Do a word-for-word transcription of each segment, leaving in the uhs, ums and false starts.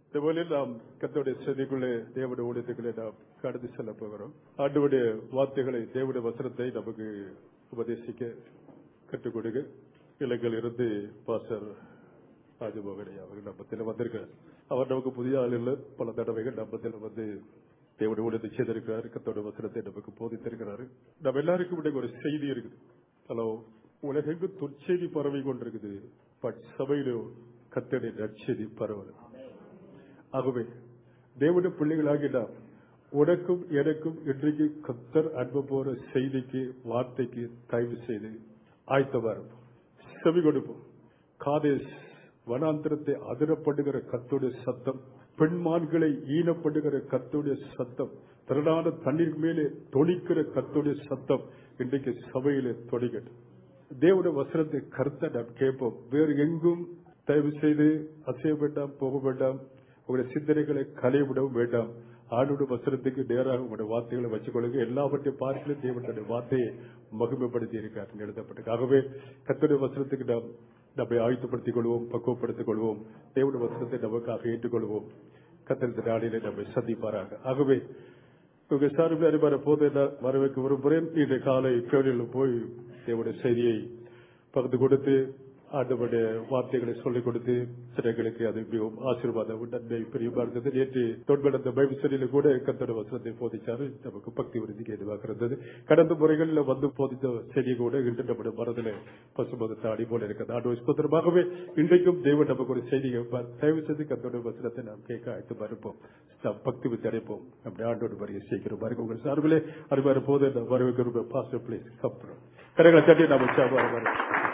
இந்த வேளையில் நாம் கர்த்தருடைய செய்திக்குள்ளே தேவனுடைய ஊழியத்துக்குள்ளே நாம் கடந்து செல்ல போகிறோம். ஆண்டவருடைய வார்த்தைகளை தேவனுடைய வசனத்தை நமக்கு உபதேசிக்க கற்றுக் கொடுக்க இலங்கையில் இருந்து பாஸ்டர் ராஜமோகனை அவர்கள் நம்பத்தில் வந்திருக்கிறார். அவர் நமக்கு புதிய ஆள் இல்லை, பல தடவைகள் நம்பத்தில் வந்து தேவனுடைய ஊழியத்தை செய்திருக்கிறார். கர்த்தருடைய வசனத்தை நமக்கு போதித்திருக்கிறார். நம்ம எல்லாருக்கும் இன்றைக்கு ஒரு செய்தி இருக்குது. ஹலோ, உலகெங்கு தொற்செய்தி பரவி கொண்டிருக்குது, பட் சபையிலும் கர்த்தருடைய நற்செய்தி பரவல். ஆகவே தேவனுடைய பிள்ளைகளாகினா உனக்கும் எனக்கும் இன்றைக்கு கர்த்தர் அன்பு போற செய்திக்கு வார்த்தைக்கு தயவு செய்து ஆயத்தமாக செவி கொடுப்போம். காதேஸ் வனாந்திரத்தை அதிரப்படுகிற கர்த்தருடைய சத்தம், பெண்மான்களை ஈனப்படுகிற கர்த்தருடைய சத்தம், திரளான தண்ணீர் மேலே தொனிக்கிற கர்த்தருடைய சத்தம் இன்றைக்கு சபையிலே தொனிக்கட்டும். தேவனுடைய வசனத்தை கருத்தை நாம் கேட்போம். வேறு எங்கும் தயவு செய்து அசைய வேண்டாம், போக வேண்டாம், உங்களுடைய சிந்தனைகளை கலைவிடவும் வேண்டாம். ஆண்டவருடைய வசனத்துக்கு நேராக உங்களுடைய வார்த்தைகளை வச்சுக்கொள்ளுங்க. எல்லாவற்றையும் பார்க்கல தேவனுடைய வார்த்தையை மகிமைப்படுத்தி இருக்கார் எழுதப்பட்டது. ஆகவே கர்த்தருடைய வசனத்துக்கு நாம் நம்மை ஆயத்தப்படுத்திக் கொள்வோம், பக்குவப்படுத்திக் கொள்வோம். தேவனுடைய வசனத்தை நமக்காக ஏற்றுக்கொள்வோம். கர்த்தர் நாளிலே நம்மை சந்திப்பாராக. ஆகவே உங்க சார்பில் அறிவார போது வரவேற்க விரும்புகிறேன். இன்றைய காலை கேள்வியில் போய் தேவனுடைய செய்தியை பகிர்ந்து கொடுத்து ஆண்டவருடைய வார்த்தைகளை சொல்லிக் கொடுத்து சிறைகளுக்கு அது மிகவும் ஆசீர்வாதம் நன்மை பிரியமா இருந்தது. நேற்று தொன்மடந்த பைபிள் ஸ்டடியில கூட கர்த்தருடைய வசனத்தை போதிச்சாரு. நமக்கு பக்தி விருதிக்கு எதுவாக இருந்தது. கடந்த முறைகளில் வந்து போதித்த செய்தி கூட இன்று நம்முடைய மனதில் பசுமதத்தை அடி போல இருக்கிறது. ஆண்டு சுதந்திரமாகவே இன்றைக்கும் தெய்வம் நமக்கு ஒரு செய்தியை தயவு செய்து கர்த்தருடைய வசனத்தை நாம் கேட்க அழைத்து மறுப்போம், பக்தி வித்து அடைப்போம். அப்படி ஆண்டோடு வரைய செய்கிறோம். பாருங்க, உங்கள் சார்பிலே அறிவார போது வரவேற்க பாஸ்டர் பிளீஸ் கப்புறோம் கரைகளை தட்டி நாம் உற்சாகம்.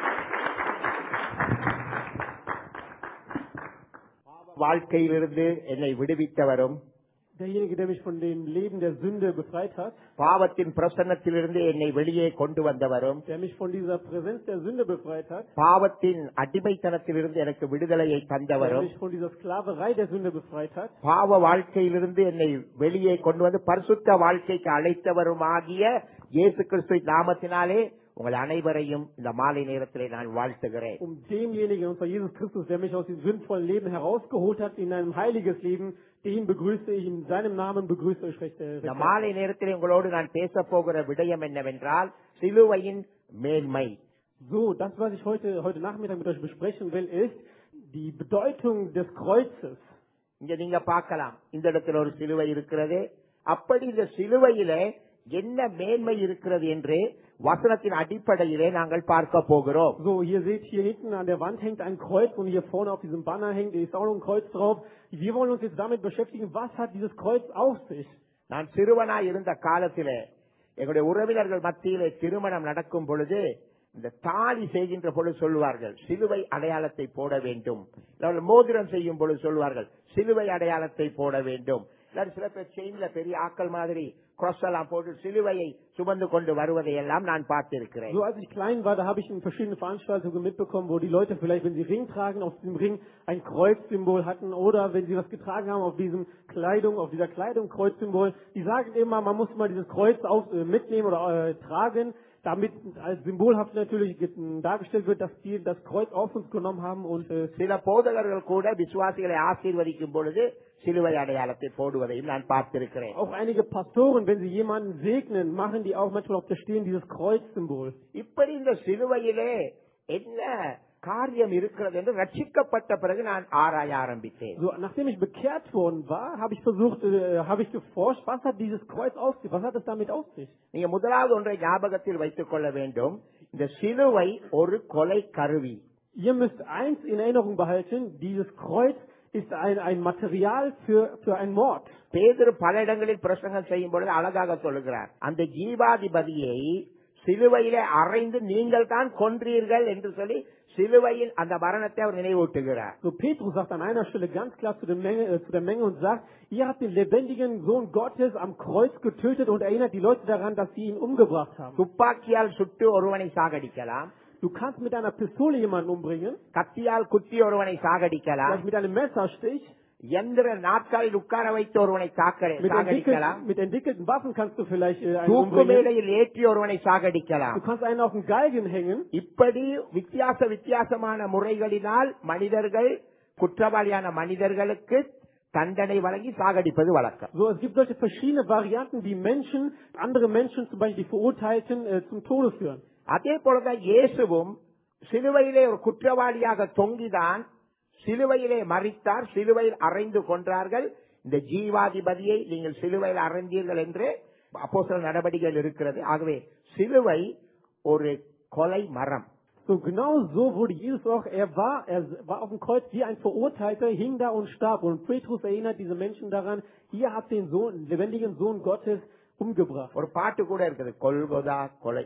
வாழ்க்கையிலிருந்து என்னை விடுவித்தவரும், derjenige, der mich von dem Leben der Sünde befreit hat, பாவத்தின் பிரசன்னத்திலிருந்து என்னை வெளியே கொண்டு வந்தவரும், der mich von dieser Präsenz der Sünde befreit hat, பாவத்தின் அடிமைத்தனத்திலிருந்து எனக்கு விடுதலையை der தந்தவரும், mich von dieser Sklaverei der Sünde befreit hat, பாவ வாழ்க்கையிலிருந்து என்னை வெளியே கொண்டு வந்து பரிசுத்த வாழ்க்கைக்கு அழைத்தவருமாகிய இயேசு கிறிஸ்துவின் நாமத்தினாலே உங்கள் அனைவரையும் இந்த மாலை நேரத்திலே நான் வாழ்த்துகிறேன். um demjenigen, und zwar Jesus Christus, der mich aus diesem sündvollen Leben herausgeholt hat in ein heiliges Leben, den begrüße ich, in seinem Namen begrüße ich recht. இந்த மாலை நேரத்திலே உங்களோடு நான் பேச போகிற விடயம் என்னவென்றால் சிலுவையின் மேன்மை. So, das, was ich heute, heute Nachmittag mit euch besprechen will, ist die Bedeutung des Kreuzes. இங்க நீங்க பார்க்கலாம், இந்த இடத்துல ஒரு சிலுவை இருக்கிறது. அப்படி இந்த சிலுவையிலே என்ன மேன்மை இருக்கிறது என்று வசனத்தின் அடிப்படையிலே நாங்கள் பார்க்க போகிறோம். So, ihr seht, hier hinten an der Wand hängt ein Kreuz und hier vorne auf diesem Banner hängt, ist auch noch ein Kreuz drauf. Wir wollen uns jetzt damit beschäftigen, was hat dieses Kreuz auf sich? நான் சிறுவனாய் இருந்த காலத்திலே எங்களுடைய உறவினர்கள் மத்தியிலே திருமணம் நடக்கும் பொழுது இந்த தாலி செய்கின்ற பொழுது சொல்லுவார்கள் சிலுவை அடையாளத்தை போட வேண்டும். மோதிரம் செய்யும் பொழுது சொல்லுவார்கள் சிலுவை அடையாளத்தை போட வேண்டும். சில பேர் செயின்ல பெரிய ஆக்கள் மாதிரி cross எல்லாம் போட்டு சிலுவையை சுமந்து கொண்டு வருவதை எல்லாம் நான் பார்த்திருக்கிறேன். So, als ich klein war, da habe ich in verschiedenen Veranstaltungen mitbekommen, wo die Leute vielleicht, wenn sie Ring tragen, auf diesem Ring ein Kreuzsymbol hatten, oder wenn sie was getragen haben, auf diesem Kleidung, auf dieser Kleidung Kreuzsymbol. Die sagen immer, man muss mal dieses Kreuz auf, äh, mitnehmen oder äh, tragen, damit als symbolhaft natürlich dargestellt wird, dass die das Kreuz auf uns genommen haben. Und äh, சில போதகர்கள் கூட விசுவாசிகளை ஆசீர்வதிக்கும் பொழுது சிலுவை அடையாளத்தை போடுவதையும் நான் பார்த்திருக்கிறேன். Auch einige Pastoren, wenn sie jemanden segnen, machen die auch manchmal auf der Stirn dieses Kreuzsymbol. இப்படி இந்த சிலுவையிலே என்ன காரியம் இருக்கிறது என்று ரட்சிக்கப்பட்ட பிறகு நான் ஆராய ஆரம்பித்தேன். So, nachdem ich bekehrt worden war, habe ich versucht, äh, habe ich geforscht, was hat dieses Kreuz auf sich? Was hat es damit auf sich? நீங்க முதலாவது ஒன்றை ஞாபகத்தில் வைத்துக் கொள்ள வேண்டும். இந்த சிலுவை ஒரு கொலை கருவி. Ihr müsst eins in Erinnerung behalten, dieses Kreuz ist ein, ein Material für, für einen Mord. பேதுரு பல இடங்களில் பிரசங்கம் செய்யும் பொழுது அழகாக சொல்லுகிறார், அந்த ஜீவாதிபதியை சிலுவையிலே அறைந்து நீங்கள் தான் கொன்றீர்கள் என்று சொல்லி சிலுவையில் அந்த மரணத்தை அவர் நினைவூட்டுகிறார். So, Petrus sagt an einer Stelle ganz klar zu der Menge, äh, zu der Menge und sagt, ihr habt den lebendigen Sohn Gottes am Kreuz getötet und erinnert die Leute daran, dass sie ihn umgebracht haben. துப்பாக்கியால் சுட்டு ஒருவனை சாகடிக்கலாம், Du kannst mit einer Pistole jemanden umbringen, கத்தியால் குத்தி ஒருவனை சாகடிக்கலாம், vielleicht mit einem Messerstich, எந்திர நாட்களில் உட்கார வைத்து ஒருவனை mit, சாகடிக்கலாம், entwickelten, mit entwickelten Waffen kannst du vielleicht äh, einen தூக்கு umbringen. மேடையில் ஏற்றி ஒருவனை சாகடிக்கலாம். Du kannst einen auf den Galgen hängen. இப்படி வித்தியாச வித்தியாசமான முறைகளினால் மனிதர்கள் குற்றவாளியான மனிதர்களுக்கு தண்டனை வழங்கி சாகடிப்பது வழக்கம். So, es gibt solche verschiedene Varianten, wie Menschen, andere Menschen, zum Beispiel die Verurteilten, äh, zum Tode führen. அதே போலதான் இயேசுவும் சிலுவையிலே ஒரு குற்றவாளியாக தொங்கிதான் சிலுவையிலே மரித்தார், சிலுவையில் அறைந்து கொன்றார்கள். இந்த ஜீவாதிபதியை நீங்கள் சிலுவையில் அறைந்தீர்கள் என்று அப்போஸ்தலர் நடவடிக்கைகள் இருக்கிறது. ஆகவே சிலுவை ஒரு கொலை மரம். So genau so wurde Jesus auch, er war, er war auf dem Kreuz wie ein Verurteilter, hing da und starb. Und Petrus erinnert diese Menschen daran, ihr habt den Sohn, den lebendigen Sohn Gottes umgebracht. ஒரு பாட்டு கூட இருக்குது, கொல்கொதா கொலை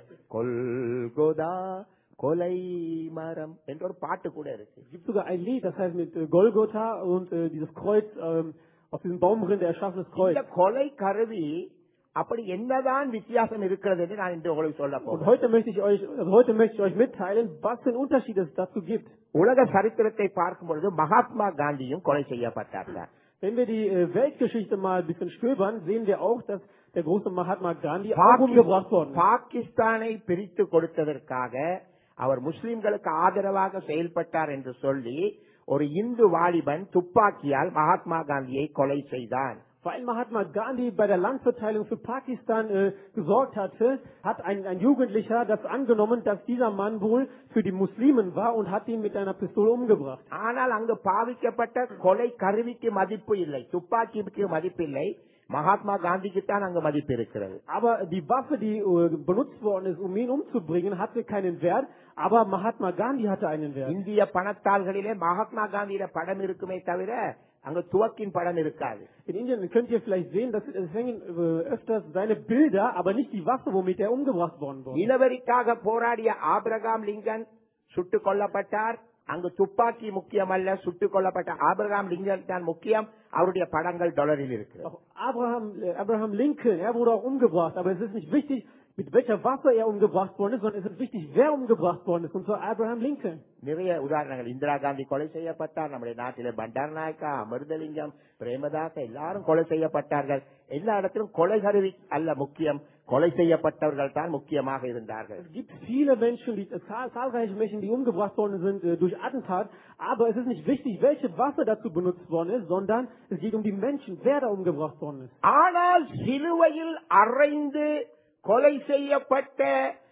கொல்கொதா கொலை மரம் என்ற ஒரு பாட்டு கூட இருக்கு. Es gibt sogar ein Lied, das heißt mit äh, Golgotha und äh, dieses Kreuz, ähm, auf diesem Baumrind, der erschaffenes Kreuz. இந்த கொலை கருவி அப்படி என்னதான் வித்தியாசம் இருக்கிறது என்று நான் இன்று உங்களுக்கு சொல்ல Und போகிறேன். heute möchte ich euch, also heute möchte ich euch mitteilen, was für einen Unterschied es dazu gibt. உலக சரித்திரத்தை பார்க்கும் பொழுது மகாத்மா காந்தியும் கொலை செய்யப்பட்டார். Wenn wir die äh, Weltgeschichte mal ein bisschen stöbern, sehen wir auch, dass der große Mahatma Gandhi auch umgebracht worden ist. பாகிஸ்தானை பிரித்து கொடுத்ததற்காக அவர் முஸ்லிம்களுக்கு ஆதரவாக செயல்பட்டார் என்று சொல்லி ஒரு இந்து வாலிபன் துப்பாக்கியால் மகாத்மா காந்தியை கொலை செய்தான். Weil Mahatma Gandhi bei der Landverteilung für Pakistan äh, gesorgt hatte, hat ein, ein Jugendlicher das angenommen, dass dieser Mann wohl für die Muslimen war und hat ihn mit einer Pistole umgebracht. ஆனால் அங்கு பாவிக்கப்பட்ட கொலை கருவிக்கு மதிப்பு இல்லை, துப்பாக்கிக்கு மதிப்பு இல்லை, மகாத்மா காந்திக்கு தான் அங்கு மதிப்பு இருக்கிறது. Aber die Waffe, die äh, benutzt worden ist, um ihn umzubringen, hatte keinen Wert, aber Mahatma Gandhi hatte einen Wert. இந்திய பணத்தாள்களிலே மகாத்மா காந்தியோட படம் இருக்குமே தவிர அங்கு துவக்கின் படம் இருக்காது. In Indien könnt ihr vielleicht sehen, dass es hängen äh, öfters seine Bilder, aber nicht die Waffe, womit er umgebracht worden war. இனவெறிக்காக போராடிய Abraham Lincoln சுட்டுக் கொல்லப்பட்டார். அங்கு துப்பாக்கி முக்கியம் அல்ல, சுட்டுக் கொல்லப்பட்ட ஆபிரகாம் லிங்கன் தான் முக்கியம். அவருடைய படங்கள் டாலரில் இருக்கு. Auch Abraham, äh, Abraham Lincoln, er wurde auch umgebracht, aber es ist nicht wichtig, mit welcher Waffe er umgebracht worden ist, sondern es ist wichtig, wer umgebracht worden ist, und zwar Abraham Lincoln. நிறைய உதாரணங்கள். இந்திரா காந்தி கொலை செய்யப்பட்டார். நம்முடைய நாட்டிலே பண்டார் நாயக்கா, அமிர்தலிங்கம், பிரேமதாச எல்லாரும் கொலை செய்யப்பட்டார்கள். எல்லா இடத்திலும் கொலை கருவி அல்ல முக்கியம், கொலை செய்யப்பட்டவர்கள் தான் முக்கியமாக இருந்தார்கள். Es gibt viele Menschen, die, äh, zahl, zahlreiche Menschen, die umgebracht worden sind äh, durch Attentat, aber es ist nicht wichtig, welche Waffe dazu benutzt worden ist, sondern es geht um die Menschen, wer da umgebracht worden ist. ஆனால் சிலுவையில் அறைந்து கொலை செய்யப்பட்ட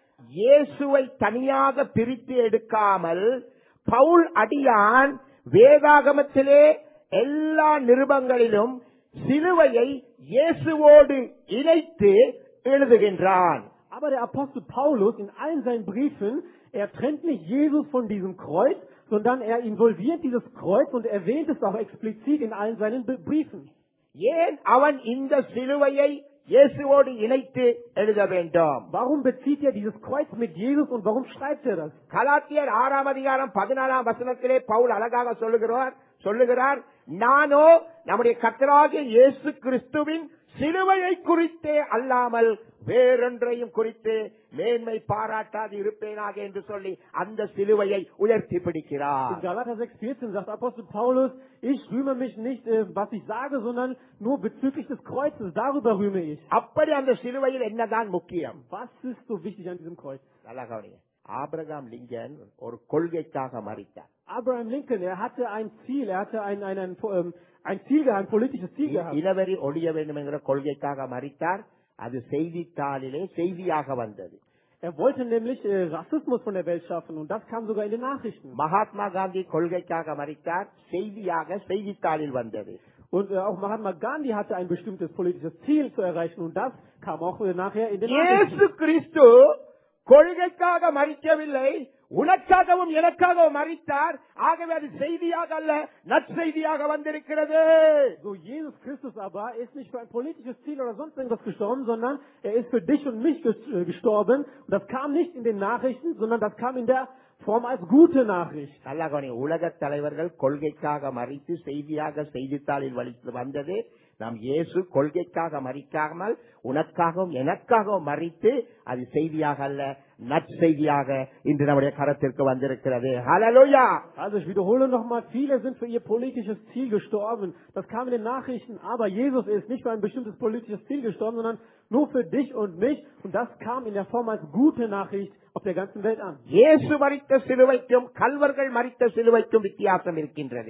இயேசுவை தனியாக பிரித்து எடுக்காமல் பவுல் அடியான் வேதாகமத்திலே எல்லா நிருபங்களிலும் சிலுவையை இயேசுவோடு இணைத்து எழுதுகின்றான். Aber der Apostel Paulus in allen seinen Briefen, er trennt nicht Jesus von diesem Kreuz, sondern er involviert dieses Kreuz und erwähnt es auch explizit in allen seinen Be- Briefen. ஏன் அவன் இந்த சிலுவையை இயேசுவோடு இணைத்து எழுத வேண்டும்? Warum bezieht er dieses Kreuz mit Jesus und warum schreibt er das? கலாத்தியர் ஆறாம் அதிகாரம் பதினாலாம் வசனத்திலே பவுல் அழகாக சொல்லுகிறார் சொல்லுகிறார் நானோ நம்முடைய கர்த்தராகிய இயேசு கிறிஸ்துவின் சிலுவையை குறித்தே அல்லாமல் வேறொன்றையும் குறித்து மேன்மை பாராட்டாது இருப்பேனாக என்று சொல்லி அந்த சிலுவையை உயர்த்தி பிடிக்கிறார். In Galater sechs vierzehn sagt Apostel Paulus, ich rühme mich nicht, äh, was ich sage, sondern nur bezüglich des Kreuzes, darüber rühme ich. அப்படி அந்த சிலுவையில் என்னதான் முக்கியம்? Was ist so wichtig an diesem Kreuz? நல்லா கவனிங்க. ஆபிரகாம் லிங்கன் ஒரு கொள்கைக்காக மரித்தார். Abraham Lincoln, er hatte ein Ziel, er hatte ein, ein, ein, ein, ein Ziel gehabt, ein politisches Ziel gehabt. இனவெறி ஒழிய வேண்டும் என்கிற கொள்கைக்காக மரித்தார். அது செய்தித்தாளிலே செய்தியாக வந்தது. Er wollte nämlich äh, Rassismus von der Welt schaffen und das kam sogar in den Nachrichten. Mahatma Gandhi கொள்கைக்காக மரித்தார். செய்தியாக செய்தித்தாளில் வந்தது. Und äh, auch Mahatma Gandhi hatte ein bestimmtes politisches Ziel zu erreichen und das kam auch äh, nachher in den இயேசு Nachrichten. கிறிஸ்து கொள்கைக்காக மரிக்கவில்லை, உனக்காகவும் எனக்காகவும் மரித்தார். ஆகவே அது செய்தியாக அல்ல, நற்செய்தியாக வந்திருக்கிறது. So, Jesus Christus aber ist nicht für ein politisches Ziel oder sonst irgendwas gestorben, sondern er ist für dich und mich ges- äh, gestorben. Und das kam nicht in den Nachrichten, sondern das kam in der Form als gute Nachricht. நல்லா கவனிங்க. உலக தலைவர்கள் கொள்கைக்காக மரித்து செய்தியாக செய்தித்தாளில் வலித்து வந்தது. நாம் இயேசு கொள்கைக்காக மரிக்காமல் உனக்காகவும் எனக்காகவும் மரித்து அது செய்தியாக அல்ல, நற்செய்தியாக இன்று நம்முடைய கரத்திற்கு வந்திருக்கிறது. ஹல்லேலூயா. Also ich wiederhole nochmal, viele sind für ihr politisches Ziel gestorben. Das kam in den Nachrichten, aber Jesus ist nicht für ein bestimmtes politisches Ziel gestorben, sondern nur für dich und mich. Und das kam in der Form als gute Nachricht auf der ganzen Welt an. இயேசு மரித்த சிலுவைக்கும் கல்வர்கள் மரித்த சிலுவைக்கும் வித்தியாசம் இருக்கின்றது.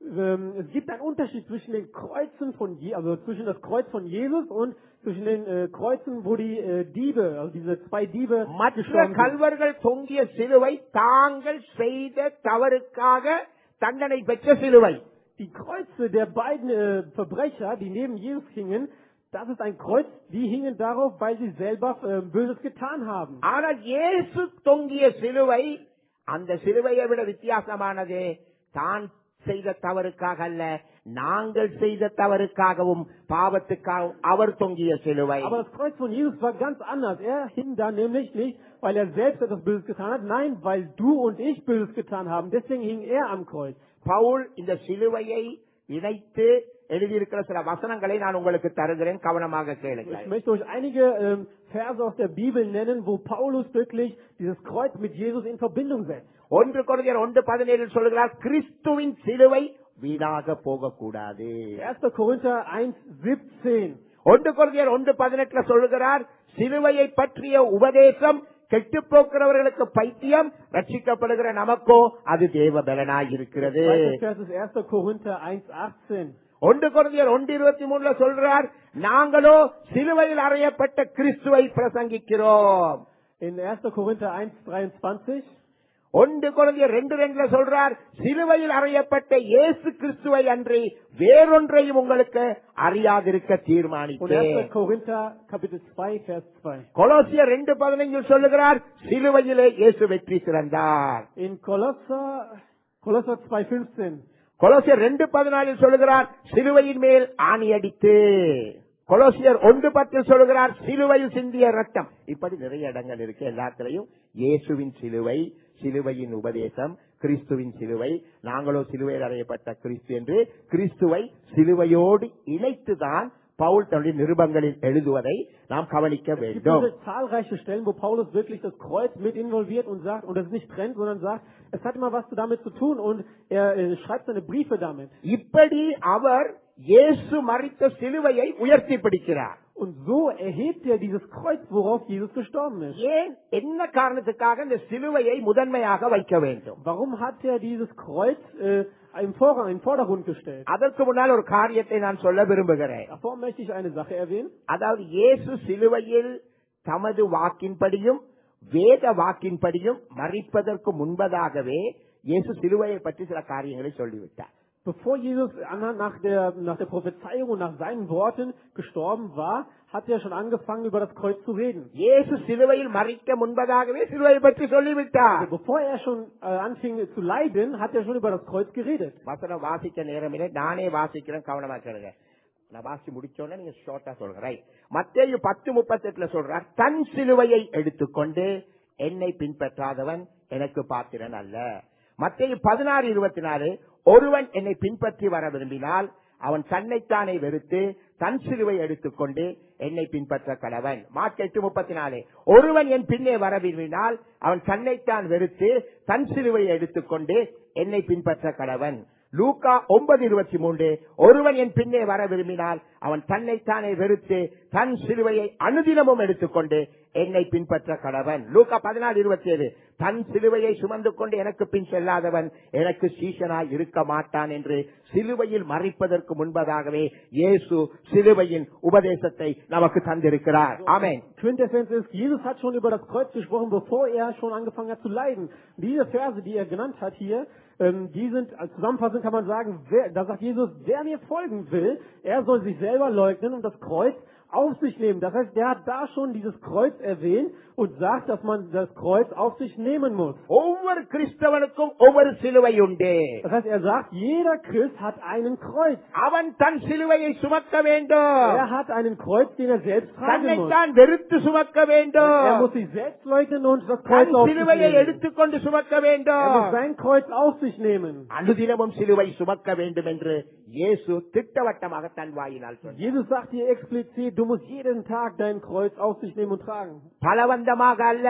ähm, es gibt einen Unterschied zwischen den Kreuzen von Je also zwischen das Kreuz von Jesus und zwischen den äh, Kreuzen, wo die äh, Diebe, also diese zwei Diebe மற்ற gestorben sind. கல்வர்கள் தொங்கிய சிலுவை தாங்கள் செய்த தவறுக்காக தண்டனை பெற்ற சிலுவை. Die Kreuze der beiden äh, Verbrecher, die neben Jesus hingen, das ist ein Kreuz, die hingen darauf, weil sie selber äh, Böses getan haben. ஆனால் இயேசு தொங்கிய சிலுவை அந்த சிலுவையை விட வித்தியாசமானது. தான் செய்த தவறுக்காக அல்ல, நாங்கள் செய்த தவறுக்காகவும் பாவத்துக்காகவும் அவர் தொங்கிய சிலுவை. Aber das Kreuz von Jesus war ganz anders. Er hing da nämlich nicht, weil er selbst etwas Böses getan hat. Nein, weil du und ich Böses getan haben. Deswegen hing er am Kreuz. Pavul இந்த சிலுவையை இணைத்து எழுதியிருக்கிற சில வசனங்களை நான் உங்களுக்கு தருகிறேன், கவனமாக கேளுங்கள். Ich möchte euch einige ähm, Verse aus der Bibel nennen, wo Paulus wirklich dieses Kreuz mit Jesus in Verbindung setzt. ஒன்று கொரிந்தியர் ஒன்று பதினேழில் சொல்லுகிறார், கிறிஸ்துவின் சிலுவை வீணாக போகக்கூடாது. erster Korinther eins siebzehn. ஒன்று கொரிந்தியர் ஒன்று பதினெட்டுல சொல்லுகிறார், சிலுவையை பற்றிய உபதேசம் கெட்டு போக்குறவர்களுக்கு பைத்தியம், ரட்சிக்கப்படுகிற நமக்கோ அது தேவ பலனாய் இருக்கிறது. zweiter Vers ist erster Korinther eins achtzehn. ஒன்று கொரிந்தியர் ஒன்று இருபத்தி மூணுல சொல்றார், நாங்களோ சிலுவையில் அறையப்பட்ட கிறிஸ்துவை பிரசங்கிக்கிறோம். In erster Korinther eins dreiundzwanzig. ஒன்று கொரிந்தியர் ரெண்டு ரெண்டுல சொல்றார், சிலுவையில் அறையப்பட்ட இயேசு கிறிஸ்துவை அன்றி வேறொன்றையும் உங்களுக்கு அறியாதிருக்க Und தீர்மானித்தேன். erster Korinther Kapitel zwei Vers zwei. கொலோசியர் ரெண்டு பதினைஞ்சில் சொல்லுகிறார், சிலுவையிலே இயேசு வெற்றி சிறந்தார். In Kolosser Kolosser zwei fünfzehn. கொலோசியர் ரெண்டு பதினாலில் சொல்லுகிறார், சிலுவையின் மேல் ஆணி அடித்து. கொலோசியர் ஒன்று பத்தில் சொல்லுகிறார், சிலுவையில் சிந்திய ரத்தம். இப்படி நிறைய இடங்கள் இருக்கு. எல்லாத்திலையும் இயேசுவின் சிலுவை, சிலுவையின் உபதேசம், கிறிஸ்துவின் சிலுவை, நாங்களோ சிலுவையில் அறையப்பட்ட கிறிஸ்து என்று கிறிஸ்துவை சிலுவையோடு இணைத்துதான் பவுல் தன்னுடைய நிருபங்களில் எழுதுவதை நாம் கவனிக்க Es gibt வேண்டும். diese zahlreiche Stellen, wo Paulus wirklich das Kreuz mit involviert und sagt, und das nicht trennt, sondern sagt, es hat immer was damit zu tun und er äh, schreibt seine Briefe damit. இப்படி அவர் இயேசு மரித்த சிலுவையை உயர்த்தி பிடிக்கிறார். Und so erhebt er dieses Kreuz, worauf Jesus gestorben ist. ஏன், என்ன காரணத்துக்காக இந்த சிலுவையை முதன்மையாக வைக்க வேண்டும்? Warum hat er dieses Kreuz äh, im, Vorrang, im Vordergrund gestellt? அதற்கு முன்னால் ஒரு காரியத்தை நான் சொல்ல விரும்புகிறேன். Davor möchte ich eine Sache erwähnen. அதாவது இயேசு சிலுவையில் தமது வாக்கின்படியும் வேத வாக்கின்படியும் மரிப்பதற்கு முன்பதாகவே இயேசு சிலுவையை பற்றி சில காரியங்களை சொல்லிவிட்டார். Bevor Jesus nach der, nach der Prophezeiung und nach seinen Worten gestorben war, hat er schon angefangen, über das Kreuz zu reden. இயேசு சிலுவையில் மரிக்க முன்பதாகவே சிலுவையை பற்றி சொல்லிவிட்டார். Also bevor er schon äh, anfing zu leiden, hat er schon über das Kreuz geredet. வசனம் வாசிக்க நேரமில்லை, நானே வாசிக்கிறேன், கவனமா கேளுங்க. நான் வாசி முடிச்சோன்னா நீங்க ஷார்ட்டா சொல்லுங்க. ரைட். மத்தேயு பத்து முப்பத்தி எட்டுல சொல்றார், தன் சிலுவையை எடுத்துக்கொண்டு என்னை பின்பற்றாதவன் எனக்கு பாத்திரன் அல்ல. மத்தேயு பதினாறு இருபத்தி நாலு, ஒருவன் என்னை பின்பற்றி வர விரும்பினால் அவன் தன்னைத்தானே வெறுத்து தன் சிலுவை எடுத்துக்கொண்டு என்னை பின்பற்ற கடவன். மார்க் எட்டு முப்பத்தி நாலு, ஒருவன் என் பின்னே வர விரும்பினால் அவன் தன்னைத்தான் வெறுத்து தன் சிலுவையை எடுத்துக்கொண்டு என்னை பின்பற்ற கடவன். லூக்கா ஒன்பது இருபத்தி மூன்று, ஒருவன் என் பின்னே வர விரும்பினால் அவன் தன்னைத்தானே வெறுத்து தன் சிலுவையை அனுதினமும் எடுத்துக்கொண்டு என்னை பின்பற்ற கடவன். லூக்கா பதினாலு இருபத்தி ஏழு, தன் சிலுவையை சுமந்து கொண்டு எனக்கு பின் செல்லாதவன் எனக்கு சீஷனாய் இருக்க மாட்டான் என்று சிலுவையில் மரிப்பதற்கு முன்பதாகவே இயேசு சிலுவையின் உபதேசத்தை நமக்கு தந்திருக்கிறார். ஆமென். Quintessenz ist, Jesus hat schon über das Kreuz gesprochen, bevor er schon angefangen hat zu leiden. Diese Verse, die er genannt hat hier, ähm, die sind, als Zusammenfassung kann man sagen, wer, da sagt Jesus, wer mir folgen will, er soll sich selber leugnen und das Kreuz auf sich nehmen. Das heißt, der hat da schon dieses Kreuz erwähnt und sagt, dass man das Kreuz auf sich nehmen muss. ஒவ்வொரு கிறிஸ்தவனுக்கும் ஒவ்வொரு சிலுவை உண்டு. Das heißt, er sagt, jeder Christ hat einen Kreuz. அவன் தன் சிலுவையை சுமக்க வேண்டும். Er hat einen Kreuz, den er selbst tragen muss. தன்னைத்தான் வெறுத்து சுமக்க வேண்டும். Er muss sich selbst leugnen und das Kreuz தன் auf sich சிலுவையை nehmen. எடுத்துக்கொண்டு சுமக்க Er muss வேண்டும். sein Kreuz auf sich nehmen. அனுதினமும் சிலுவை சுமக்க வேண்டும் என்று இயேசு திட்டவட்டமாக தன் வாயினால் சொன்னார். Jesus sagt hier explizit, du musst jeden Tag dein Kreuz auf sich nehmen und tragen. பலவந்தமாக அல்ல,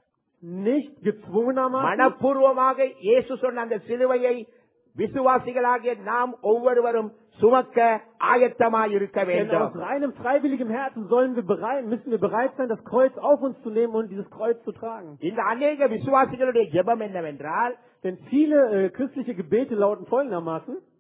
Nicht gezwungenermaßen, மனப்பூர்வமாக இயேசு சொன்ன அந்த சிலுவையை விசுவாசிகளாகிய நாம் ஒவ்வொருவரும் சுமக்க ஆயத்தமாய் இருக்க denn வேண்டும். aus reinem freiwilligem Herzen sollen wir bereit, müssen wir bereit sein, das Kreuz auf uns zu nehmen und dieses Kreuz zu tragen. இந்த அநேக விசுவாசிகளுடைய ஜெபம் என்னவென்றால், Denn viele äh, christliche Gebete lauten folgendermaßen: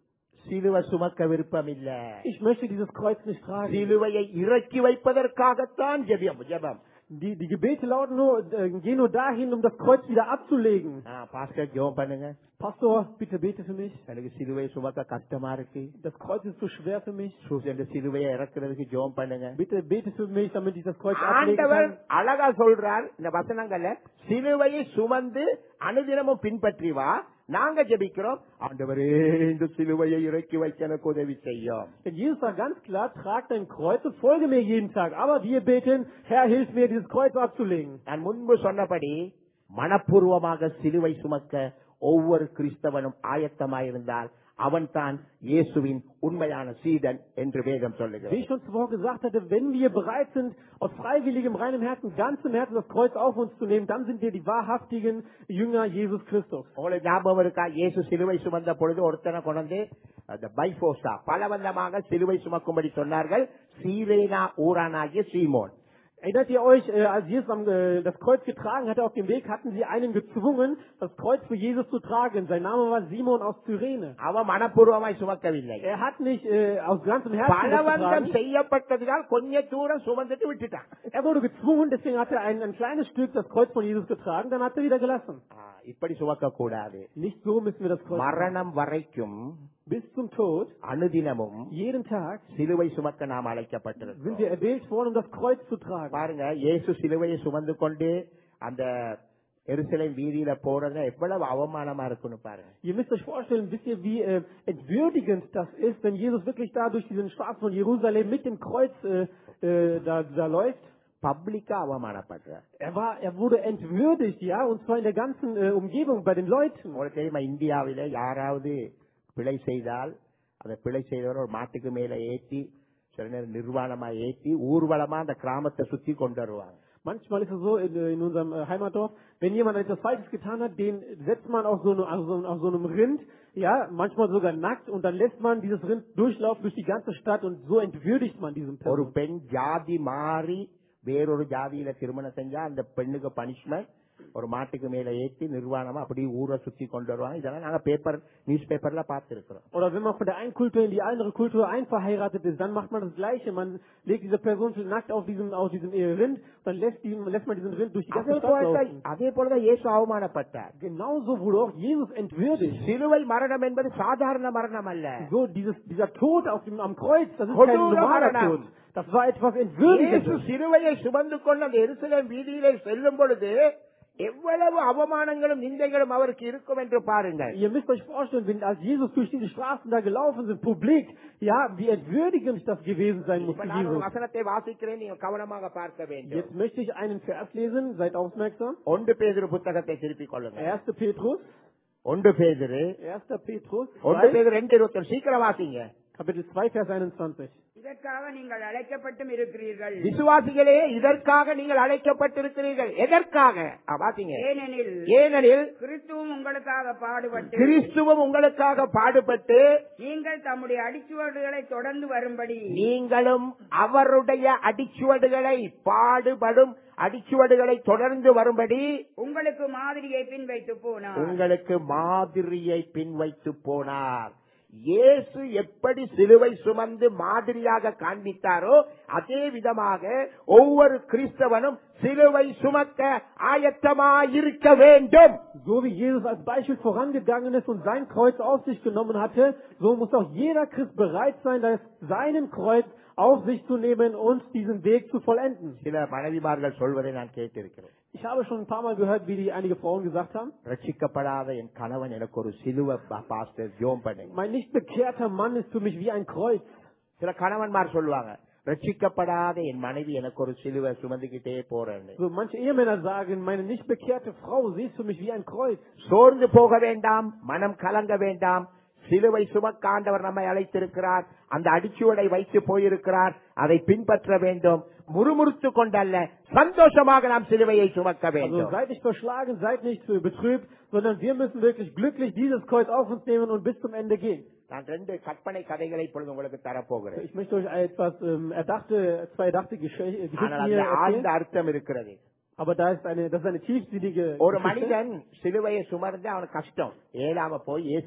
சிலுவை சுமக்க விருப்பம் இல்ல. Ich möchte dieses Kreuz nicht tragen. சிலுவையை இறக்கி வைப்பதற்காகத்தான் ஜெபம் ஜெபம். Die, die Gebete lauten nur, äh, gehen nur dahin, um das Kreuz wieder abzulegen. Pastor ஜெபம் பண்ணுங்க. Pastor, bitte bete für mich. எனக்கு சிலுவை சுமக்க கஷ்டமா இருக்கு. Das Kreuz ist so schwer für mich. இந்த சிலுவையை இறக்குறதுக்கு ஜெபம் பண்ணுங்க. Bitte bete für mich, damit ich das Kreuz ablegen ஆண்டவர் kann. அழகா சொல்றார் இந்த வசனங்கள்ல, சிலுவையை சுமந்து அனுதினமும் பின்பற்றி வா. நாங்க ஜெபிக்கிறோம், ஆண்டவரே இந்த சிலுவையை இறக்கி வைக்க எனக்கு உதவி செய்யும். Denn Jesus sagt ganz klar, trag dein Kreuz und folge mir jeden Tag. Aber wir beten, Herr, hilf mir, dieses Kreuz abzulegen. நான் முன்பு சொன்னபடி மனப்பூர்வமாக சிலுவை சுமக்க ஒவ்வொரு கிறிஸ்தவனும் ஆயத்தமாயிருந்தால் அவன் தான் இயேசுவின் உண்மையான சீடன் என்று வேதம் சொல்லுகிறது. Wie ich schon zuvor gesagt hatte, wenn wir bereit sind, aus freiwilligem, reinem Herzen, ganzem Herzen das Kreuz auf uns zu nehmen, dann sind wir die wahrhaftigen Jünger Jesus Christus. உங்களுக்கு ஞாபகம் இருக்கா, இயேசு சிலுவை சுமந்த பொழுது ஒருத்தனை கொண்டு அந்த பைபோசா பலவந்தமாக சிலுவை சுமக்கும்படி சொன்னார்கள். சீரேனா ஊரானாகிய சீமோன். Erinnert ihr euch, äh, als Jesus am, äh, das Kreuz getragen hatte auf dem Weg, hatten sie einen gezwungen, das Kreuz für Jesus zu tragen. Sein Name war Simon aus Cyrene. அவன் மனப்பூர்வமாய் சுமக்கவில்லை. Er hat nicht äh, aus ganzem Herzen பலவந்தம் getragen. செய்யப்பட்டதால் கொஞ்ச தூரம் சுமந்துட்டு விட்டுட்டான். Er wurde gezwungen, deswegen hat er ein, ein kleines Stück das Kreuz von Jesus getragen, dann hat er wieder gelassen. இப்படி சுமக்க கூடாது. Nicht so müssen wir das Kreuz மரணம் வரைக்கும் bis zum Tod, அனுதினமும் jeden Tag, சிலுவை சுமக்க நாம் அழைக்கப்பட்டிருக்கிறோம். sind wir erwählt worden, um das Kreuz zu tragen. பாருங்க, இயேசு சிலுவையை சுமந்து கொண்டு அந்த எருசலேம் வீதியில போறது எவ்வளவு அவமானமா இருக்குன்னு பாருங்க. Ihr müsst euch vorstellen, wisst ihr, wie äh, entwürdigend das ist, wenn Jesus wirklich da durch diesen Straßen von Jerusalem mit dem Kreuz äh, äh, da, da läuft. பப்ளிக்கா அவமானப்படுறார். Er war, er wurde entwürdigt, ja, und zwar in der ganzen äh, Umgebung bei den Leuten. உங்களுக்கு தெரியுமா, இந்தியாவில யாராவது பிழை செய்தால் அந்த பிழை செய்தவர் ஒரு மாட்டுக்கு மேல ஏற்றி சில நேரம் நிர்வாணமா ஏற்றி ஊர்வலமா அந்த கிராமத்தை சுத்தி கொண்டு வருவாங்க. Manchmal ist es so in, in unserem äh, Heimatdorf, wenn jemand etwas Falsches getan hat, den setzt man auf so, eine, auf, so, auf so einem Rind, ja, manchmal sogar nackt, und dann lässt man dieses Rind durchlaufen durch die ganze Stadt, und so entwürdigt man diesen ஒரு Person. பெண் ஜாதி மாறி வேறொரு ஜாதியில திருமணம் செஞ்சா அந்த பெண்ணுக்கு பனிஷ்மெண்ட் ஒரு மாட்டுக்கு மேல ஏற்றி நிர்வாணமா அப்படி ஊரை சுத்தி கொண்டு வருவாங்க. இதெல்லாம் நாங்க பேப்பர் நியூஸ் பேப்பர்ல பார்த்திருக்கிறோம். Oder wenn man von der einen Kultur in die andere Kultur einverheiratet ist, dann macht man das Gleiche. Man legt diese Person nackt auf diesem, auf diesem Rind, dann lässt, die, lässt man diesen Rind durch die ganze Stadt laufen. அதே போலதான் இயேசு அவமானப்பட்டார். Genauso wurde auch Jesus entwürdigt. சிலுவை மரணம் என்பது சாதாரண மரணம் அல்ல. So, dieses, dieser Tod auf dem, am Kreuz, das ist kein normaler Tod. Das war etwas Entwürdigendes. சிலுவையை சுமந்து கொண்டு அந்த எருசலேம் வீதியிலே செல்லும் பொழுது எவ்வளவு அவமானங்களும் நிந்தைகளும் அவருக்கு இருக்கும் என்று பாருங்கள். Ihr müsst euch vorstellen, wenn als Jesus durch diese Straßen da gelaufen sind, publik, ja, wie entwürdigend das gewesen sein muss für Jesus. வசனத்தை வாசிக்கிறேன், நீங்க கவனமாக பார்க்க வேண்டும். Jetzt möchte ich einen Vers lesen, seid aufmerksam. ஒன்று பேதுரு புத்தகத்தை திருப்பிக் கொள்ளுங்க. erster Petrus. ஒன்று பேதுரு. erster Petrus. ஒன்று பேதுரு ரெண்டு இருபத்தி சீக்கிரம் வாசிங்க. Kapitel zwei, Vers einundzwanzig. இதற்காக நீங்கள் அழைக்கப்பட்டும் இருக்கிறீர்கள். விசுவாசிகளே, இதற்காக நீங்கள் அழைக்கப்பட்டிருக்கிறீர்கள். எதற்காக? வாசிங்க. ஏனெனில் ஏனெனில் கிறிஸ்துவும் உங்களுக்காக பாடுபட்டு கிறிஸ்துவும் உங்களுக்காக பாடுபட்டு நீங்கள் தம்முடைய அடிச்சுவடுகளை தொடர்ந்து வரும்படி நீங்களும் அவருடைய அடிச்சுவடுகளை பாடுபடும் அடிச்சுவடுகளை தொடர்ந்து வரும்படி உங்களுக்கு மாதிரியை பின் வைத்து போனார். உங்களுக்கு மாதிரியை பின் வைத்து போனார். இயேசு எப்படி சிலுவை சுமந்து மாதிரியாக காண்பித்தாரோ அதே விதமாக ஒவ்வொரு கிறிஸ்தவனும் சிலுவை சுமக்க ஆயத்தமாயிருக்க வேண்டும். So wie Jesus als Beispiel vorangegangen ist und sein Kreuz auf sich genommen hatte, so muss auch jeder Christ bereit sein, das seinen Kreuz auf sich zu nehmen und diesen Weg zu vollenden. சில மனைவிமார்கள் சொல்வதை நான் கேட்டிருக்கிறேன். Ich habe schon ein paar Mal gehört, wie die einige Frauen gesagt haben. ரட்சிக்கப்படாத என் கணவன் எனக்கு ஒரு சிலுவை பாஸ்டர் ஜோம் பண்ணு. Mein nicht bekehrter Mann ist für mich wie ein Kreuz. சில கணவன்மார் சொல்லுவாங்க, ரட்சிக்கப்படாத என் மனைவி எனக்கு ஒரு சிலுவை சுமந்துகிட்டே போறேன்னு. So manche Ehemänner sagen, meine nicht bekehrte Frau, sie ist für mich wie ein Kreuz. சோர்ந்து போக வேண்டாம், மனம் கலங்க வேண்டாம். சிலுவை சுமக்க ஆண்டவர் நம்மை அழைத்திருக்கிறார். அந்த அடிச்சுவடை வைத்து போயிருக்கிறார். அதை பின்பற்ற வேண்டும். முறுமுறுத்து கொண்டல்ல, சந்தோஷமாக நாம் சிலுவையை சுமக்க Also வேண்டும். seid nicht verschlagen, seid nicht betrübt, sondern wir müssen wirklich glücklich dieses Kreuz auf uns nehmen und bis zum Ende gehen. நான் ரெண்டு கற்பனை கதைகளை இப்பொழுது உங்களுக்கு தரப்போகிறேன். Ich möchte euch etwas ähm, erdachte, zwei erdachte Gesche- Geschichten ஆனால் hier அதுல ஆழ்ந்த erzählen. அர்த்தம் இருக்கிறது. Aber da ist eine, das ist eine tiefsinnige ஒரு Geschichte. மனிதன் சிலுவையை சுமர்ந்து அவனுக்கு கஷ்டம். ஏழாம போய் இயேசு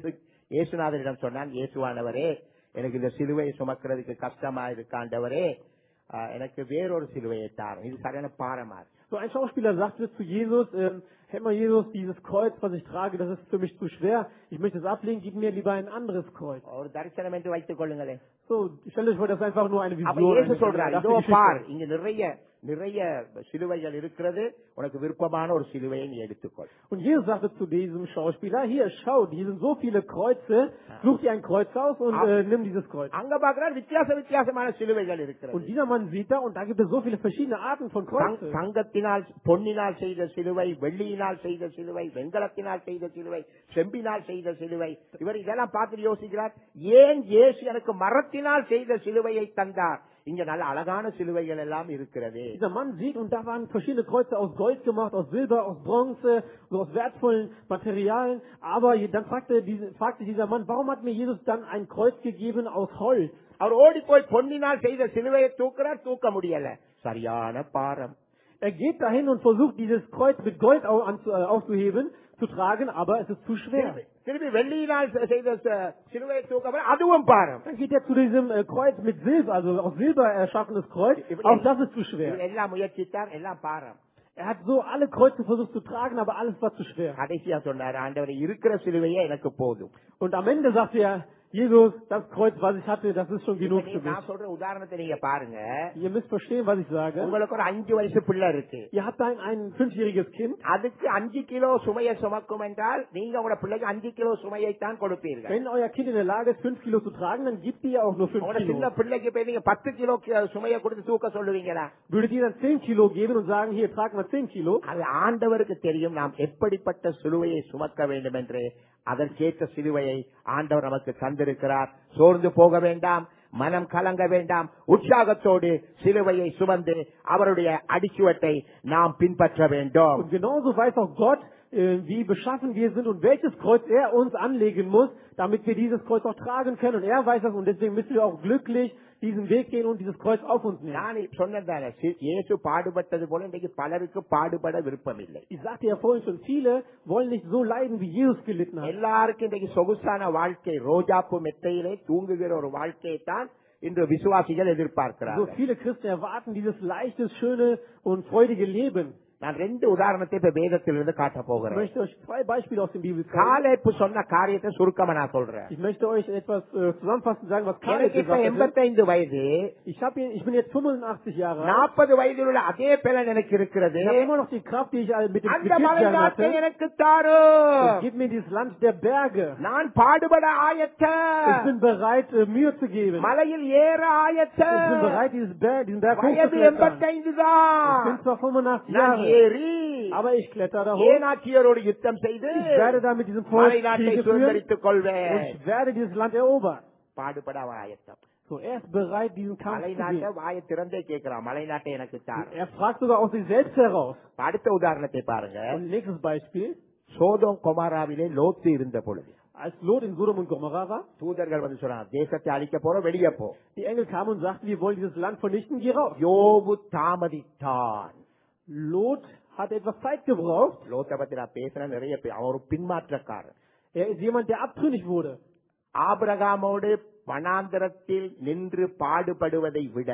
இயேசுநாதரிடம் சொன்னான், இயேசுவானவரே, எனக்கு இந்த சிலுவையை சுமக்கிறதுக்கு கஷ்டமா இருக்காண்டவரே, ஆஹ், எனக்கு வேறொரு சிலுவையை தாரும், இது சரியான பாரமா இருக்கு. So ein Schauspieler sagte zu Jesus, ähm, Herr mal Jesus, dieses Kreuz, was ich trage, das ist für mich zu schwer. Ich möchte es ablegen, gib mir lieber ein anderes Kreuz. ஒரு தரிசனம் என்று வைத்துக் கொள்ளுங்களேன். So, stellt euch vor, das ist einfach nur eine அப்ப Vision. இயேசு Eine, சொல்றார், eine இதோ gedachte பார், Geschichte. இங்க நிறைய நிறைய சிலுவைகள் இருக்கிறது, உனக்கு விருப்பமான ஒரு சிலுவையை நீ எடுத்துக்கொள். Und Jesus sagte zu diesem Schauspieler, hier, schau, hier sind so viele Kreuze, such dir ein Kreuz aus und äh, nimm dieses Kreuz. அங்க பாக்குறார், வித்தியாச வித்தியாசமான சிலுவைகள் இருக்கிறது. Und dieser Mann sieht da, und da gibt es so viele verschiedene Arten von தங்- Kreuzen. தங்கத்தினால் பொன்னினால் செய்த சிலுவை, வெள்ளியினால் செய்த சிலுவை, வெண்கலத்தினால் செய்த சிலுவை, செம்பினால் செய்த சிலுவை. இவர் இதெல்லாம் பார்த்து யோசிக்கிறார், ஏன் இயேசு எனக்கு மரத்தினால் செய்த சிலுவையை தந்தார்? இங்க நல்ல அழகான சிலுவைகள் எல்லாம் இருக்கிறது. Dieser Mann sieht, und da waren verschiedene Kreuze aus Gold gemacht, aus Silber, aus Bronze, so aus wertvollen Materialien. Aber dann fragte, diese, fragte dieser Mann, warum hat mir Jesus dann ein Kreuz gegeben aus Holz? அவர் ஓடி போய் பொன்னினால் செய்த சிலுவையை தூக்குறார், தூக்க முடியல, சரியான பாரம். Er geht dahin und versucht, dieses Kreuz mit Gold au- anzu- äh, aufzuheben, zu tragen, aber es ist zu schwer. திரும்பி- திரும்பி வெள்ளியினால் செய்த ச- சிலுவையை தூக்க, அதுவும் பாரம். Dann geht er zu diesem äh, Kreuz mit Silber, also aus Silber erschaffenes Kreuz. Auch das ist zu இவர் schwer. எல்லாம் முயற்சித்தார், எல்லாம் பாரம். Er hat so alle Kreuze versucht zu tragen, aber alles war zu schwer. கடைசியா சொன்னார், ஆண்டவரே, இருக்கிற சிலுவையே எனக்கு போதும். Und am Ende sagte er, Jesus, das Kreuz, was ich hatte, das ist schon genug für mich. நான் சொல்ற உதாரணத்தை நீங்க பாருங்க. Ihr müsst verstehen, was ich sage. உங்களுக்கு ஒரு அஞ்சு வயசு பிள்ளை இருக்கு, Ihr habt ein, ein fünfjähriges Kind. அதுக்கு அஞ்சு கிலோ சுமையை சுமக்கும் என்றால் நீங்க உங்களோட பிள்ளைக்கு அஞ்சு கிலோ சுமையை தான் கொடுப்பீர்கள். Wenn euer Kind in der Lage ist, fünf Kilo zu tragen, dann gibt ihr auch nur fünf உங்களோட சின்ன Kilo. பிள்ளைக்கு போய் நீங்க பத்து கிலோ சுமையை கொடுத்து தூக்க சொல்லுவீங்களா? Würdet ihr dann zehn Kilo geben und sagen, hier, trag mal zehn Kilo? அது ஆண்டவருக்கு தெரியும் நாம் எப்படிப்பட்ட சிலுவையை சுமக்க வேண்டும் என்று. அதற்கேற்ற சிலுவையை ஆண்டவர் நமக்கு தந்திருக்கிறார். சோர்ந்து போக வேண்டாம், மனம் கலங்க வேண்டாம், உற்சாகத்தோடு சிலுவையை சுமந்து அவருடைய அடிச்சுவட்டை நாம் பின்பற்ற வேண்டும். Und genauso weiß auch Gott, äh, wie beschaffen wir sind und welches Kreuz er uns anlegen muss, damit wir dieses Kreuz auch tragen können. Und er weiß das, und deswegen müssen wir auch glücklich diesen Weg gehen und dieses Kreuz auf uns nehmen. நான் சொன்னதானே, இயேசு பாடுபட்டது போல இன்றைக்கு பலருக்கு பாடுபட விருப்பம் இல்லை. Ich sagte ja vorhin schon, viele wollen nicht so leiden, wie Jesus gelitten hat. எல்லாருக்கும் இன்றைக்கு சொகுசான வாழ்க்கை, ரோஜாப்பு மெத்தையிலே தூங்குகிற ஒரு வாழ்க்கையை தான் இன்று விசுவாசிகள் So எதிர்பார்க்கிறார்கள். viele Christen erwarten dieses leichte, schöne und freudige Leben. நான் ரெண்டு உதாரணத்தை இப்ப வேதத்திலிருந்து காட்ட Ich போகிறேன். möchte euch zwei Beispiele aus dem Bibel zeigen. Caleb சொன்ன காரியத்தை சுருக்கமா நான் சொல்றேன். Ich möchte euch etwas äh, zusammenfassend sagen, was Kaleb எனக்கு இப்ப gesagt hat. எண்பத்தைந்து வயது, Ich, hab, hier- ich bin jetzt fünfundachtzig Jahre alt. நாற்பது வயதில் உள்ள அதே பலன் எனக்கு இருக்கிறது. Ich habe immer noch die Kraft, die ich äh, mit dem அந்த Gebet மலை hatte. நாட்டை எனக்கு தாரும். Gib mir dieses Land der Berge. நான் பாடுபட ஆயத்த, Ich bin bereit, äh, Mühe zu geben. மலையில் ஏற ஆயத்த. Ich bin bereit, dieses Berg, diesen Berg வயது hochzuklettern. எண்பத்தைந்து Ich தான். bin zwar fünfundachtzig நான் Jahre, ஏறி aber ich kletter da hoch. ஏனாக்கியரோடு யுத்தம் செய்து Ich werde da mit diesem Volk மலை நாட்டை Kriege führen சுதந்திரித்துக் und கொள்வேன். ich werde dieses Land erobern. பாடுபட ஆயத்தம். So, er ist bereit, diesen Kampf மலை zu நாட்டை gehen. வாயை திறந்தே கேட்கிறான், மலை நாட்டை எனக்கு தார். Er fragt sogar aus sich selbst heraus. அடுத்த உதாரணத்தை பாருங்க. Und nächstes Beispiel, சோதோம் கொமாராவிலே லோத்து இருந்த பொழுது als Lot in Sodom und Gomorra war, தூதர்கள் வந்து சொன்னாங்க, தேசத்தை அழிக்க போற, வெளியே போ. die Engel kamen und sagten, wir wollen dieses Land vernichten, geh raus. யோபு தாமதித்தான். Lot hat etwas Zeit gebraucht. லோத்தை பத்தி நான் பேசுறேன் நிறைய பேர், அவன் ஒரு பின்மாற்றக்காரன். Er ist jemand, der abtrünnig wurde. ஆபிரகாமோடு வனாந்தரத்தில் நின்று பாடுபடுவதை விட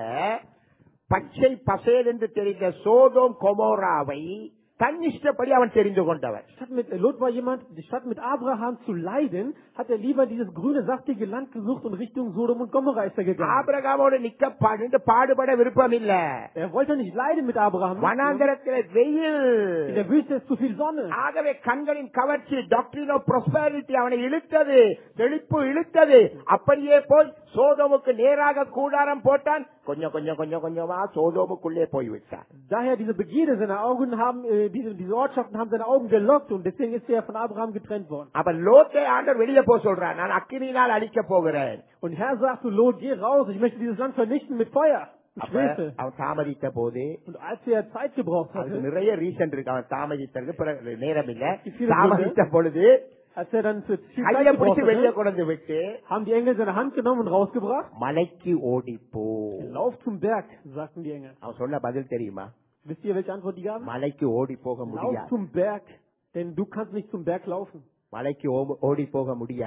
பச்சை பசேல் என்று தெரிந்த சோதோம் கொமோராவை தன்னிஷ்டப்படி அவன் தெரிந்து கொண்டவன். Statt mit, Lot war jemand, statt mit Abraham zu leiden, hat er lieber dieses grüne, saftige Land gesucht und Richtung Sodom und Gomorra ist er gegangen. ஆபிரகாமோடு நிக்க பாடு பாடுபட விருப்பம் இல்ல. Er wollte nicht leiden mit Abraham. வனாந்தரத்தில் வெயில், In der Wüste ist zu viel Sonne. ஆகவே கண்களின் கவர்ச்சி, டாக்டரின் ஆஃப் ப்ராஸ்பெரிட்டி அவனை இழுத்தது, செழிப்பு இழுத்தது. அப்படியே போய் சோதோமுக்கு நேராக கூடாரம் போட்டான். கொஞ்சம் கொஞ்சம் கொஞ்சம் கொஞ்சமா சோதோமுக்குள்ளே போய்விட்டான். Daher diese Begierde, seine Augen haben, äh, diese, diese Ortschaften haben seine Augen gelockt und deswegen ist er von Abraham getrennt worden. அப்ப லோத்தை ஆண்டவர் வெளியே போக சொல்றான், நான் அக்கினியினால் அழிக்க போகிறேன். Und Herr sagt zu Lot, geh raus, ich möchte dieses Land vernichten mit Feuer. Ich அப்ப schwöre. அவன் தாமதித்த போது Und als er Zeit gebraucht அதுக்கு hatte, நிறைய ரீசன் இருக்கு. அவன் தாமதித்ததுக்கு பிறகு நேரம் இல்ல. Viele தாமதித்த பொழுது als er dann für viel கையை Zeit பிடிச்சு gebraucht வெளியே hatte, கொண்டு விட்டு haben die Engel seine Hand genommen und rausgebracht. மலைக்கு ஓடிப்போ. Lauf zum Berg, sagten die Engel. அவன் சொன்ன பதில் தெரியுமா? Wisst ihr, welche Antwort die gaben? மலைக்கு ஓடி போக Lauf முடியாது. zum Berg, denn du kannst nicht zum Berg laufen. மலைக்கு ஓ- ஓடி போக முடியாது.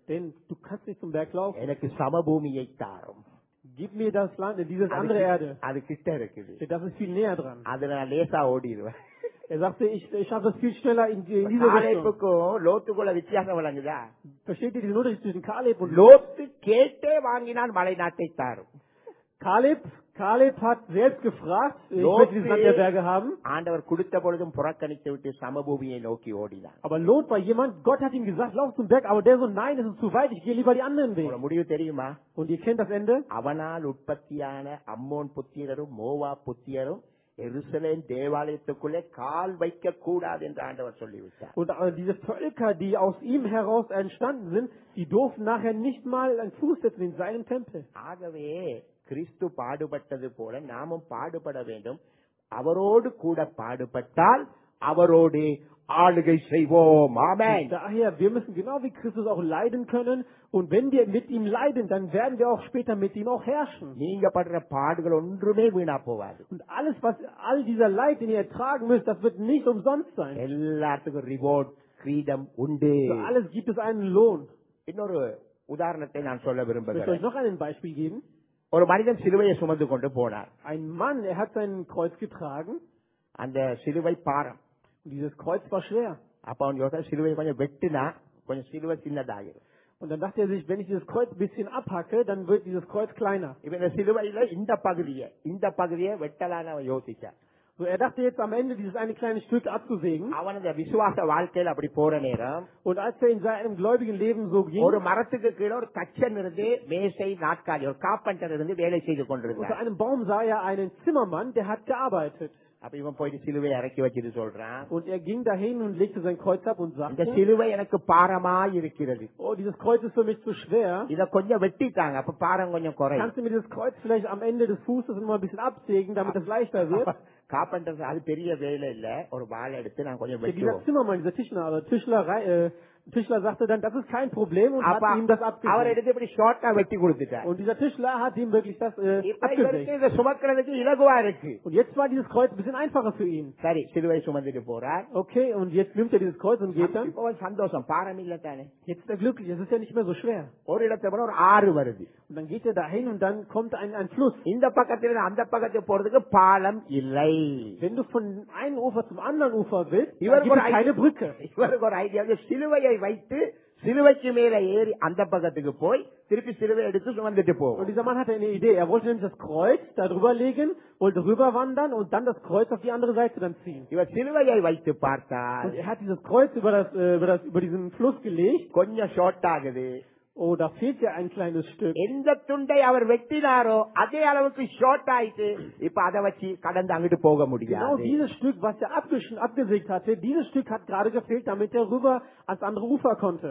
Denn du kannst nicht zum Berg laufen. எனக்கு சமபூமியை தாரும். Gib mir das Land, dieses அது andere கி- Erde. அது கிட்ட இருக்குது. Denn das ist viel näher dran. அது நான் லேசா ஓடிடுவேன். Er sagte, ich, ich schaffe das viel schneller in, die- in diese Richtung. காலேப்புக்கும் லோத்துக்குள்ள வித்தியாசம் விளங்குதா? Versteht ihr diesen Unterschied zwischen Kaleb und Lot? லோத்து கேட்டே வாங்கினான் மலை நாட்டை தாரும். Kaleb, Kaleb hat selbst gefragt, ich Lot möchte dieses Land der Berge haben. ஆண்டவர் கொடுத்த பொழுதும் புறக்கணித்து விட்டு சமபூமியை நோக்கி ஓடினான். Aber Lot war jemand, Gott hat ihm gesagt, lauf zum Berg, aber der so, nein, es ist zu weit, ich gehe lieber die anderen ஒரு Wege. முடிவு தெரியுமா? Und ihr kennt das Ende? அவனால் உற்பத்தியான அம்மோன் புத்திரரும் மோவா புத்திரரும் எருசலேம் தேவாலயத்துக்குள்ளே கால் வைக்க கூடாது என்று ஆண்டவர் சொல்லிவிட்டார். Und äh, diese Völker, die aus ihm heraus entstanden sind, die durften nachher nicht mal einen Fuß setzen in seinem Tempel. ஆகவே கிறிஸ்து பாடுபட்டது போல நாமும் பாடுபட வேண்டும். அவரோடு கூட பாடுபட்டால் அவரோடு ஆளுகை செய்வோம். ஆமென். Daher, wir müssen genau wie Christus auch leiden können. Und wenn wir mit ihm leiden, dann werden wir auch später mit ihm auch herrschen. நீங்க படுற பாடுகள் ஒன்றுமே வீணா போகாது. Und alles, was, all dieser Leid, den ihr ertragen müsst, das wird nicht umsonst sein. எல்லாத்துக்கும் reward கிரீடம் உண்டு. Für alles gibt es einen Lohn. இன்னொரு உதாரணத்தை நான் சொல்ல Ich möchte euch விரும்புகிறேன். noch ein Beispiel geben. ஒரு மனிதன் சிலுவையை சுமந்து கொண்டு போனார். Ein Mann, er hat sein Kreuz getragen. அந்த சிலுவை பாரம். Und dieses Kreuz war schwer. அப்ப அவன் யோசனை சிலுவை கொஞ்சம் வெட்டினா கொஞ்சம் சிலுவை சின்னதாகிடும். Und dann dachte er sich, wenn ich dieses Kreuz ein bisschen abhacke, dann wird dieses Kreuz kleiner. இப்ப இந்த சிலுவையில இந்த பகுதியை இந்த பகுதியை வெட்டலான்னு அவன் யோசிச்சான். So, er dachte jetzt am Ende dieses eine kleine Stück abzusägen. அவன் இந்த விசுவாச வாழ்க்கையில அப்படி போற நேரம் Und als er in seinem gläubigen Leben so ging, ஒரு மரத்துக்கு கீழே ஒரு தச்சன் இருந்து மேசை நாற்காலி ஒரு காப்பண்டர் இருந்து வேலை செய்து unter கொண்டிருந்தான். einem Baum sah er einen Zimmermann, der hat gearbeitet. அப்ப இவன் போயிட்டு சிலுவை இறக்கி வச்சுட்டு சொல்றான், Und er ging dahin und legte sein Kreuz ab und இந்த sagte, சிலுவை எனக்கு பாரமா இருக்கிறது, oh, dieses Kreuz ist für mich zu schwer. இத கொஞ்சம் வெட்டிட்டாங்க, அப்ப பாரம் கொஞ்சம் குறையும். Kannst du mir dieses Kreuz vielleicht am Ende des Fußes noch mal ein bisschen absägen, damit es leichter wird? காப்பண்டர் அது பெரிய வேலை இல்ல, ஒரு வாழை எடுத்து நான் கொஞ்சம் Dieser வெட்டுவோம். Zimmermann, dieser Tischler, aber Tischlerei, äh, Tischler sagte dann, das ist kein Problem und hat அப்ப ihm das அவர் abgesägt. எடுத்து இப்படி ஷார்ட்டா வெட்டி கொடுத்துட்டார். Und dieser Tischler hat ihm wirklich das äh, இப்ப இவருக்கு abgesägt. இதை சுமக்கிறதுக்கு இலகுவா இருக்கு. Und jetzt war dieses Kreuz ein bisschen einfacher für ihn. சரி, சிலுவை சுமந்துட்டு போறார். Okay, und jetzt nimmt er dieses Kreuz und geht dann. இப்போ ஒரு சந்தோஷம், பாரம் இல்ல தானே. Jetzt ist er glücklich, es ist ja nicht mehr so schwer. ஒரு இடத்துல போனா ஒரு ஆறு வருது. Und dann geht er dahin und dann kommt ein, ein Fluss. இந்த பக்கத்துல அந்த பக்கத்துக்கு போறதுக்கு பாலம் இல்லை. Wenn du von einem Ufer zum anderen Ufer willst, dann இவருக்கு gibt ஒரு es keine Brücke. இவருக்கு ஒரு ஐடியா, சிலுவையை வைத்து சிலுவைக்கு மேல ஏறி அந்த பக்கத்துக்கு போய் திருப்பி சிலுவை எடுத்து சுமந்துட்டு Und போவோம். dieser Mann hatte eine Idee. Er wollte nämlich das Kreuz da drüber legen, wollte rüber wandern und dann das Kreuz auf die andere Seite dann ziehen. இவர் சிலுவையை வைத்து பார்த்தால் Und er hat dieses Kreuz über das, äh, über das, über diesen Fluss gelegt. கொஞ்சம் short ஆகுது. Oh, da fehlt ja ein kleines Stück. எந்த துண்டை அவர் வெட்டினாரோ அதே அளவுக்கு ஷார்ட் ஆயிட்டு இப்ப அதை வச்சு கடந்து அங்கிட்டு போக Genau முடியாது. dieses Stück, was er abgeschnitten, abgesägt hatte, dieses Stück hat gerade gefehlt, damit er rüber ans andere Ufer konnte.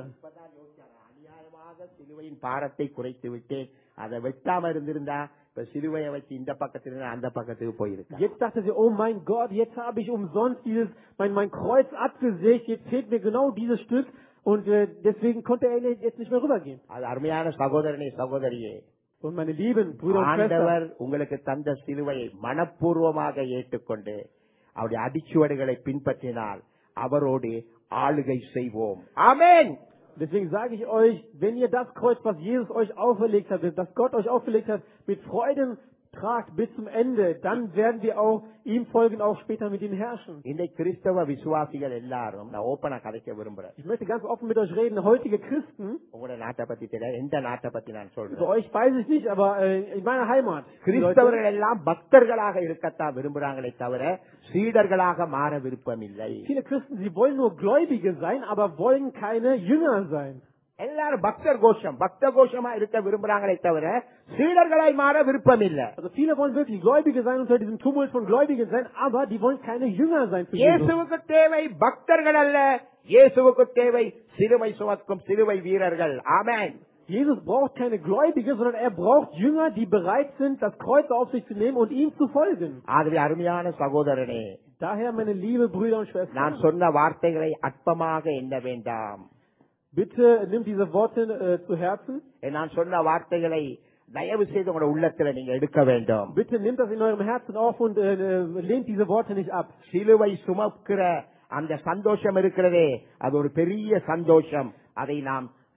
அநியாயமாக சிலுவையின் பாரத்தை குறைத்து விட்டேன், அதை வெட்டாம இருந்திருந்தா இப்ப சிலுவையை வச்சு இந்த பக்கத்துல அந்த பக்கத்துக்கு போயிருக்கேன். Jetzt dachte sie, oh mein Gott, jetzt habe ich umsonst dieses, mein, mein Kreuz abgesägt, jetzt fehlt mir genau dieses Stück und äh, deswegen konnte er jetzt nicht mehr rübergehen. அது அருமையான சகோதரனே சகோதரியே, Und meine lieben Brüder und Schwestern, ஆண்டவர் உங்களுக்கு தந்த சிலுவையை மனப்பூர்வமாக ஏற்றுக்கொண்டு அவருடைய அடிச்சுவடுகளை பின்பற்றினால் அவரோடு ஆளுகை செய்வோம். ஆமென். deswegen sage ich euch, wenn ihr das Kreuz, was Jesus euch auferlegt hat, das Gott euch auferlegt hat, mit Freuden tragt bis zum Ende, dann werden wir auch ihm folgen, auch später mit ihm herrschen. இந்த கிறிஸ்தவ விசுவாசிகள் எல்லாரும் நான் ஓப்பனா கதைக்க விரும்புறேன். Ich möchte ganz offen mit euch reden, heutige Christen, உங்களோட நாட்டை பத்தி தெரியல, எந்த நாட்டை பத்தி நான் für சொல்றேன். euch weiß ich nicht, aber äh, in meiner Heimat, die Leute, கிறிஸ்தவர்கள் எல்லாம் பக்தர்களாக இருக்கத்தான் விரும்புறாங்களே தவிர சீடர்களாக மாற விருப்பம் இல்லை. viele Christen, sie wollen nur Gläubige sein, aber wollen keine Jünger sein. எல்லாரும் பக்தர் கோஷம் பக்த கோஷமா இருக்க விரும்புறாங்களே தவிர சீடர்களாய் மாற விருப்பம் இல்ல. Also viele wollen wirklich Gläubige sein, unter diesem Tumult von Gläubigen sein, aber die wollen keine Jünger sein für Jesus. இயேசுவுக்கு தேவை பக்தர்கள் அல்ல, இயேசுவுக்கு தேவை சிலுவை சுமக்கும் சிலுவை வீரர்கள். ஆமென். Jesus braucht keine Gläubige, sondern er braucht Jünger, die bereit sind, das Kreuz auf sich zu nehmen und ihm zu folgen. ஆகவே அருமையான சகோதரனே, Daher, meine liebe Brüder und Schwestern, நான் சொன்ன வார்த்தைகளை அற்பமாக எண்ண வேண்டாம். bitte nimmt diese Worte äh, zu Herzen. நான் சொன்ன வார்த்தைகளை தயவு செய்து உங்களோட உள்ளத்துல நீங்க எடுக்க வேண்டும். Bitte nimmt das in eurem Herzen auf und äh, lehnt diese Worte nicht ab. சிலுவை சுமக்கிற அந்த சந்தோஷம் இருக்கிறதே, அது ஒரு பெரிய சந்தோஷம். அதை நாம்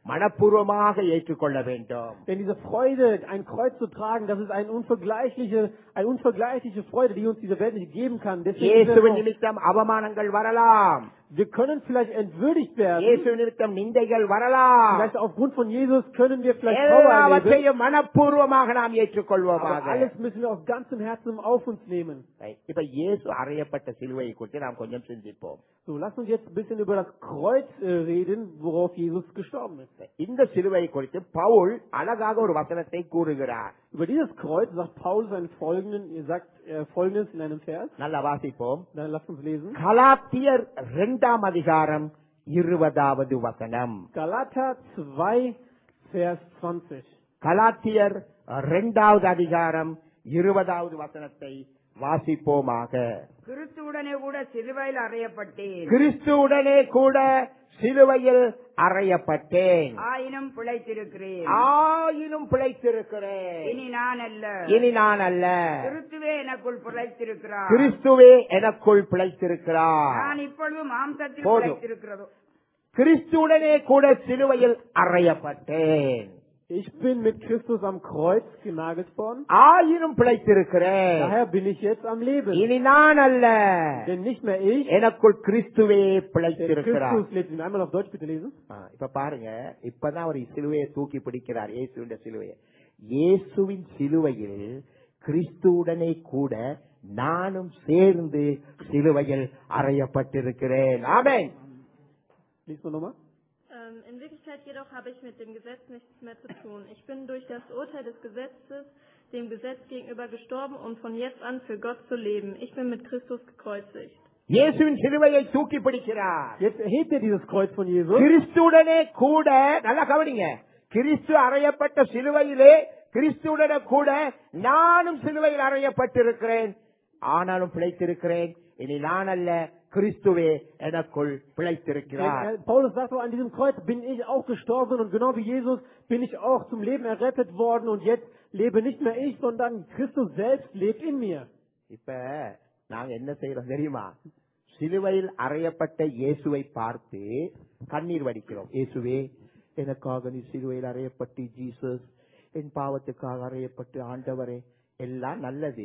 மனப்பூர்வமாக ஏற்றுக்கொள்ள வேண்டும். Denn diese Freude, ein Kreuz zu tragen, das ist eine unvergleichliche, eine unvergleichliche Freude, die uns diese Welt nicht geben kann. Deswegen இயேசுவின் நிமித்தம் அவமானங்கள் வரலாம். wir können vielleicht entwürdigt werden. இயேசுவின் நிமித்தம் நிந்தைகள் வரலாம். Vielleicht aufgrund von Jesus können wir vielleicht Trauer erleben. எல்லாவற்றையும் மனப்பூர்வமாக நாம் ஏற்றுக்கொள்வோமாக. Aber alles müssen wir aus ganzem Herzen auf uns nehmen. இப்ப இயேசு அறையப்பட்ட சிலுவையை குறித்து நாம் கொஞ்சம் சிந்திப்போம். So, lass uns jetzt ein bisschen über das Kreuz äh, reden, worauf Jesus gestorben ist. இந்த சிலுவை குறித்து பவுல் அழகாக ஒரு வசனத்தை கூறுகிறார். Über dieses Kreuz sagt Paulus einen folgenden, er sagt äh, folgendes in einem Vers. நல்லா வாசிப்போம். Dann lasst uns lesen. கலாத்தியர் இரண்டாம் அதிகாரம் இருபதாவது வசனம். Galater zwei, Vers zwanzig. கலாத்தியர் இரண்டாவது அதிகாரம் இருபதாவது வசனத்தை வாசிப்போமாக. கிறிஸ்துவுடனே கூட சிலுவையில் அறையப்பட்டேன், கிறிஸ்துவுடனே கூட சிலுவையில் அறையப்பட்டேன், ஆயினும் பிழைத்திருக்கிறேன். ஆயினும் பிழைத்திருக்கிறேன். இனி நான் அல்ல, இனி நான் அல்ல, கிறிஸ்துவே எனக்குள் பிழைத்திருக்கிறார். கிறிஸ்துவே எனக்குள் பிழைத்திருக்கிறார். நான் இப்பொழுது மாம்சத்தில் போதும். பிழைத்திருக்கிறதோ. கிறிஸ்துவுடனே கூட சிலுவையில் அறையப்பட்டேன். Ich bin mit Christus am Kreuz genagelt worden. ஆயினும் பிழைத்திருக்கிறேன். Daher bin ich jetzt am Leben. இனி நான் அல்ல, Denn nicht mehr ich, எனக்குள் கிறிஸ்துவே der பிழைத்திருக்கிறார். Christus lebt in mir. Einmal auf Deutsch bitte lesen. ஆ, இப்ப பாருங்க, இப்பதான் அவர் சிலுவையை தூக்கி பிடிக்கிறார். இயேசுவின் சிலுவையை. இயேசுவின் சிலுவையில் கிறிஸ்துவுடனே கூட நானும் சேர்ந்து சிலுவையில் அறையப்பட்டிருக்கிறேன். ஆமென். Lies mal nochmal. Ähm, In Wirklichkeit jedoch habe ich mit dem Gesetz nichts mehr zu tun. Ich bin durch das Urteil des Gesetzes dem Gesetz gegenüber gestorben, um von jetzt an für Gott zu leben. Ich bin mit Christus gekreuzigt. இயேசுவின் சிலுவையை தூக்கி பிடிக்கிறார். Jetzt erhebt er dieses Kreuz von Jesus. கிறிஸ்துவுடனே கூட, நல்லா கவனிங்க, கிறிஸ்து அறையப்பட்ட சிலுவையிலே கிறிஸ்துவுடனே கூட நானும் சிலுவையில் அறையப்பட்டிருக்கிறேன், ஆனாலும் பிழைத்திருக்கிறேன். இனி நான் அல்ல, கிறிஸ்துவே எனக்குள் பிழைத்திருக்கிறார். Denn, äh, Paulus sagt, so, an diesem Kreuz bin ich auch gestorben und genau wie Jesus bin ich auch zum Leben errettet worden und jetzt lebe nicht mehr ich, sondern Christus selbst lebt in mir. இப்ப நாங்க என்ன செய்யறோம் தெரியுமா? சிலுவையில் அறையப்பட்ட இயேசுவை பார்த்து கண்ணீர் வடிக்கிறோம். இயேசுவே, எனக்காக நீ சிலுவையில் அறையப்பட்டு, ஜீசஸ் என் பாவத்துக்காக அறையப்பட்டு, ஆண்டவரே, எல்லாம் நல்லது.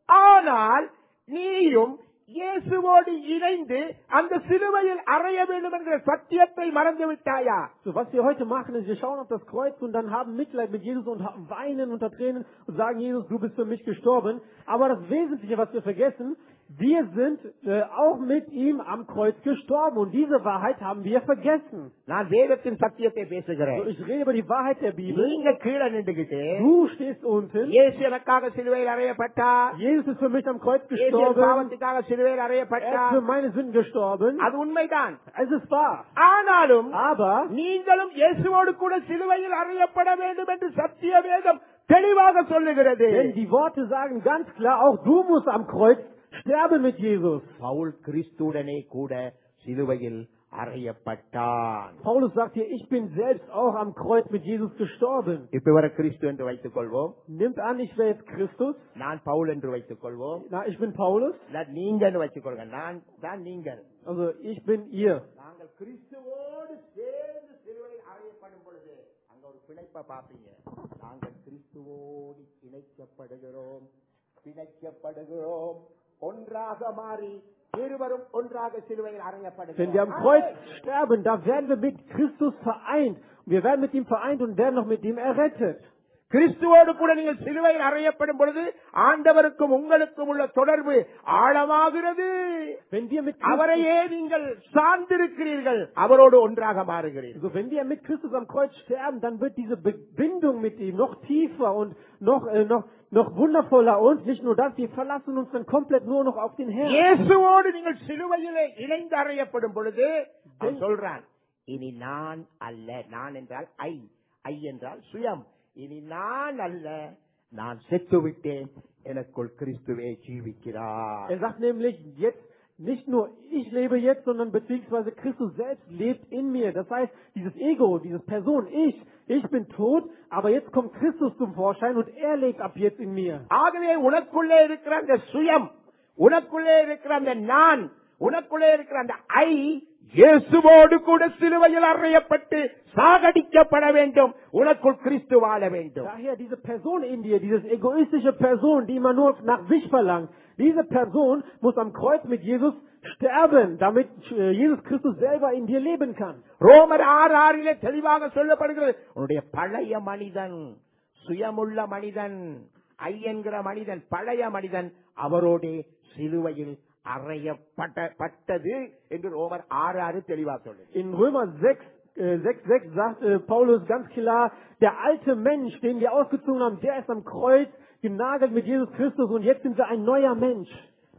ஆனால் நீயும் இயேசுவோடு இணைந்து அந்த சிலுவையில் அறைய வேண்டும் என்கிற சத்தியத்தை மறந்து விட்டாயா? So, was wir heute machen, ist, wir schauen auf das Kreuz und dann haben Mitleid mit Jesus und weinen unter Tränen und sagen, Jesus, du bist für mich gestorben. Aber das Wesentliche, was wir vergessen, wir sind äh, auch mit ihm am Kreuz gestorben und diese Wahrheit haben wir vergessen. நான் வேதத்தின் சத்தியத்தை பேசுகிறேன். So, ich rede über die Wahrheit der Bibel. நீங்க கீழே நின்றுகிட்டு Du stehst unten. இயேசு எனக்காக சிலுவையில் அறையப்பட்டார், Jesus ist für mich am Kreuz இயேசு என் gestorben. பாவத்துக்காக சிலுவையில் Er ist அறையப்பட்டார். für meine Sünden gestorben. அது உண்மைதான். Es ist wahr. ஆனாலும் Aber நீங்களும் இயேசுவோடு கூட சிலுவையில் அறையப்பட வேண்டும் என்று சத்திய வேதம் தெளிவாக சொல்லுகிறது. denn die Worte sagen ganz klar, auch du musst am Kreuz sterben mit Jesus. Pavul கிறிஸ்துவுடனே கூட சிலுவையில் அறையப்பட்டான். Paulus sagt hier, ich bin selbst auch am Kreuz mit Jesus gestorben. இப்ப வர கிறிஸ்து என்று வைத்துக் கொள்வோம். Nimmt an, ich wäre jetzt Christus. நான் பவுல் என்று வைத்துக் கொள்வோம். Na, ich bin Paulus. நீங்க வைத்துக் கொள்ளுங்க. நான் தான் நீங்கள். Also, ich bin ihr. நாங்கள் கிறிஸ்துவோடு சேர்ந்து சிலுவையில் அறையப்படும் பொழுது அங்க ஒரு பிணைப்பை பார்ப்பீங்க. நாங்கள் கிறிஸ்துவோடு இணைக்கப்படுகிறோம், பிணைக்கப்படுகிறோம், ஒன்றாக மாறி இருவரும் ஒன்றாக சிலுவையில் Wenn wir am அறையப்படுகிறோம். Kreuz sterben, da werden wir mit Christus vereint. Wir werden mit ihm vereint und werden noch mit ihm errettet. கிறிஸ்துவோடு கூட நீங்கள் சிலுவையில் அறையப்படும் பொழுது ஆண்டவருக்கும் உங்களுக்கும் உள்ள தொடர்பு ஆழமாகிறது. Wenn wir mit Christus, அவரையே நீங்கள் சார்ந்திருக்கிறீர்கள், அவரோடு ஒன்றாக மாறுகிறீர்கள். also wenn wir mit Christus am Kreuz sterben, dann wird diese Bindung mit ihm noch tiefer und noch, äh, noch, noch wundervoller. Und nicht nur das, wir verlassen uns dann komplett nur noch auf den Herrn. இயேசுவோடு நீங்கள் சிலுவையிலே இணைந்து அறையப்படும் பொழுது அவன் சொல்றான், இனி நான் அல்ல. நான் என்றால் ஐ, ஐ என்றால் சுயம். இனி நான் அல்ல, நான் செத்துவிட்டேன், எனக்குள் கிறிஸ்துவே ஜீவிக்கிறார். Er sagt nämlich, jetzt nicht nur ich lebe jetzt, sondern beziehungsweise Christus selbst lebt in mir. Das heißt, dieses Ego, diese Person, ich, ich bin tot, aber jetzt kommt Christus zum Vorschein und er lebt ab jetzt in mir. ஆகவே உனக்குள்ளே இருக்கிற அந்த சுயம், உனக்குள்ளே இருக்கிற அந்த நான், உனக்குள்ளே இருக்கிற அந்த ஐ இயேசுவோடு கூட சிலுவையில் அறையப்பட்டு சாகடிக்கப்பட வேண்டும், உனக்குள் கிறிஸ்து வாழ வேண்டும். Daher diese Person in dir, diese egoistische Person, die immer nur nach sich verlangt, diese Person muss am Kreuz mit Jesus sterben, damit äh, Jesus Christus selber in dir leben kann. ரோமர் ஆறு ஆறிலே தெளிவாக சொல்லப்படுகிறது, உன்னுடைய பழைய மனிதன், சுயமுள்ள மனிதன், ஐ என்கிற மனிதன், பழைய மனிதன் அவரோடு சிலுவையில் அறையப்பட்டது என்று ரோமர் ஆறு ஆறு தெளிவாக சொல்லுது. In Römer sechs, äh, sechs, sechs sagt äh, Paulus ganz klar, der alte Mensch, den wir ausgezogen haben, der ist am Kreuz genagelt mit Jesus Christus und jetzt sind wir ein neuer Mensch.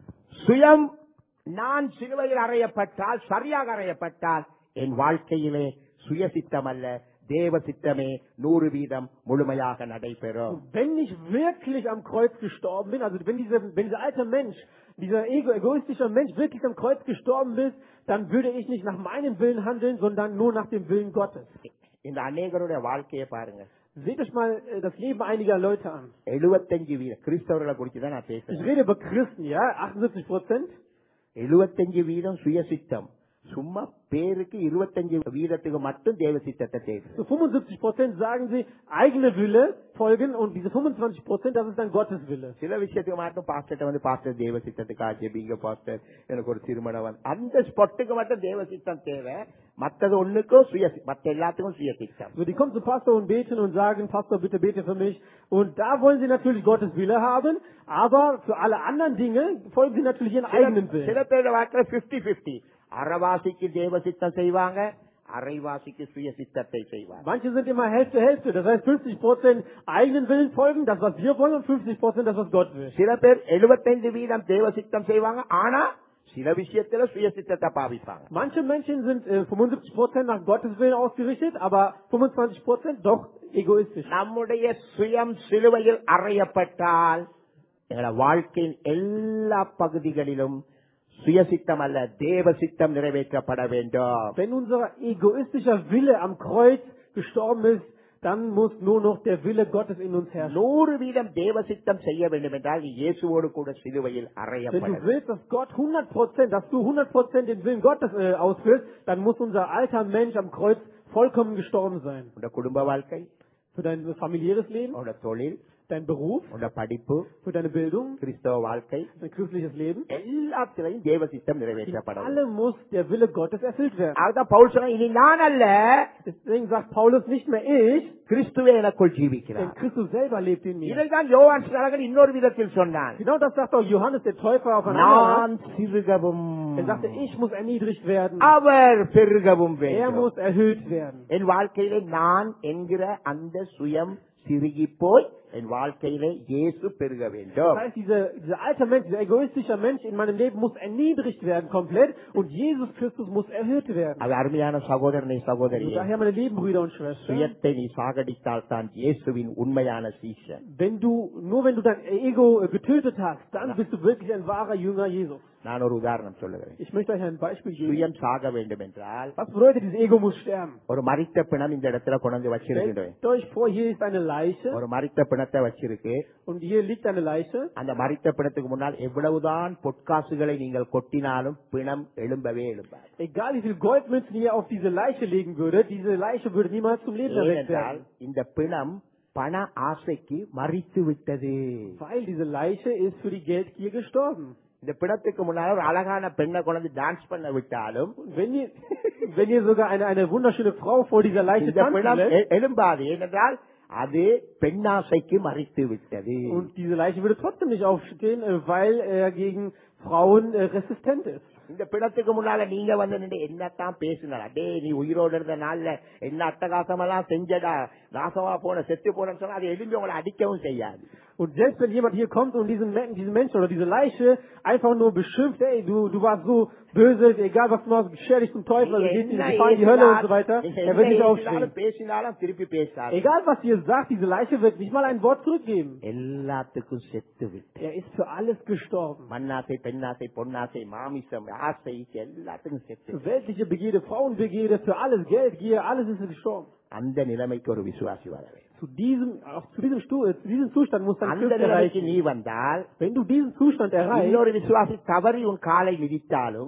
சுயம் நான் சிலுவையில் அறையப்பட்டால், சரியாக அறையப்பட்டால், என் வாழ்க்கையிலே சுயசித்தம் அல்ல, தேவ சித்தமே நூறு வீதம் முழுமையாக நடைபெறும். Wenn ich wirklich am Kreuz gestorben bin, also wenn dieser, wenn dieser alte Mensch, dieser ego, egoistische Mensch wirklich am Kreuz gestorben ist, dann würde ich nicht nach meinem Willen handeln, sondern nur nach dem Willen Gottes. இந்த அநேகருடைய வாழ்க்கையை பாருங்க. Seht euch mal äh, das Leben einiger Leute an. எழுபத்தஞ்சு வீதம் கிறிஸ்தவர்களை குறித்து தான் நான் Ich பேசுறேன். rede über Christen, ja, achtundsiebzig Prozent. எழுபத்தஞ்சு வீதம் சுயசித்தம், சும்மா பேருக்கு இருபத்தஞ்சு வீதத்துக்கு மட்டும் தேவ சித்தத்தை செய்யுது. Zu fünfundsiebzig Prozent sagen sie, eigene Wille folgen und diese fünfundzwanzig Prozent, das ist dann Gottes Wille. சில விஷயத்துக்கு மட்டும் பாஸ்டர் வந்து பாஸ்டர் தேவ சித்தத்துக்காக ஜெபிங்க பாஸ்டர், எனக்கு ஒரு திருமணம் வந்து அந்த ஸ்பாட்டுக்கு மட்டும் தேவ சித்தம் தேவை, மற்றது ஒண்ணுக்கும் சுய, மற்ற எல்லாத்துக்கும் சுய சித்தம். So, die kommen zum Pastor und beten und sagen, Pastor, bitte bete für mich. Und da wollen sie natürlich Gottes Wille haben, aber für alle anderen Dinge folgen sie natürlich ihren eigenen சில Willen. பேரோட வாழ்க்கை fifty fifty, அரைவாசிக்கு தேவ சித்தம் செய்வாங்க, அரைவாசிக்கு சுய சித்தத்தை செய்வாங்க. Manche sind immer Hälfte, Hälfte. Das heißt fünfzig Prozent eigenen Willen folgen, das was wir wollen, und fünfzig Prozent das was Gott will. சில பேர் எழுபத்தஞ்சு வீதம் தேவ சித்தம் செய்வாங்க, ஆனா சில விஷயத்துல சுய சித்தத்தை பாவிப்பாங்க. Manche Menschen sind äh, fünfundsiebzig Prozent nach Gottes Willen ausgerichtet, aber fünfundzwanzig Prozent doch egoistisch. நம்முடைய சுயம் சிலுவையில் அறையப்பட்டால் எங்களோட வாழ்க்கையின் எல்லா பகுதிகளிலும் சுயசித்தம் அல்ல, தேவ சித்தம் நிறைவேற்றப்பட வேண்டும். Wenn unser egoistischer Wille am Kreuz gestorben ist, dann muss nur noch der Wille Gottes in uns herrschen. நூறு வீதம் தேவ சித்தம் செய்ய வேண்டும் என்றால் நீ இயேசுவோடு கூட சிலுவையில் Wenn அறையப்பட du வேண்டும். willst, dass Gott hundert Prozent, dass du hundert Prozent den Willen Gottes äh, ausführst, dann muss unser alter Mensch am Kreuz vollkommen gestorben sein. உன்னோட குடும்ப வாழ்க்கை, Für dein familiäres Leben, உன்னோட தொழில், dein Beruf, உன்னோட படிப்பு, für deine Bildung, கிறிஸ்தவ வாழ்க்கை, dein christliches Leben. எல்லாத்திலையும் தேவ சித்தம் In நிறைவேற்றப்பட வேண்டும். allem muss der Wille Gottes erfüllt werden. அதுதான் பவுல் சொன்னா, இனி நான் அல்ல, Deswegen sagt Paulus nicht mehr ich, கிறிஸ்துவே எனக்குள் denn ஜீவிக்கிறார். Christus selber lebt in mir. இதைதான் யோவான் ஸ்நானகன் இன்னொரு விதத்தில் சொன்னான். Genau das sagt auch Johannes der Täufer auf einer anderen நான் சிறுகவும், Art. Er sagte, ich muss erniedrigt werden. அவர் பெருகவும் Er வேண்டும். muss erhöht werden. என் வாழ்க்கையிலே நான் என்கிற அந்த சுயம் சிறுகி போய் என் வாழ்க்கையிலே இயேசு பெருக வேண்டும். Das heißt, dieser, dieser alte Mensch, dieser egoistische Mensch in meinem Leben muss erniedrigt werden komplett und Jesus Christus muss erhöht werden. அது அருமையான சகோதரனை Und சகோதரியே, daher, meine lieben Brüder und Schwestern, சுயத்தை நீ சாகடித்தால் தான் இயேசுவின் உண்மையான சீஷன். wenn du, nur wenn du dein Ego äh, getötet hast, dann bist du wirklich ein wahrer Jünger Jesus. நான் ஒரு உதாரணம் சொல்லுகிறேன். Ich möchte euch ein Beispiel geben. சுயம் சாக வேண்டும் என்றால் Was bedeutet, dieses Ego muss sterben? ஒரு மரித்த பிணம் இந்த இடத்துல கொண்டு வச்சிருக்கிறேன். Stellt euch vor, hier ist eine Leiche ஒரு மரித்த பிணத்தை வச்சிருக்கு. und hier liegt eine Leiche. அந்த மரித்த பிணத்துக்கு முன்னால் எவ்வளவுதான் பொற்காசுகளை நீங்கள் கொட்டினாலும் பிணம் எழும்பவே எழும்பாது. Egal wie viel Goldmünzen ihr auf diese Leiche legen würdet, diese Leiche würde niemals zum Leben erweckt ஏனென்றால் werden. இந்த பிணம் பண ஆசைக்கு மரித்து விட்டது. Weil diese Leiche ist für die Geldgier gestorben. இந்த பிணத்துக்கு முன்னால ஒரு அழகான பெண்ணை கொண்டு டான்ஸ் பண்ண விட்டாலும் Und wenn ihr, wenn ihr sogar eine, eine wunderschöne Frau vor dieser Leiche இந்த tanzen பிணம் lässt, எ- எழும்பாது. ஏனென்றால் அது பெண்ணாசைக்கு மறித்து விட்டது. und diese Leiche würde trotzdem nicht aufstehen, äh, weil er gegen Frauen äh, resistent ist. இந்த பிணத்துக்கு முன்னால நீங்க வந்து நின்று என்னத்தான் பேசினார், அடே நீ உயிரோடு இருந்த நாள்ல என்ன அட்டகாசமெல்லாம் செஞ்சடா, நாசமா போன செத்து போனன்னு சொன்னா அது எழும்பி உங்களை அடிக்கவும் செய்யாது. Und selbst wenn jemand hier kommt und diesen, Men- diesen Menschen oder diese Leiche einfach nur beschimpft, ey, du, du warst so böse, egal was du machst, scher dich zum Teufel, also geht in die Gefahr in die Hölle und so weiter, er wird nicht aufstehen. பேசினாலும் திருப்பி பேசாது. Egal was ihr sagt, diese Leiche wird nicht mal ein Wort zurückgeben. எல்லாத்துக்கும் செத்து விட்டு Er ist für alles gestorben. மண்ணாசை, பெண்ணாசை, பொன்னாசை, மாமிசம், ஆசை, எல்லாத்துக்கும் செத்து. Für weltliche Begierde, Frauenbegierde, für alles, Geld, Gier, alles ist gestorben. அந்த நிலைமைக்கு ஒரு விசுவாசி வர வேண்டும். Zu diesem, auch zu diesem, Stu zu diesem Zustand muss ein அந்த Christ நிலைமைக்கு erreichen. நீ வந்தால் Wenn du diesen Zustand erreichst, இன்னொரு விசுவாசி தவறி உன் காலை மிதித்தாலும்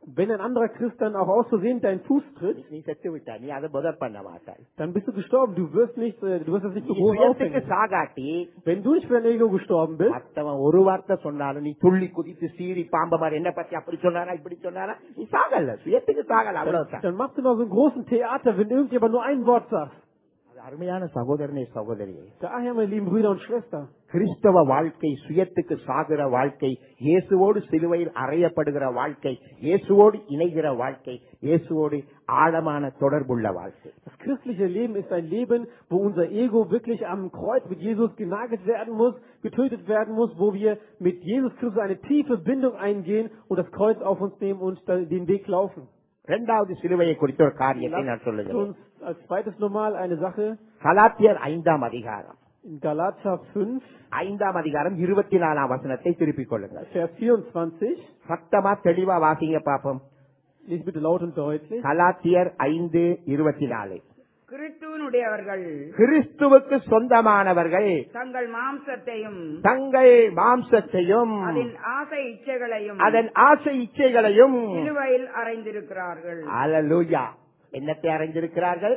Wenn ein anderer Christ dann auch aus Versehen deinen Fuß tritt, நீ செத்து விட்டாய், நீ அதை முதல் பண்ண மாட்டாய். dann bist du gestorben. Du wirst nicht, äh, du wirst das nicht so நீ groß சுயத்துக்கு aufhängen. சாகாட்டி Wenn du nicht für dein Ego gestorben bist, மத்தவன் ஒரு வார்த்தை சொன்னாலும் நீ துள்ளி குதித்து சீறி பாம்ப மாதிரி என்ன பத்தி அப்படி சொன்னாரா இப்படி சொன்னாரா நீ சாகல, சுயத்துக்கு சாகல, dann, அவ்வளவுதான். dann machst du noch so einen großen Theater, wenn irgendjemand nur ein Wort sagt. அது அருமையான சகோதரனே சகோதரியே, Daher, meine lieben Brüder und Schwestern, கிறிஸ்தவ வாழ்க்கை சுயத்துக்கு சாகிற வாழ்க்கை, இயேசுவோடு சிலுவையில் அறையப்படுகிற வாழ்க்கை, இயேசுவோடு இணைகிற வாழ்க்கை, இயேசுவோடு ஆழமான தொடர்புள்ள வாழ்க்கை. das christliche Leben ist ein Leben, wo unser Ego wirklich am Kreuz mit Jesus genagelt werden muss, getötet werden muss, wo wir mit Jesus Christus eine tiefe Bindung eingehen und das Kreuz auf uns nehmen und den Weg laufen. இரண்டாவது சிலுவையை குறித்த ஒரு காரியத்தை நான் Lasst சொல்லுகிறேன். uns als zweites nochmal eine Sache கலாத்தியர் ஐந்தாம் அதிகாரம் in Galater fünf, ஐந்தாம் அதிகாரம் இருபத்தி நாலாம் வசனத்தை திருப்பிக் கொள்ளுங்கள். Vers vierundzwanzig. சத்தமா தெளிவா வாசிங்க பாப்போம். Lies bitte laut und deutlich. கலாத்தியர் ஐந்து இருபத்தி நாலு. கிறிஸ்துவனுடையவர்கள் கிறிஸ்துவுக்கு சொந்தமானவர்கள் தங்கள் மாம்சத்தையும் தங்கள் மாம்சத்தையும் அதன் ஆசை இச்சைகளையும் அதன் ஆசை இச்சைகளையும் சிலுவையில் அறைந்திருக்கிறார்கள். அல்லேலூயா. என்னத்தை அறைந்திருக்கிறார்கள்?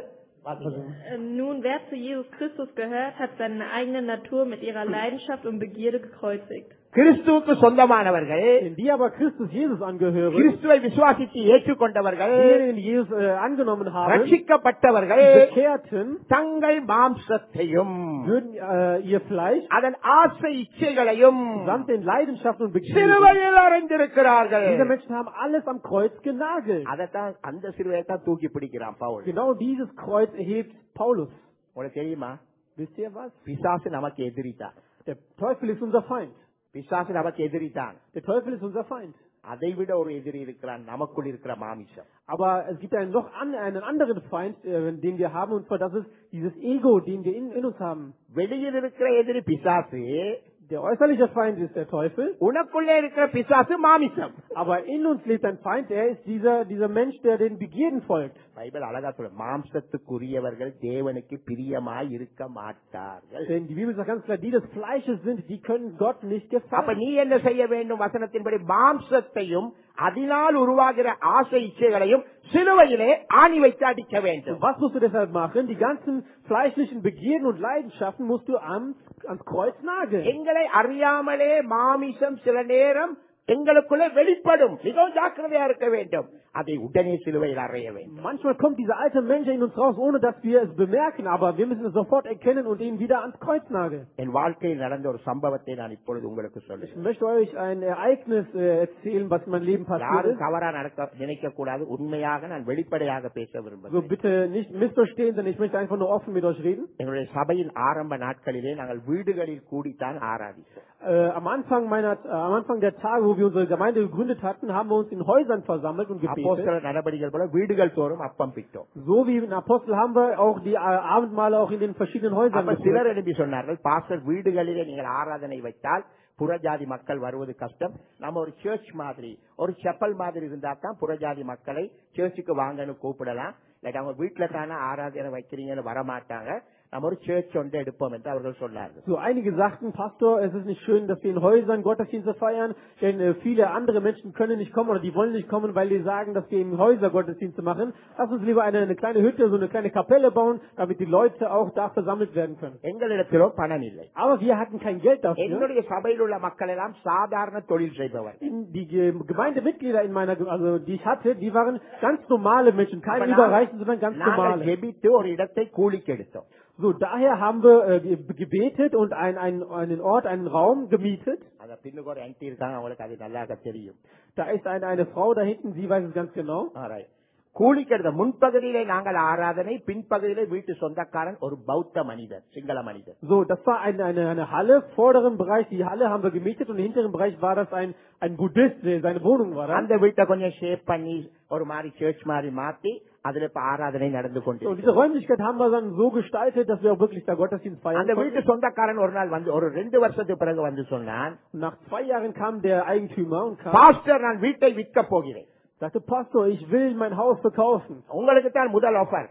Äh, Nun, wer zu Jesus Christus gehört, hat seine eigene Natur mit ihrer Leidenschaft und Begierde gekreuzigt. கிறிஸ்துவுக்கு சொந்தமானவர்கள், Denn die aber Christus Jesus angehören, கிறிஸ்துவை விசுவாசித்து ஏற்றுக்கொண்டவர்கள், diejenigen, die Jesus äh, angenommen haben, ரட்சிக்கப்பட்டவர்கள் die Bekehrten, தங்கள் மாம்சத்தையும் würden äh, ihr Fleisch அதன் ஆசை இச்சைகளையும் samt den Leidenschaften und Begierden. சிலுவையில் அறைந்திருக்கிறார்கள். Diese Menschen haben alles am Kreuz genagelt. அதைத்தான் அந்த சிலுவையை தான் தூக்கி பிடிக்கிறான் Pavul. Genau dieses Kreuz erhebt Paulus. உங்களுக்கு தெரியுமா? Wisst ihr was? பிசாசு நமக்கு எதிரிதான். Der Teufel ist unser Feind. பிசாசு நமக்கு எதிரிதான். Der Teufel ist unser Feind. அதை விட ஒரு எதிரி இருக்கிறான், நமக்குள் இருக்கிற மாமிசம். Aber es gibt einen noch an, einen anderen Feind, äh, den wir haben, und zwar das ist dieses Ego, den wir in, in uns haben. வெளியில் இருக்கிற எதிரி பிசாசு, Der äußerliche Feind ist der Teufel, உனக்குள்ளே இருக்கிற பிசாசு மாமிசம். aber in uns lebt ein Feind, er ist dieser, dieser Mensch, der den Begierden folgt. Bible அழகா சொல்ல, மாம்சத்துக்குரியவர்கள் தேவனுக்கு பிரியமாய் இருக்க மாட்டார்கள். Denn die Bibel sagt ganz klar, die des Fleisches sind, die können Gott nicht அப்ப gefallen. நீ என்ன செய்ய வேண்டும்? வசனத்தின்படி மாம்சத்தையும் அதனால் உருவாகிற ஆசை இச்சைகளையும் சிலுவையிலே ஆணி வைத்து அடிக்க வேண்டும். Und was musst du deshalb machen? Die ganzen fleischlichen Begierden und Leidenschaften musst du ans, ans Kreuz nageln. எங்களை அறியாமலே மாமிசம் சில நேரம் எங்களுக்குள்ளே வெளிப்படும். மிகவும் ஜாக்கிரதையா இருக்க வேண்டும். அதை உடனே சிலுவையில் அறைய வேண்டும். Manchmal kommt dieser alte Mensch in uns raus, ohne dass wir es bemerken, aber wir müssen es sofort erkennen und ihn wieder ans Kreuz nageln. என் வாழ்க்கையில் நடந்த ஒரு சம்பவத்தை நான் இப்பொழுது உங்களுக்கு Ich சொல்லுகிறேன். möchte euch ein Ereignis äh, erzählen, was in meinem Leben passiert யாரும் ist. தவறா நடக்க நினைக்க கூடாது. உண்மையாக நான் வெளிப்படையாக பேச So விரும்புகிறேன். bitte nicht missverstehen, denn ich möchte einfach nur offen mit euch reden. எங்களுடைய சபையின் ஆரம்ப நாட்களிலே நாங்கள் வீடுகளில் கூடித்தான் ஆராதித்தோம். Äh, am Anfang meiner, äh, am Anfang der Tage, wo wir unsere Gemeinde gegründet hatten, haben wir uns in Häusern versammelt und gebetet. அப்போஸ்தலர் நடபடிகள் போல வீடுகள் தோறும் அப்பம் பிட்டோம். So wie in Apostel haben wir auch die äh, Abendmahle auch in den verschiedenen Häusern அப்ப geführt. சிலர் எழுப்பி சொன்னார்கள், பாஸ்டர் வீடுகளிலே நீங்கள் ஆராதனை வைத்தால் புறஜாதி மக்கள் வருவது கஷ்டம். நம்ம ஒரு சர்ச் மாதிரி, ஒரு செப்பல் மாதிரி இருந்தா தான் புறஜாதி மக்களை சர்ச்சுக்கு வாங்கன்னு கூப்பிடலாம். இல்லாட்டி அவங்க வீட்டுல தானே ஆராதனை வைக்கிறீங்கன்னு வரமாட்டாங்க. நம்ம ஒரு சர்ச் ஒன்று எடுப்போம் என்று அவர்கள் சொன்னார்கள். So einige sagten, Pastor, es ist nicht schön, dass wir in Häusern Gottesdienste feiern, denn äh, viele andere Menschen können nicht kommen oder die wollen nicht kommen, weil die sagen, dass wir in Häuser Gottesdienste machen. Lass uns lieber eine, eine kleine Hütte, so eine kleine Kapelle bauen, damit die Leute auch da versammelt werden können. எங்களிடத்திலோ பணம் இல்லை. Aber wir hatten kein Geld dafür. என்னுடைய சபையில் உள்ள மக்கள் எல்லாம் சாதாரண தொழில் செய்பவர். Die Ge- Gemeindemitglieder in meiner, Ge- also die ich hatte, die waren ganz normale Menschen, keine Überreichen, sondern ganz நாங்கள் normale. ஜெபித்து ஒரு இடத்தை கூலிக்கு எடுத்தோம். So, daher haben wir äh, ge- gebetet und ein, ein, einen Ort, einen Raum gemietet. அந்த பின்னுக்கு ஒரு anti இருக்காங்க, அவங்களுக்கு அது நல்லாக தெரியும். Da ist eine, eine Frau da hinten, sie weiß es ganz genau. Alright. கூலிக்கு எடுத்த முன்பகுதியிலே நாங்கள் ஆராதனை, பின்பகுதியிலே வீட்டு சொந்தக்காரன் ஒரு பௌத்த மனிதர், சிங்கள மனிதர். So, das war eine, eine, eine Halle, vorderen Bereich, die Halle haben wir gemietet und im hinteren Bereich war das ein, ein Buddhist, der- seine Wohnung war da. அந்த வீட்டை கொஞ்சம் ஷேப் பண்ணி ஒரு மாதிரி சர்ச் மாதிரி மாத்தி அதுல இப்ப ஆராதனை நடந்து கொண்டு So, diese Räumlichkeit haben wir dann so gestaltet, dass wir auch wirklich da Gottesdienst feiern அந்த வீட்டு konnten. சொந்தக்காரன் ஒரு நாள் வந்து ஒரு ரெண்டு வருஷத்துக்கு பிறகு வந்து சொன்னான், Und nach zwei Jahren kam der Eigentümer und kam, pastor நான் வீட்டை விற்க போகிறேன், sagte, Pastor, ich will mein Haus verkaufen. உங்களுக்கு தான் முதல் offer,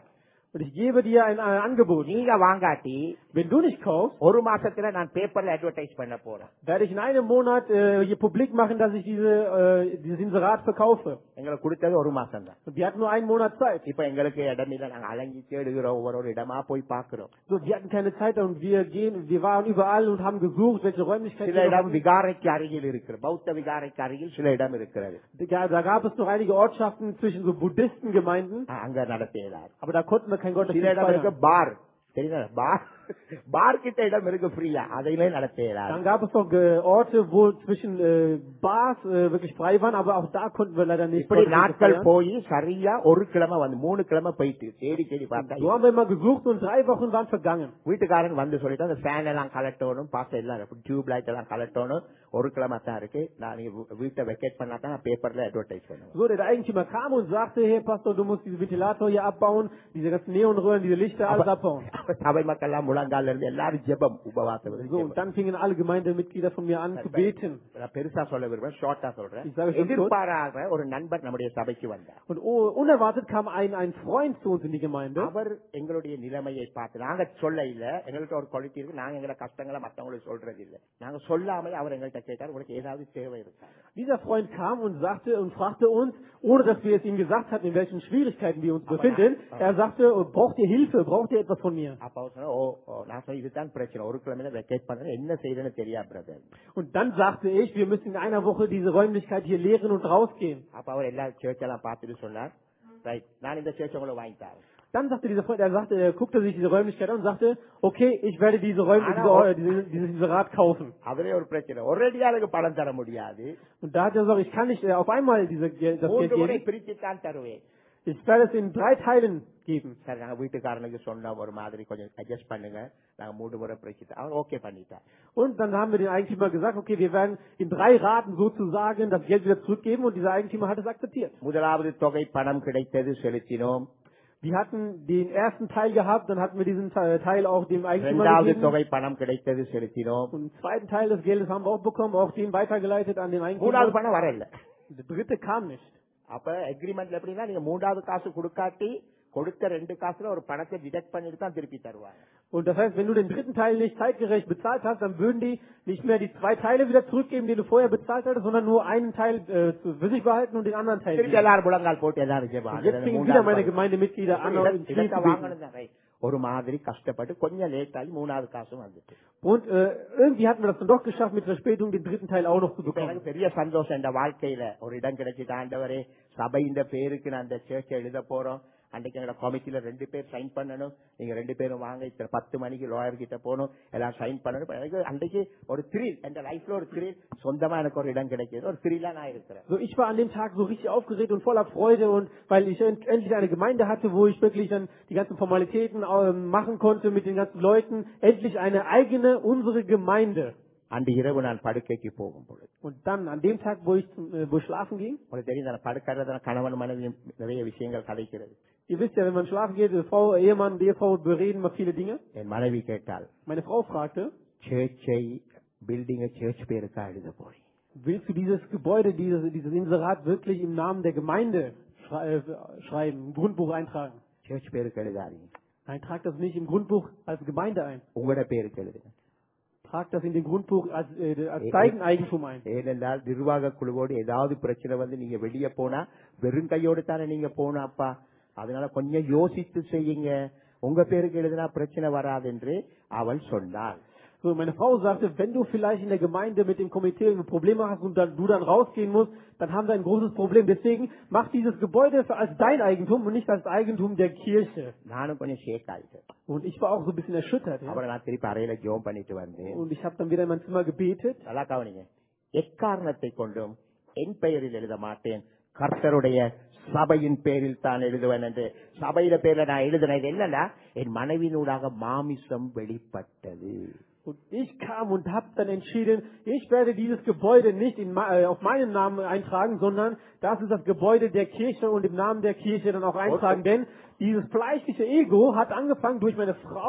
Und ich gebe dir ein, ein Angebot. நீங்க வாங்காட்டி Wenn du nicht kaufst, ஒரு மாசத்துல நான் பேப்பர்ல அட்வர்டைஸ் பண்ண போறேன். werde ich in einem Monat äh, hier publik machen, dass ich diese, äh, dieses Inserat verkaufe. எங்களுக்கு கொடுத்தது ஒரு மாசம் தான். Und wir hatten nur einen Monat Zeit. இப்ப எங்களுக்கு இடமில்ல, நாங்க அலங்கி தேடுகிறோம், ஒவ்வொரு ஒரு இடமா போய் பாக்குறோம். So, wir hatten keine Zeit und wir gehen, wir waren überall und haben gesucht, welche Räumlichkeiten சில wir noch இடம் haben. விகாரைக்கு அருகில் இருக்கிறது, பௌத்த விகாரைக்கு அருகில் சில இடம் இருக்கிறது. Da, da gab es noch einige Ortschaften zwischen so Buddhistengemeinden, ஆ, அங்க நடத்தியதார். aber da konnten wir kein சில Gottesdienst இடம் இருக்கு feiern. பார், தெரியுதா? பார் பார் கிட்ட இடம் இருக்கு ஃப்ரீயா, அதையுமே நடத்தியதார். Dann gab es noch äh, Orte, wo zwischen äh, Bars äh, wirklich frei waren, aber auch da konnten wir leider nicht இப்படி Gottesdienste நாட்கள் feiern. போய் சரியா ஒரு கிழமை வந்து மூணு கிழமை போயிட்டு தேடி தேடி பார்த்தா So haben wir immer gesucht und drei Wochen waren vergangen. வீட்டுக்காரன் வந்து சொல்லிட்டு அந்த ஃபேன் எல்லாம் கலட்டணும், பாச எல்லாம் டியூப் லைட் எல்லாம் கலட்டணும், ஒரு கிழமை தான் இருக்கு, நான் நீங்க வீட்டை வெக்கேட் பண்ணா தான் நான் பேப்பர்ல அட்வர்டைஸ் பண்ணுவேன். So, der Eigentümer kam und sagte, hey Pastor, du musst diesen Ventilator hier abbauen, diese ganzen Neonröhren, diese Lichter, alles abbauen. சபை மக்கள் எல்லாம் முழங்கால இருந்து எல்லாரும் ஜெபம் உபவாசம். So, und dann fingen alle Gemeindemitglieder von mir an zu beten. நான் பெருசா சொல்ல விரும்புறேன், ஷார்ட்டா சொல்றேன். Ich sage schon kurz. எதிர்பாராத ஒரு நண்பர் நம்முடைய சபைக்கு வந்தார். Und oh, unerwartet kam ein, ein Freund zu uns in die Gemeinde. அவர் எங்களுடைய நிலைமையை பார்த்து, நாங்க சொல்ல இல்ல, எங்கள்கிட்ட ஒரு குவாலிட்டி இருக்கு, நாங்க எங்களை கஷ்டங்களை மற்றவங்களுக்கு சொல்றது இல்ல, நாங்க சொல்லாம அவர் எங்கள்கிட்ட கேட்டார், உங்களுக்கு ஏதாவது தேவை இருக்கா? Dieser Freund kam und sagte und fragte uns, ohne dass wir es ihm gesagt hatten, in welchen Schwierigkeiten wir uns befinden. Er sagte, braucht ihr Hilfe? Braucht ihr etwas von mir? அப்ப அவர் சொன்னார், ஓ ஓ, நான் சொன்னேன், இதுதான் பிரச்சனை, ஒரு கிழமையில vacate பண்றேன், என்ன செய்யறேன்னு தெரியா brother. Und dann sagte ich, wir müssen in einer Woche diese Räumlichkeit hier leeren und rausgehen. அப்ப அவர் எல்லா சர்ச் எல்லாம் பார்த்துட்டு சொன்னார், ரைட், நான் இந்த சர்ச் உங்களை வாங்கிட்டாரு. Dann sagte dieser Freund, er sagte, er guckte sich diese Räumlichkeit an und sagte, okay, ich werde diese Räumlichkeit, diese, diese, dieses Inserat kaufen. அவரே ஒரு பிரச்சனை, ஒரேடியா எனக்கு பணம் தர முடியாது, Und da hat er gesagt, ich kann nicht äh, auf einmal diese, Geld- das Geld மூன்று முறை geben. பிரிச்சு தான் தருவேன். Ich werde es in drei Teilen geben. சரி, நாங்க வீட்டுக்காரனுக்கு சொன்ன ஒரு மாதிரி கொஞ்சம் அட்ஜஸ்ட் பண்ணுங்க, நாங்க மூன்று முறை பிரிச்சு தரோம். அவர் ஓகே பண்ணிட்டார். Und dann haben wir den Eigentümer gesagt, okay, wir werden in drei Raten sozusagen das Geld wieder zurückgeben und dieser Eigentümer hat es akzeptiert. முதலாவது தொகை பணம் கிடைத்தது, செலுத்தினோம். Wir hatten den ersten Teil gehabt, dann hatten wir diesen Teil auch dem Eigentümer இரண்டாவது gegeben. தொகை பணம் கிடைத்தது, செலுத்தினோம். Und den zweiten Teil des Geldes haben wir auch bekommen, auch den weitergeleitet an den மூணாவது Eigentümer. பணம் வரல. Der dritte kam nicht. அப்ப அக்ரிமெண்ட்ல எப்படின்னா, நீங்க மூன்றாவது காசு கொடுக்காட்டி கொடுத்த ரெண்டு காசுல ஒரு பணத்தை டிடக்ட் பண்ணிட்டு தான் திருப்பி தருவாங்க. Und das heißt, wenn du den dritten Teil nicht zeitgerecht bezahlt hast, dann würden die nicht mehr die zwei Teile wieder zurückgeben, die du vorher bezahlt hattest, sondern nur einen Teil äh, für sich behalten und den anderen Teil திருப்பி geben. எல்லாரும் முழங்கால் போட்டு எல்லாரும் ஜெபம். Und jetzt fingen wieder meine Gemeindemitglieder an, in Knie zu beten. வாங்கணும் தான். ஒரு மாதிரி கஷ்டப்பட்டு கொஞ்சம் லேட் ஆகி மூணாவது காசும் வந்துட்டு. Und äh, irgendwie hatten wir das dann doch geschafft, mit Verspätung den dritten Teil auch noch zu இப்ப bekommen. எனக்கு பெரிய சந்தோஷம், இந்த வாழ்க்கையில ஒரு இடம் கிடைச்சிட்டு, ஆண்டவரே சபை இந்த பேருக்கு நான் அந்த சேர்ச்சை எழுத போறோம், அன்றைக்கு எங்களோட கமிட்டில ரெண்டு பேர் சைன் பண்ணணும், நீங்க ரெண்டு பேரும் வாங்க, இத்தனை பத்து மணிக்கு லாயர் கிட்ட போகணும், எல்லாம் சைன் பண்ணணும். எனக்கு அன்றைக்கு ஒரு த்ரில், என் லைஃப்ல ஒரு த்ரில், சொந்தமா எனக்கு ஒரு இடம் கிடைக்கிறது, ஒரு த்ரில்லா நான் இருக்கிறேன். So, ich war an dem Tag so richtig aufgeregt und voller Freude und weil ich end- endlich eine Gemeinde hatte, wo ich wirklich dann die ganzen Formalitäten äh, machen konnte mit den ganzen Leuten, endlich eine eigene, unsere Gemeinde. அன்று இரவு நான் படுக்கைக்கு போகும் பொழுது, Und dann an dem Tag, wo ich, zum, äh, wo ich schlafen ging, உங்களுக்கு தெரியும், நான் படுக்கிறத கணவன் மனைவி நிறைய விஷயங்கள் கதைக்கிறது. ihr wisst ja, wenn man schlafen geht, die Frau, Ehemann und Ehefrau bereden immer viele Dinge. என் மனைவி கேட்டால், Meine Frau fragte, சேர்ச்சை பில்டிங் சேர்ச் பேருக்கா எழுத போறேன். willst du dieses Gebäude, dieses, dieses Inserat wirklich im Namen der Gemeinde schrei äh, schreiben, im Grundbuch eintragen? Church பேருக்கு எழுதாதீங்க, Nein, trag das nicht im Grundbuch als Gemeinde ein. உங்களோட பேருக்கு எழுதுங்க. Trag das in den Grundbuch als, äh, als Eigeneigentum ein. ஏனென்றால் நிர்வாக குழுவோடு ஏதாவது பிரச்சனை வந்து நீங்க வெளியே போனா வெறும் கையோடு தானே நீங்க போனா அப்பா, அதனால கொஞ்சம் யோசித்து செய்யுங்க, உங்க பேருக்கு எழுதினா பிரச்சனை வராது என்று அவள் சொன்னாள். So, meine Frau sagte, wenn du vielleicht in der Gemeinde mit dem Komitee ein Problem hast und dann, du dann rausgehen musst, dann haben wir ein großes Problem. Deswegen mach dieses Gebäude als dein Eigentum und nicht als Eigentum der Kirche. நானும் கொஞ்சம் ஷேக் ஆயிட்டேன். Und ich war auch so ein bisschen erschüttert. Ja? அப்புறம் நான் திருப்பி அறையில ஜோம் பண்ணிட்டு வந்தேன். Und ich habe dann wieder in mein Zimmer gebetet. நல்லா கவனிங்க, எக்காரணத்தை கொண்டும் என் பெயரில் எழுத மாட்டேன், கர்த்தருடைய சபையின் பேரில் தான் எழுதுவேன் என்று. சபையில பேர்ல நான் எழுதினது என்னன்னா, என் மனைவியினூடாக மாமிசம் வெளிப்பட்டது. Und ich kam und habe dann entschieden, ich werde dieses Gebäude nicht in, äh, auf meinen Namen eintragen, sondern das ist das Gebäude der Kirche und im Namen der Kirche dann auch eintragen. Denn dieses fleischliche Ego hat angefangen, durch meine Frau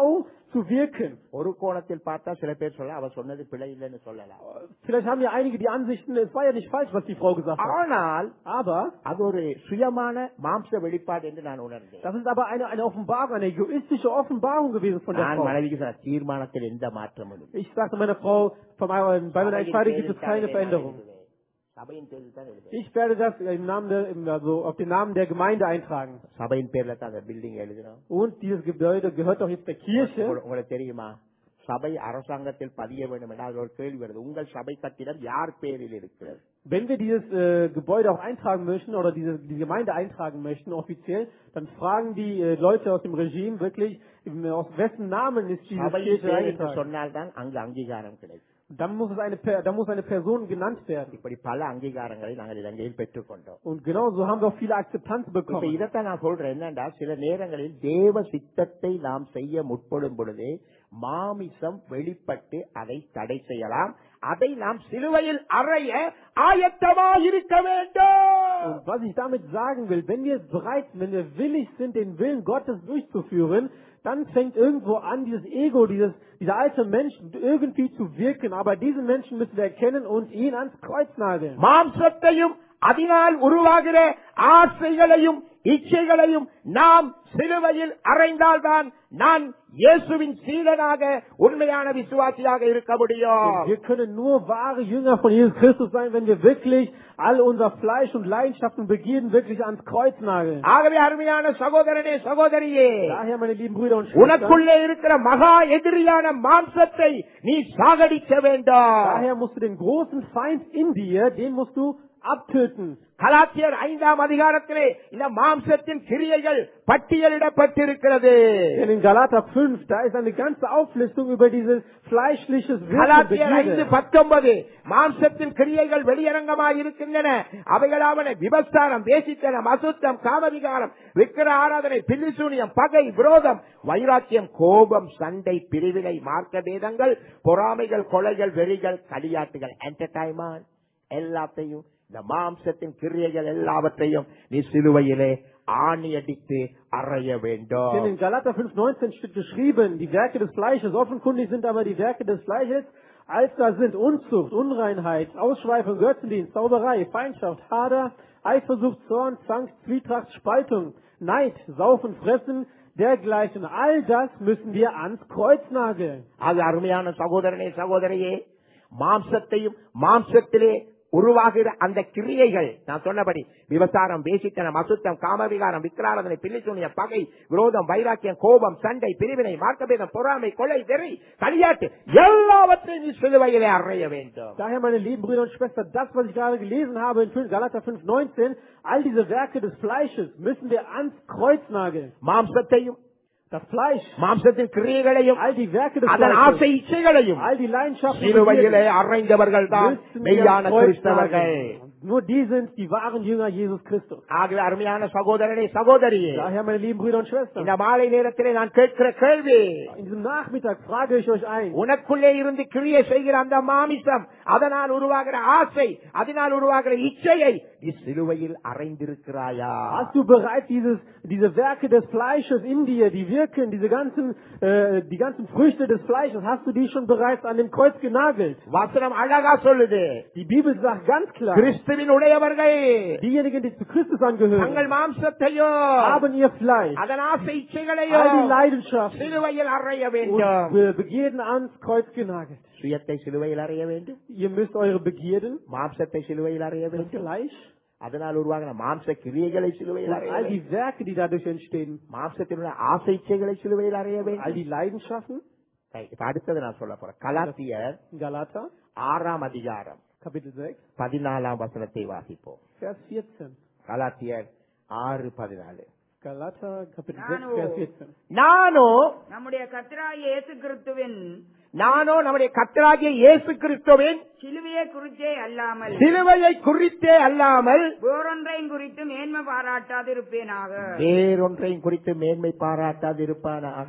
zu wirken. ஒரு கோணத்தில் பார்த்தா சில பேர் சொல்ல அவ சொன்னது பிழை இல்லைன்னு சொல்லலாம். Vielleicht haben ja einige die Ansichten, es war ja nicht falsch, was die Frau gesagt hat. ஆனால் Aber அது ஒரு சுயமான மாம்ச வெளிப்பாடு என்று நான் உணர்ந்தேன். das ist aber eine, eine Offenbarung, eine egoistische Offenbarung gewesen von der நான் Frau. மனைவிக்கு சொன்ன தீர்மானத்தில் எந்த மாற்றமும் இல்லை. Ich sagte meiner Frau, von meiner, bei meiner Entscheidung gibt es keine Veränderung. சபையின் பேரில் தான் எழுதுவேன். Ich werde das im Namen der, im- also auf den Namen der Gemeinde eintragen. சபையின் பேர்ல தான் அந்த பில்டிங் எழுதணும். Und dieses Gebäude gehört doch jetzt der Kirche. உங்களுக்கு- உங்களுக்கு தெரியுமா சபை அரசாங்கத்தில் பதிய வேண்டும் என்றால் ஒரு கேள்வி வருது. உங்கள் சபை கட்டிடம் யார் பேரில் இருக்கிறது? Wenn wir dieses äh, Gebäude auch eintragen möchten oder diese, die Gemeinde eintragen möchten offiziell, dann fragen die äh, Leute aus dem Regime wirklich, im, aus wessen Namen ist diese சபையின் Kirche பேர் என்று eingetragen. சொன்னால்தான் அங்கு அங்கீகாரம் கிடைக்கும். Dann muss es eine, Per- dann muss eine Person genannt werden. இப்படி பல அங்கீகாரங்களை நாங்கள் இலங்கையில் பெற்றுக்கொண்டோம். Und genau so haben wir auch viele Akzeptanz இப்ப bekommen. இதைத்தான் நான் சொல்றேன் என்னண்டா சில நேரங்களில் தேவ சித்தத்தை நாம் செய்ய முற்படும் பொழுதே மாமிசம் வெளிப்பட்டு அதை தடை செய்யலாம். அதை நாம் சிலுவையில் அறைய ஆயத்தமா இருக்க வேண்டும். Und was ich damit sagen will, wenn wir bereit, wenn wir willig sind, den Willen Gottes durchzuführen, dann fängt irgendwo an, dieses Ego, dieses, dieser alte Mensch irgendwie zu wirken. Aber diesen Menschen müssen wir erkennen und ihn ans Kreuz nageln. மாம்சத்தையும் அதனால் உருவாகிற ஆசைகளையும் இச்சைகளையும் நாம் சிலுவையில் அறைந்தால்தான் நான் இயேசுவின் சீடனாக உண்மையான விசுவாசியாக இருக்க முடியும். Wir können nur wahre Jünger von Jesus Christus sein, wenn wir wirklich all unser Fleisch und Leidenschaften und Begierden wirklich ans Kreuz nageln. ஆகவே அருமையான சகோதரனே சகோதரியே, Daher, meine lieben Brüder und Schwestern, உனக்குள்ளே இருக்கிற மகா எதிரியான மாம்சத்தை நீ சாகடிக்க வேண்டும். daher musst du den großen Feind in dir, den musst du abtöten. கலாத்தியர் ஐந்தாம் அதிகாரத்திலே இந்த மாம்சத்தின் கிரியைகள் பட்டியலிடப்பட்டிருக்கிறது. Denn in Galater fünf, da ist eine ganze Auflistung über dieses fleischliches Wirken. கலாத்தியர் ஐந்து Begierde. பத்தொன்பது மாம்சத்தின் கிரியைகள் வெளியரங்கமாய் இருக்கின்றன. அவைகளாவன விபச்சாரம், வேசித்தனம், அசுத்தம், காமவிகாரம், விக்கிர ஆராதனை, பில்லிசூனியம், பகை, விரோதம், வைராக்கியம், கோபம், சண்டை, பிரிவினை, மார்க்க பேதங்கள், பொறாமைகள், கொலைகள், வெறிகள், களியாட்டுகள், என்டர்டைன்மெண்ட் எல்லாத்தையும் இந்த மாம்சத்தின் கிரியைகள் எல்லாவற்றையும் நீ சிலுவையிலே ஆணியடித்து அறைய Denn வேண்டும். in Galater fünf neunzehn steht geschrieben, die Werke des Fleisches, offenkundig sind aber die Werke des Fleisches, als da sind Unzucht, Unreinheit, Ausschweifung, Götzendienst, Zauberei, Feindschaft, Hader, Eifersucht, Zorn, Zank, Zwietracht, Spaltung, Neid, Saufen, Fressen, dergleichen. All das müssen wir ans Kreuz nageln. அது அருமையான சகோதரனே சகோதரியே, மாம்சத்தையும் மாம்சத்திலே உருவாகிற அந்த கிரியைகள் நான் சொன்னபடி விபசாரம், வேசித்தனம், அசுத்தம், காமவிகாரம், விக்கிராராதனை, பில்லிசூனிய, பகை, விரோதம், வைராக்கியம், கோபம், சண்டை, பிரிவினை, மார்க்கபேதம், பொறாமை, கொலை, வெறி, களியாட்டு எல்லாவற்றையும் நீ சிலுவையிலே அறைய வேண்டும். Daher, meine lieben Brüder und Schwestern, das, was ich gerade gelesen habe in Galater fünf neunzehn, all diese Werke des Fleisches müssen wir ans Kreuz nageln. மாம்சத்தையும் Das Fleisch, மாம்சத்தின் கிரியைகளையும் all die Werke des அதன் ஆசை Fleisches, இச்சைகளையும் all die Leidenschaften, சிலுவையிலே அறைந்தவர்கள் தான் müssen wir மெய்யான ans Kreuz கிறிஸ்தவர்கள். nageln. Nur die sind die wahren Jünger Jesus Christus. ஆகவே அருமையான சகோதரனே சகோதரியே, Daher, meine lieben Brüder und Schwestern, இந்த மாலை நேரத்திலே நான் கேட்கிற கேள்வி, in diesem Nachmittag frage ich euch ein, உனக்குள்ளே இருந்து கிரியை செய்கிற அந்த மாமிசம், அதனால் உருவாகிற ஆசை, அதனால் உருவாகிற இச்சையை நீ சிலுவையில் அறைந்திருக்கிறாயா? hast du bereits dieses, diese Werke des Fleisches in dir, die wirken, diese ganzen, äh, die ganzen Früchte des Fleisches, hast du die schon bereits an dem Kreuz genagelt? வசனம் அழகா சொல்லுது, Die Bibel sagt ganz klar, கிறிஸ்துவின் உடையவர்கள் diejenigen, die zu Christus தங்கள் angehören, மாம்சத்தையும் haben ihr Fleisch, அதன் ஆசை all die இச்சைகளையும் Leidenschaften சிலுவையில் அறைய und வேண்டும். Be- Begierden ans Kreuz genagelt. சுயத்தை சிலுவையில் அறைய வேண்டும், Ihr müsst eure Begierden, மாம்சத்தை சிலுவையில் அறைய das வேண்டும், Fleisch அதனால் உருவாகின மாம்ச கிரியைகளை சிலுவையில் und அறைய all வேண்டும், die Werke, die dadurch entstehen, மாம்சத்தினுடைய ஆசை இச்சைகளை சிலுவையில் அறைய all வேண்டும். die Leidenschaften, இப்ப அடுத்தது நான் சொல்ல போறேன். கலாத்தியர் Galater, ஆறாம் அதிகாரம் Kapitel sechs, பதினாலாம் வசனத்தை வாசிப்போம். Vers vierzehn. கலாத்தியர் ஆறு பதினாலு. Galater, Kapitel Nano. sechs, Vers vierzehn. நானோ நம்முடைய கர்த்தராகிய இயேசு கிறிஸ்துவின் நானோ நம்முடைய கர்த்தராகிய இயேசு கிறிஸ்துவின் சிலுவையை குறித்தே அல்லாமல் சிலுவையை குறித்தே அல்லாமல் வேறொன்றையும் குறித்து மேன்மை பாராட்டாதிருப்பேனாக. வேறொன்றையும் குறித்து மேன்மை பாராட்டாதிருப்பானாக.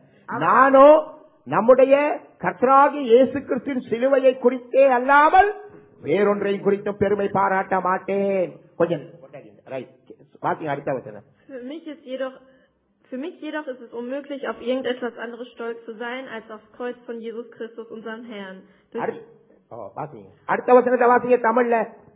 நானோ நம்முடைய கர்த்தராகிய இயேசு கிறிஸ்துவின் சிலுவையை குறித்தே அல்லாமல் வேறொன்றையும் குறித்தும் பெருமை பாராட்ட மாட்டேன். கொஞ்சம் ரைட் வாக்கிங் அடுத்த வசனம். Für mich ist jedoch Für mich jedoch ist es unmöglich, auf irgendetwas anderes stolz zu sein, als aufs Kreuz von Jesus Christus, unseren Herrn. Durch அடுத்த- ஓ, வாசிங்க. அடுத்த வசனத்தை வாசிங்க தமிழ்ல.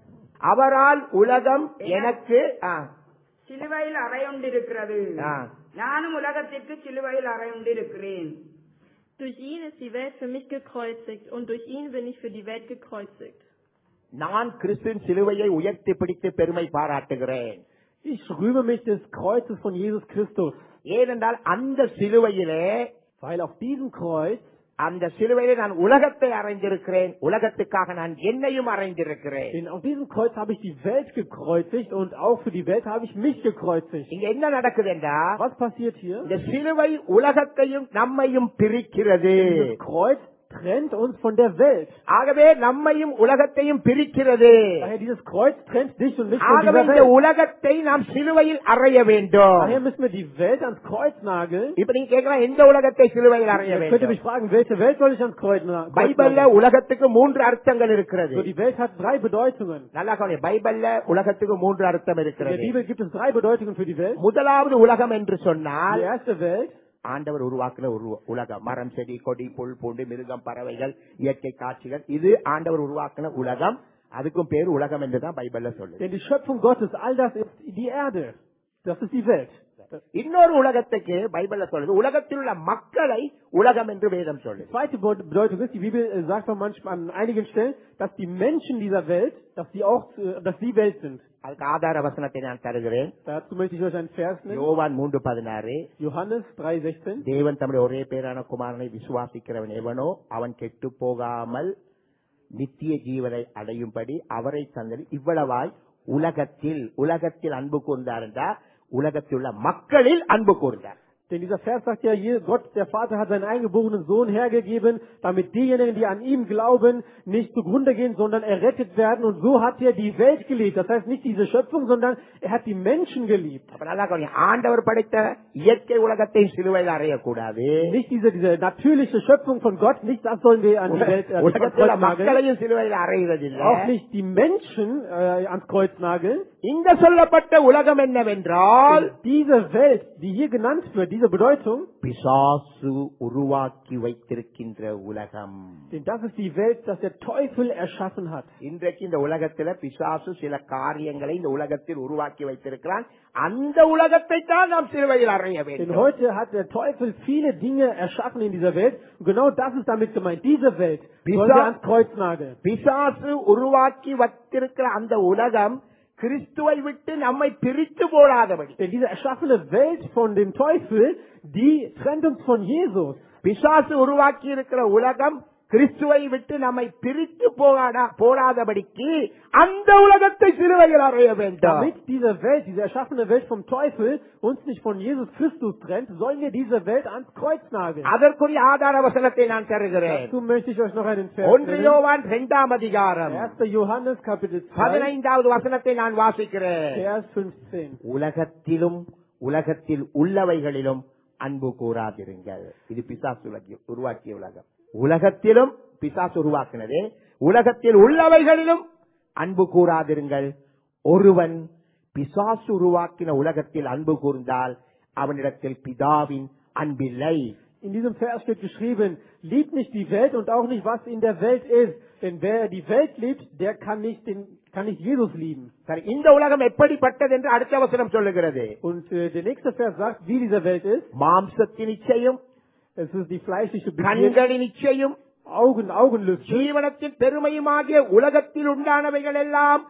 அவரால் உலகம் எனக்கு ஆ, சிலுவையில் அறையுண்டிருக்கிறது. ஆ. நானும் உலகத்திற்கு சிலுவையில் அறையுண்டிருக்கிறேன். Durch ihn ist die Welt für mich gekreuzigt und durch ihn bin ich für die Welt gekreuzigt. நான் கிறிஸ்துவின் சிலுவையை உயர்த்தி பிடித்து பெருமை பாராட்டுகிறேன். Ich rühme mich des Kreuzes von Jesus Christus, ஏனென்றால் அந்த சிலுவையிலே weil auf diesem Kreuz, அந்த சிலுவையிலே நான் உலகத்தை அறைந்திருக்கிறேன், உலகத்துக்காக நான் என்னையும் அறைந்திருக்கிறேன். denn auf diesem Kreuz habe ich die Welt gekreuzigt und auch für die Welt habe ich mich gekreuzigt. இங்க என்ன நடக்குது என்றால் Was passiert hier? இந்த சிலுவை உலகத்தையும் நம்மையும் பிரிக்கிறது. Dieses Kreuz trennt uns von der Welt. ஆகவே நம்மையும் உலகத்தையும் பிரிக்கிறது. Daher dieses Kreuz trennt dich und mich von ஆகவே dieser இந்த Welt. உலகத்தை நாம் சிலுவையில் அறைய வேண்டும். Daher müssen wir die Welt ans Kreuz nageln. இப்ப நீங்க கேட்கலாம் எந்த உலகத்தை சிலுவையில் அறைய Jetzt könnt ihr வேண்டும்? mich fragen, welche Welt soll ich ans Kreuz na- Kreuz பைபிள்ல nageln? உலகத்துக்கு மூன்று அர்த்தங்கள் இருக்கிறது. So, die Welt hat drei Bedeutungen. நல்லா கவனி, பைபிள்ல உலகத்துக்கு மூன்று அர்த்தம் In der இருக்கிறது. Bibel gibt es drei Bedeutungen für die Welt. முதலாவது உலகம் என்று Die சொன்னால் erste Welt, ஆண்டவர் உருவாக்குன ஒரு உலகம், மரம் செடி கொடி புல் பூண்டு மிருகம் பறவைகள் இயற்கை காட்சிகள், இது ஆண்டவர் உருவாக்குன உலகம். அதுக்கும் பேர் உலகம் என்றுதான் பைபிள்ல சொல்லுது. denn die Schöpfung Gottes, all das ist die Erde. Das ist die Welt. இன்னொரு உலகத்துக்கு பைபிள்ல சொல்லுது உலகத்தில் உள்ள மக்களை உலகம் என்று வேதம் Die சொல்லுது. zweite Be- Bedeutung ist, die Bibel äh, sagt man manchmal an einigen Stellen, dass die Menschen dieser Welt, dass sie auch, äh, dass sie Welt sind. அதுக்கு ஆதார வசனத்தை நான் தருகிறேன். Dazu möchte ich euch einen Vers nennen. யோவான் மூன்று பதினாறு. Johannes drei sechzehn. தேவன் தம்முடைய ஒரே பேரான குமாரனை விசுவாசிக்கிறவன் எவனோ அவன் கெட்டு போகாமல் நித்திய ஜீவனை அடையும்படி அவரை தந்தது இவ்வளவாய் உலகத்தில் உலகத்தில் அன்பு கூர்ந்தார் என்றால் உலகத்தில் உள்ள மக்களில் அன்பு கூர்ந்தார். Denn dieser Vers sagt ja hier, Gott, der Vater hat seinen eingeborenen Sohn hergegeben, damit diejenigen, die an ihm glauben, nicht zugrunde gehen, sondern errettet werden. Und so hat er die Welt geliebt. Das heißt nicht diese Schöpfung, sondern er hat die Menschen geliebt. அப்ப நல்லா கவனி, ஆண்டவர் படைத்த இயற்கை உலகத்தை சிலுவையில் அறையக்கூடாது. Nicht diese, diese natürliche Schöpfung von Gott, nicht das sollen wir an die Welt äh, ans உலகத்தில் உள்ள Kreuz nageln. மக்களையும் சிலுவையில் அறைவதில்லை. Auch nicht die Menschen äh, ans Kreuz nageln. இங்க சொல்லப்பட்ட உலகம் என்னவென்றால் Denn diese Welt, die hier genannt wird, diese Bedeutung, பிசாசு உருவாக்கி வைத்திருக்கின்ற உலகம். denn das ist die Welt, dass der Teufel erschaffen hat. இன்றைக்கு இந்த உலகத்துல பிசாசு சில காரியங்களை இந்த உலகத்தில் உருவாக்கி வைத்திருக்கிறான். அந்த உலகத்தை தான் நாம் சிலுவையில் அறைய Denn வேண்டும். heute hat der Teufel viele Dinge erschaffen in dieser Welt. Und genau das ist damit gemeint. Diese Welt sollen wir ans Kreuz nageln. பிசாசு உருவாக்கி வைத்திருக்கிற அந்த உலகம் கிறிஸ்துவை விட்டு நம்மை பிரித்து போடாதபடி. Denn diese erschaffene Welt von dem Teufel, die trennt uns von Jesus. பிசாசு உருவாக்கி இருக்கிற உலகம் கிறிஸ்துவை விட்டு நம்மை பிரித்து போகாத போடாதபடிக்கு அந்த உலகத்தை சிலுவையில் அறைய வேண்டும். Damit diese Welt, diese erschaffene Welt vom Teufel uns nicht von Jesus Christus trennt, sollen wir diese Welt ans Kreuz nageln. அதற்குரிய ஆதார வசனத்தை நான் தருகிறேன். Dazu möchte ich euch noch einen Vers ஒன்று nennen. யோவான் இரண்டாம் அதிகாரம் erster Johannes Kapitel zwei, பதினைந்தாவது வசனத்தை நான் வாசிக்கிறேன். Vers fünfzehn. உலகத்திலும் உலகத்தில் உள்ளவைகளிலும் அன்பு கூறாதிருங்கள். இது பிசாசு உலகி- உருவாக்கிய உலகம். உலகத்திலும் பிசாசு உருவாக்கினது, உலகத்தில் உள்ளவைகளிலும் அன்பு கூறாதிருங்கள். ஒருவன் பிசாசு உருவாக்கின உலகத்தில் அன்பு கூர்ந்தால் அவனிடத்தில் பிதாவின் அன்பில்லை. In diesem Vers steht geschrieben, liebt nicht die Welt und auch nicht, was in der Welt ist. Denn wer die Welt liebt, der kann nicht, den, kann nicht Jesus lieben. சரி, இந்த உலகம் எப்படிப்பட்டது என்று அடுத்த வசனம் சொல்லுகிறது. Und äh, der nächste Vers sagt, wie diese Welt ist. மாம்சத்தின் இச்சையும் Es ist die fleischliche Begierde, கண்களின் இச்சையும் Augen, Augenlüste, ஜீவனத்தின் பெருமையுமாகிய உலகத்தில் உண்டானவைகள் எல்லாம்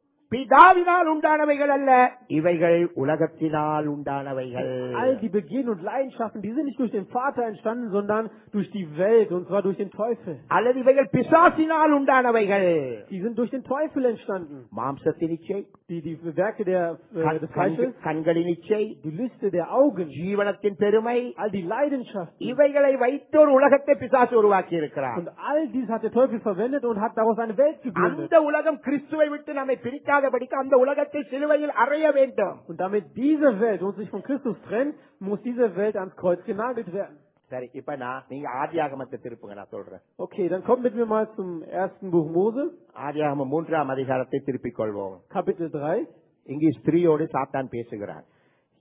பிதாவினால் உண்டானவைகள் அல்ல, இவைகள் உலகத்தினால் உண்டானவைகள். all die Begierden und Leidenschaften, die sind nicht durch den Vater entstanden, sondern durch die Welt, und zwar durch den Teufel. அல்லது இவைகள் பிசாசினால் உண்டானவைகள். Die sind durch den Teufel entstanden. மாம்சத்தின் இச்சை, Die, die Werke der, äh, கண்- des Fleisches, கண்களின் இச்சை, die Lüste der Augen, ஜீவனத்தின் பெருமை, all die Leidenschaften. இவைகளை வைத்து ஒரு உலகத்தை பிசாசு உருவாக்கி இருக்கிறார். Und all dies hat der Teufel verwendet und hat daraus eine Welt gegründet. அந்த உலகம் கிறிஸ்துவை விட்டு நம்மை பிரிக்காதபடிக்கு அந்த உலகத்தை சிலுவையில் அறைய வேண்டும். Und damit diese Welt uns sich von Christus trennt, muss diese Welt ans Kreuz genagelt werden. சரி, இப்ப நான் நீங்க ஆதியாகமத்தை திருப்புங்க, நான் சொல்றேன். Okay, dann kommt mit mir mal zum ersten Buch Mose, ஆதியாகமம் மூன்றாம் அதிகாரத்தை திருப்பிக் கொள்வோம். Kapitel drei. இங்கே ஸ்திரீயோடு சாத்தான் பேசுகிறான்.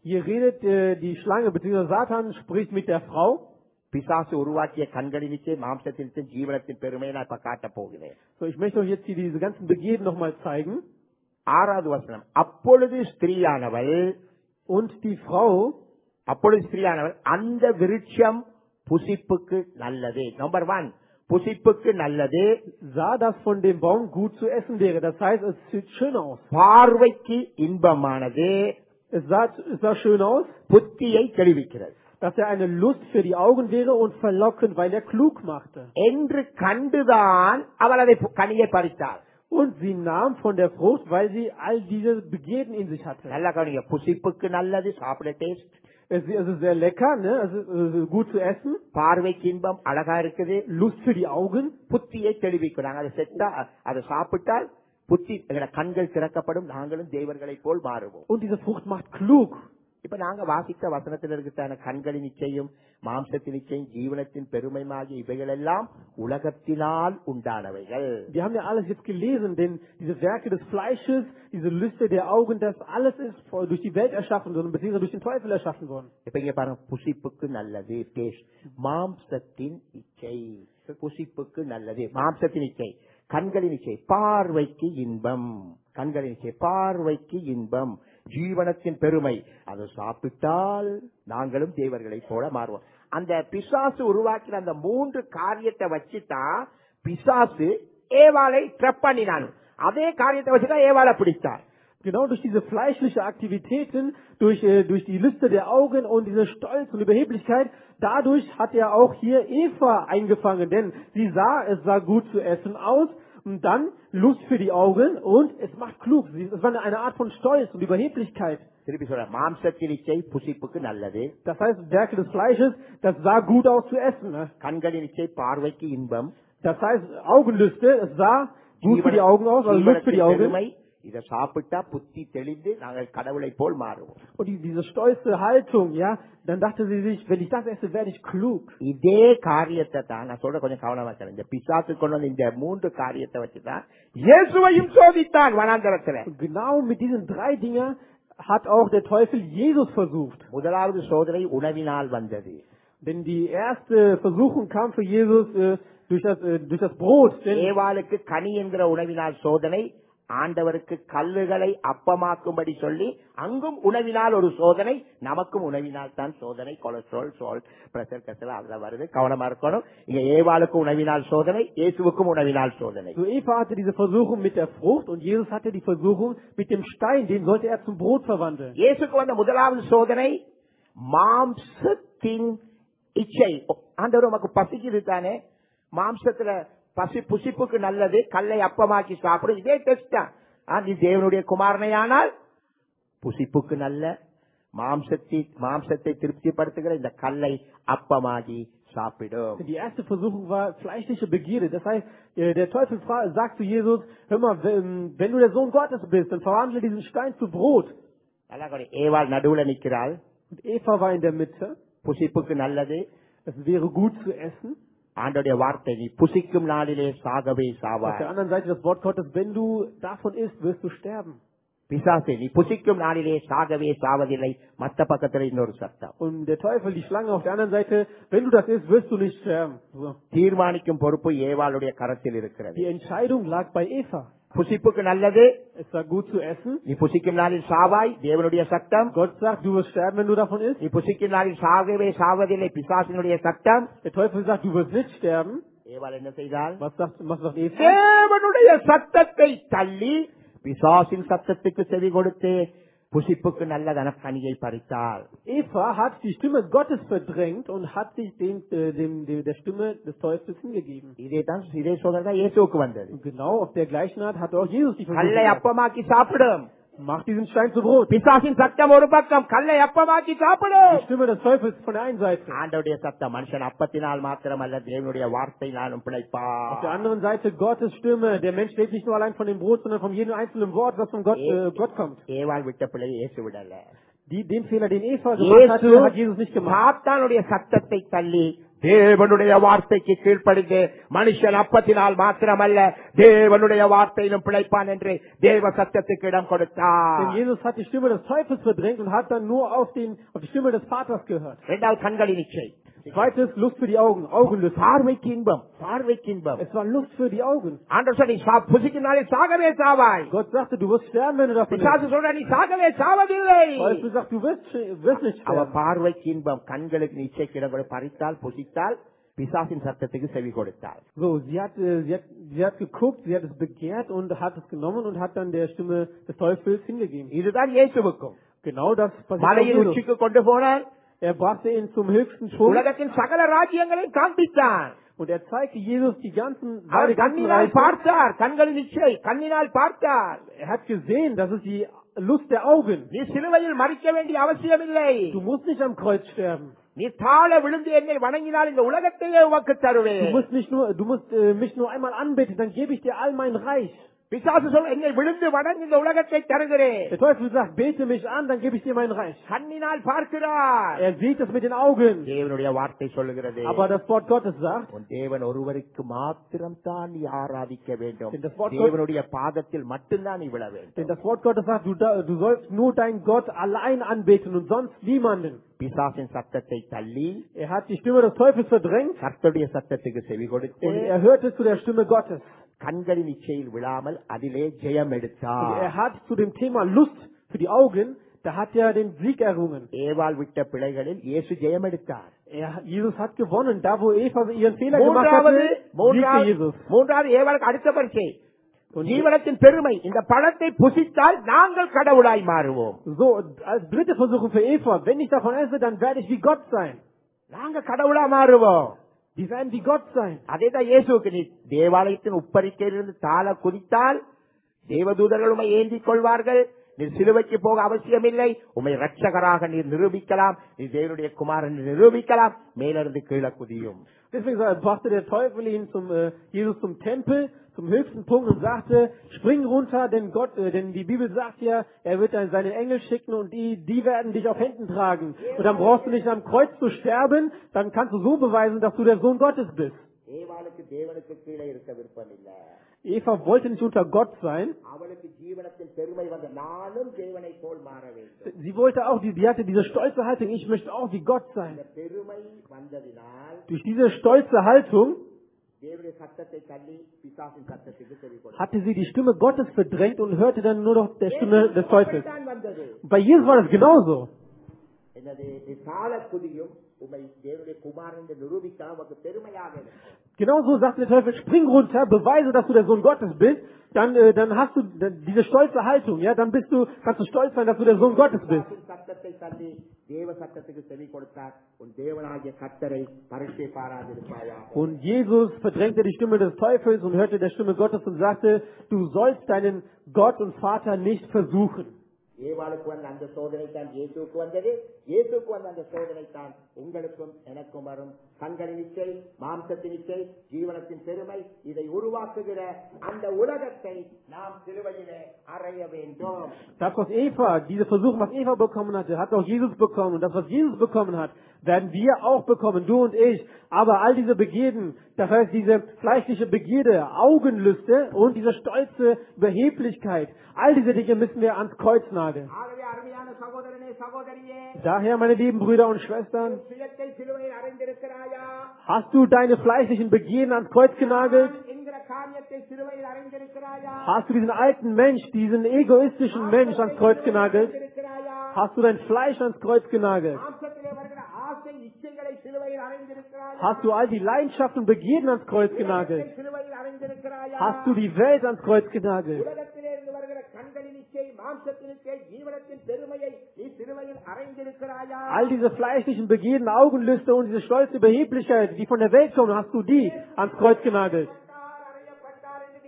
Hier redet äh, die Schlange bzw. Satan spricht mit der Frau. பிசாசு உருவாக்கிய கண்களின் நிச்சயம் மாம்சத்தின் நிச்சயம் ஜீவனத்தின் பெருமையை நான் இப்ப காட்டப் போகிறேன். So, ich möchte euch jetzt hier diese ganzen Begierden nochmal zeigen. ஆறாவது வசனம். அப்பொழுது ஸ்திரீயானவள் Und die Frau, அப்பொழுது ஸ்திரீயானவள் அந்த விருட்சம் புசிப்புக்கு நல்லது. நம்பர் ஒன், புசிப்புக்கு நல்லது. sah, dass von dem Baum gut zu essen wäre. Das heißt, es sieht schön aus. பார்வைக்கு இன்பமானது. Es sah, es sah schön aus, புத்தியை தெளிவிக்கிறது dass er eine Lust für die Augen wäre und verlockend, weil er klug machte. என்று கண்டுதான் அவள் அதை கனியை பறித்தாள். Und sie nahm von der Frucht, weil sie all diese Begierden in sich hatte. நல்லா கவனிங்க. புசிப்புக்கு நல்லது, சாப்பிட taste. Es ist also sehr lecker, ne? Es ist äh, gut zu essen. பார்வைக்கு இன்பம், அழகா இருக்குது. Lust für die Augen. புத்தியை தெளிவிக்கிறாங்க. அதை செத்தா அதை சாப்பிட்டால் புத்தி கண்கள் திறக்கப்படும், நாங்களும் தேவர்களை போல் மாறுவோம். Und diese Frucht macht klug. இப்ப நாங்க வாசித்த வசனத்தில் இருக்கிற கண்களின் நிச்சயம், மாம்சத்தின் நிச்சயம், ஜீவனத்தின் பெருமையாகிய இவைகள் எல்லாம் உலகத்தினால் உண்டானவைகள். Wir haben ja alles jetzt gelesen, denn diese Werke des Fleisches, diese Lüste der Augen, das alles ist durch die Welt erschaffen worden, beziehungsweise durch den Teufel erschaffen worden. இப்ப இங்க பாருங்க, புசிப்புக்கு நல்லது டேஸ்ட். மாம்சத்தின் இச்சை புசிப்புக்கு நல்லது, மாம்சத்தின் இச்சை. கண்களின் இச்சை பார்வைக்கு இன்பம், கண்களின் இச்சை பார்வைக்கு இன்பம், ஜீவனத்தின் பெருமை. அதை சாப்பிட்டால் நாங்களும் தேவர்களை போல மாறுவோம். அந்த பிசாசு உருவாக்கின அந்த மூன்று காரியத்தை வச்சுதான் பிசாசு ஏவாளை ட்ரெப் பண்ணினான். அதே காரியத்தை வச்சுதான் ஏவாளை பிடித்தான். Genau durch diese fleischliche Aktivitäten, durch, äh, durch die Lüste der Augen und diese Stolz und Überheblichkeit, dadurch hat er auch hier Eva eingefangen, denn sie sah, es sah gut zu essen aus, und dann Lust für die Augen und es macht klug. Es war eine Art von Stolz und Überheblichkeit. மாம்சத்தின் இச்சை புசிப்புக்கு நல்லது. Das heißt, Werke des Fleisches, das sah gut aus zu essen. Ne? கண்களின் இச்சை பார்வைக்கு இன்பம். Das heißt, Augenlüste, es sah gut für die Augen aus, also Lust für die Augen. இதை சாப்பிட்டா புத்தி தெளிந்து நாங்கள் கடவுளை போல் மாறுவோம். Und die, diese stolze Haltung, ja, dann dachte sie sich, wenn ich das esse, werde ich klug. இதே காரியத்தை தான் நான் சொல்ற கொஞ்சம் கவனமா இருக்கேன். இந்த பிசாசு கொண்டு வந்து இந்த மூன்று காரியத்தை வச்சுதான் இயேசுவையும் சோதித்தான் வனாந்தரத்துல. Genau mit diesen drei Dingen hat auch der Teufel Jesus versucht. முதலாவது சோதனை உணவினால் வந்தது. Denn die erste Versuchung kam für Jesus äh, durch das äh, durch das Brot. ஏவாளுக்கு கனி என்கிற உணவினால் சோதனை, ஆண்டவருக்கு கல்லுகளை அப்பமாக்கும்படி சொல்லி அங்கும் உணவினால் ஒரு சோதனை, நமக்கும் உணவினால் தான் சோதனை. கொலஸ்ட்ரால், சால்ட், பிரஷர், கசல் அதுல வருது, கவனமா இருக்கணும். இங்க ஏவாளுக்கு உணவினால் சோதனை, இயேசுவுக்கும் உணவினால் சோதனை. So Eva hatte diese Versuchung mit der Frucht und Jesus hatte die Versuchung mit dem Stein, den sollte er zum Brot verwandeln. இயேசுக்கு வந்த முதலாவது சோதனை மாம்சத்தின் இச்சை. ஆண்டவர் நமக்கு பசிக்குது தானே, மாம்சத்துல பசி புசிப்புக்கு நல்லது, கல்லை அப்பமாக்கி சாப்பிடும். இதே டெஸ்ட் தான். நீ தேவனுடைய குமாரனையானால் புசிப்புக்கு நல்ல, மாம்சத்தை மாம்சத்தை திருப்திப்படுத்துகிற இந்த கல்லை அப்பமாகி சாப்பிடும். Die erste Versuchung war fleischliche Begierde. Das heißt, der Teufel sagt zu Jesus, hör mal, wenn du der Sohn Gottes bist, dann verwandle diesen Stein zu Brot. ஏவாள் நடுவுல நிற்கிறாள். Und Eva war in der Mitte. புசிப்புக்கு நல்லது, es wäre gut zu essen. ஆண்டவருடைய வார்த்தை, நீ புசிக்கும் நாளிலே சாகவே சாவாய். Auf der anderen Seite das Wort Gottes, wenn du davon isst, wirst du sterben. பிசாசே, நீ புசிக்கும் நாளிலே சாகவே சாவதில்லை. மத்த பக்கத்துல இன்னொரு சத்தம். Und der Teufel, die Schlange auf der anderen Seite, wenn du das isst, wirst du nicht sterben. So. தீர்மானிக்கும் பொறுப்பு ஏவாளுடைய கரத்தில் இருக்கிறது. Die Entscheidung lag bei Eva. புசிப்புக்கு நல்லது, es war gut zu essen. நீ புசிக்கும் நாளில் சாவாய், தேவனுடைய சத்தம். Gott sagt, du wirst sterben, wenn du davon isst. நீ புசிக்கும் நாளில் சாகவே சாவதில்லை, பிசாசினுடைய சத்தம். Der Teufel sagt, du wirst nicht sterben. ஏவாள் என்ன செய்தாள்? Was sagt, was sagt Eva? தேவனுடைய சத்தத்தை தள்ளி பிசாசின் சத்தத்துக்கு செவி கொடுத்து புசிப்புக்கு நல்லதான கனியை பறித்தாள். Eva hat die Stimme Gottes verdrängt und hat sich dem, äh, dem, dem der Stimme des Teufels hingegeben. இதே தான் இதே சோதனை தான் இயேசுவுக்கு வந்தது. Und genau auf der gleichen Art hat auch Jesus die கல்லை Versuchung. அப்பமாக்கி சாப்பிடும். Mach diesen Stein zu Brot. பிசாசின் சத்தம் ஒரு பக்கம், கல்லை அப்பமாக்கி சாப்பிடும். Die Stimme des Teufels von der einen Seite. ஆண்டவருடைய சத்தம், மனுஷன் அப்பத்தினால் மாத்திரமல்ல தேவனுடைய வார்த்தையினாலும் பிழைப்பான். Auf der anderen Seite Gottes Stimme. Der Mensch lebt nicht nur allein von dem Brot, sondern von jedem einzelnen Wort, was von Gott, äh, Gott kommt. ஏவாள் விட்ட பிள்ளை இயேசு விடல. Die, den Fehler, den Eva gemacht hatte, hat Jesus nicht gemacht. சாத்தானுடைய சத்தத்தை தள்ளி தேவனுடைய வார்த்தைக்கு கீழ்ப்படிந்து மனுஷன் அப்பத்தினால் மாத்திரமல்ல தேவனுடைய வார்த்தையிலும் பிழைப்பான் என்று தேவ சத்தத்துக்கு இடம் கொடுத்தார். Denn Jesus hat die Stimme des Teufels verdrängt und hat dann nur auf, den, auf die Stimme des Vaters gehört. இரண்டாவது கண்களின் இச்சை. Zweites, Lust für die Augen, Augenlust. பார்வைக்கு இன்பம், பார்வைக்கு இன்பம். Es war Lust für die Augen. ஆண்டவர் சொல்லி புசிக்கினாலே சாகவே சாவாய். Gott sagte, du wirst sterben, wenn du davon பிசாசு isst. சொல்ற நீ சாகவே சாவதில்லை. Teufel sagt, du wirst, wirst nicht அவ sterben. பார்வைக்கு இன்பம், கண்களுக்கு இச்சைக்கு இடம் கொடு- பறித்தால் புசித்தால் பிசாசின் சத்தத்துக்கு செவி கொடுத்தாள். So, sie hat, äh, sie hat, sie hat geguckt, sie hat es begehrt und hat es genommen und hat dann der Stimme des Teufels hingegeben. இதுதான் இயேசுவுக்கும். Genau das passiert auch மலையின் Jesus. உச்சிக்கு கொண்டு போனார். Er brachte ihn zum höchsten Punkt உலகத்தின் சகல ராஜ்யங்களையும் காண்பித்தார். und er zeigte Jesus die ganzen, அவர் seine ganzen கண்ணினால் Reiche. பார்த்தார், கண்களின் இச்சை கண்ணினால் பார்த்தார். Er hat gesehen, das ist die Lust der Augen. நீ சிலுவையில் மறிக்க வேண்டிய அவசியமில்லை. Du musst nicht am Kreuz sterben. நீ தாழ விழுந்து என்னை வணங்கினால் இந்த உலகத்தையே உமக்கு Du தருவேன். musst nicht nur, du musst äh, mich nur einmal anbeten, dann gebe ich dir all mein Reich. பிசாசு சொல் என்னை விழுந்து வணங்கி இந்த உலகத்தை தருகிறேன். Der Teufel sagt, bete mich an, dann gebe ich dir mein Reich. கண்ணினால் பார்க்கிறார். Er sieht es mit den Augen. தேவனுடைய வார்த்தை சொல்லுகிறது. Aber das Wort Gottes sagt, உன் தேவன் ஒருவருக்கு மாத்திரம் தான் நீ ஆராதிக்க வேண்டும். Denn das Wort தேவனுடைய பாதத்தில் மட்டும்தான் நீ விழ வேண்டும். denn das Wort Gottes sagt, du, da- du sollst nur deinen Gott allein anbeten und sonst niemanden. பிசாசின் சத்தத்தை தள்ளி Er hat die Stimme des Teufels verdrängt கர்த்தருடைய சத்தத்துக்கு செவி கொடுத்து und er hörte zu der Stimme Gottes. கண்களின் இச்சையில் விழாமல் அதிலே ஜெயம் Und எடுத்தார். er hat zu dem Thema Lust für die Augen, da hat er den Sieg errungen. ஏவாள் விட்ட பிழைகளில் இயேசு ஜெயம் எடுத்தார். Er, Jesus hat gewonnen. Da, wo Eva ihren Fehler gemacht மூன்றாவது hatte, siegte மூன்றாவது Jesus. மூன்றாவது ஏவாளுக்கு அடுத்த பரிசை ஜீவனத்தின் பெருமை. இந்த பழத்தை புசித்தால் நாங்கள் கடவுளாய் மாறுவோம். So, als dritte Versuchung für Eva, wenn ich davon esse, dann werde ich wie Gott sein. நாங்க கடவுளா மாறுவோம். Die werden wie Gott sein. அதேதான் இயேசுக்கு நீ தேவாலயத்தின் உப்பரிக்கையிலிருந்து தாழ குதித்தால் தேவதூதர்கள் உமை ஏந்திக் கொள்வார்கள். நீர் சிலுவைக்கு போக அவசியமில்லை. உமை ரட்சகராக நீர் நிரூபிக்கலாம். நீ தேவனுடைய குமாரன் நிரூபிக்கலாம். மேலிருந்து கீழே குதியும். Deswegen brachte der Teufel ihn zum, äh, Jesus zum Tempel, zum höchsten Punkt und sagte, spring runter, denn Gott, äh, denn die Bibel sagt ja, er wird dann seine Engel schicken und die, die werden dich auf Händen tragen. Und dann brauchst du nicht am Kreuz zu sterben, dann kannst du so beweisen, dass du der Sohn Gottes bist. ஏவாளுக்கு தேவனுக்கு கீழே இருக்க விருப்பம் இல்ல. Eva wollte nicht unter Gott sein. அவளுக்கு ஜீவனத்தில் பெருமை வந்த நானும் தேவனை போல் மாற வேண்டும். Sie wollte auch, die, die hatte diese stolze Haltung, ich möchte auch wie Gott sein. இந்த பெருமை வந்ததினால் Durch diese stolze Haltung தேவனுடைய சத்தத்தை தள்ளி பிசாசின் சத்தத்துக்கு செவி கொடுத்தார். hatte sie die Stimme Gottes verdrängt und hörte dann nur noch der Stimme des Teufels. தான் வந்தது. Bei Jesus war das genauso. என்னது நீ தாழ குதியும் உமை தேவனுடைய குமாரன் என்று நிரூபிக்க உனக்கு பெருமையாக இருக்கும். Genauso sagte der Teufel, spring runter, beweise, dass du der Sohn Gottes bist, dann, äh, dann hast du dann diese stolze Haltung, ja, dann bist du, kannst du stolz sein, dass du der Sohn Gottes bist. சத்தத்தை தள்ளி தேவ சத்தத்துக்கு செவி கொடுத்தார். உன் தேவனாகிய கர்த்தரை பரீட்சை பாராதிருப்பாயாக. Und Jesus verdrängte die Stimme des Teufels und hörte der Stimme Gottes und sagte, du sollst deinen Gott und Vater nicht versuchen. ஏவாளுக்கு வந்த அந்த சோதனை தான் இயேசுக்கு வந்தது. இயேசுக்கு வந்த அந்த சோதனை தான் உங்களுக்கும் எனக்கும் வரும். கண்களின் இச்சை, மாம்சத்தின் இச்சை, ஜீவனத்தின் பெருமை, இதை உருவாக்குகிற அந்த உலகத்தை நாம் சிலுவையிலே அறைய வேண்டும். Das, was Eva, diese Versuchung, was Eva bekommen hatte, hat auch Jesus bekommen. Und das, was Jesus bekommen hat, werden wir auch bekommen, du und ich. Aber all diese Begierden, das heißt diese fleischliche Begierde, Augenlüste und diese stolze Überheblichkeit, all diese Dinge müssen wir ans Kreuz nageln. ஆகவே அருமையான சகோதரனே சகோதரியே, Daher, meine lieben Brüder und Schwestern, சுயத்தை சிலுவையில் அறைந்திருக்கிறாயா? hast du deine fleischlichen Begierden ans Kreuz genagelt? என்கிற காரியத்தை சிலுவையில் அறைந்திருக்கிறாயா? Hast du diesen alten Mensch, diesen egoistischen Mensch ans Kreuz genagelt? இருக்கிறாயா? Hast du dein Fleisch ans Kreuz genagelt? மாம்சத்திலே வருகிற ஆசை இச்சைகளை சிலுவையில் அறைந்திருக்கிறாயா? Hast du all die Leidenschaften und Begierden ans Kreuz genagelt? சிலுவையில் அறைந்திருக்கிறாயா? Hast du die Welt ans Kreuz genagelt? உலகத்திலே இருந்து வருகிற கண்களின் இச்சை, மாம்சத்தின் இச்சை, ஜீவனத்தின் பெருமையை நீ சிலுவையில் அறைந்திருக்கிறாயா? All diese fleischlichen Begierden, Augenlüste und diese stolze Überheblichkeit, die von der Welt kommen, hast du die ans Kreuz genagelt? அறையப்பட்டார் என்று நீ கண்ணீர்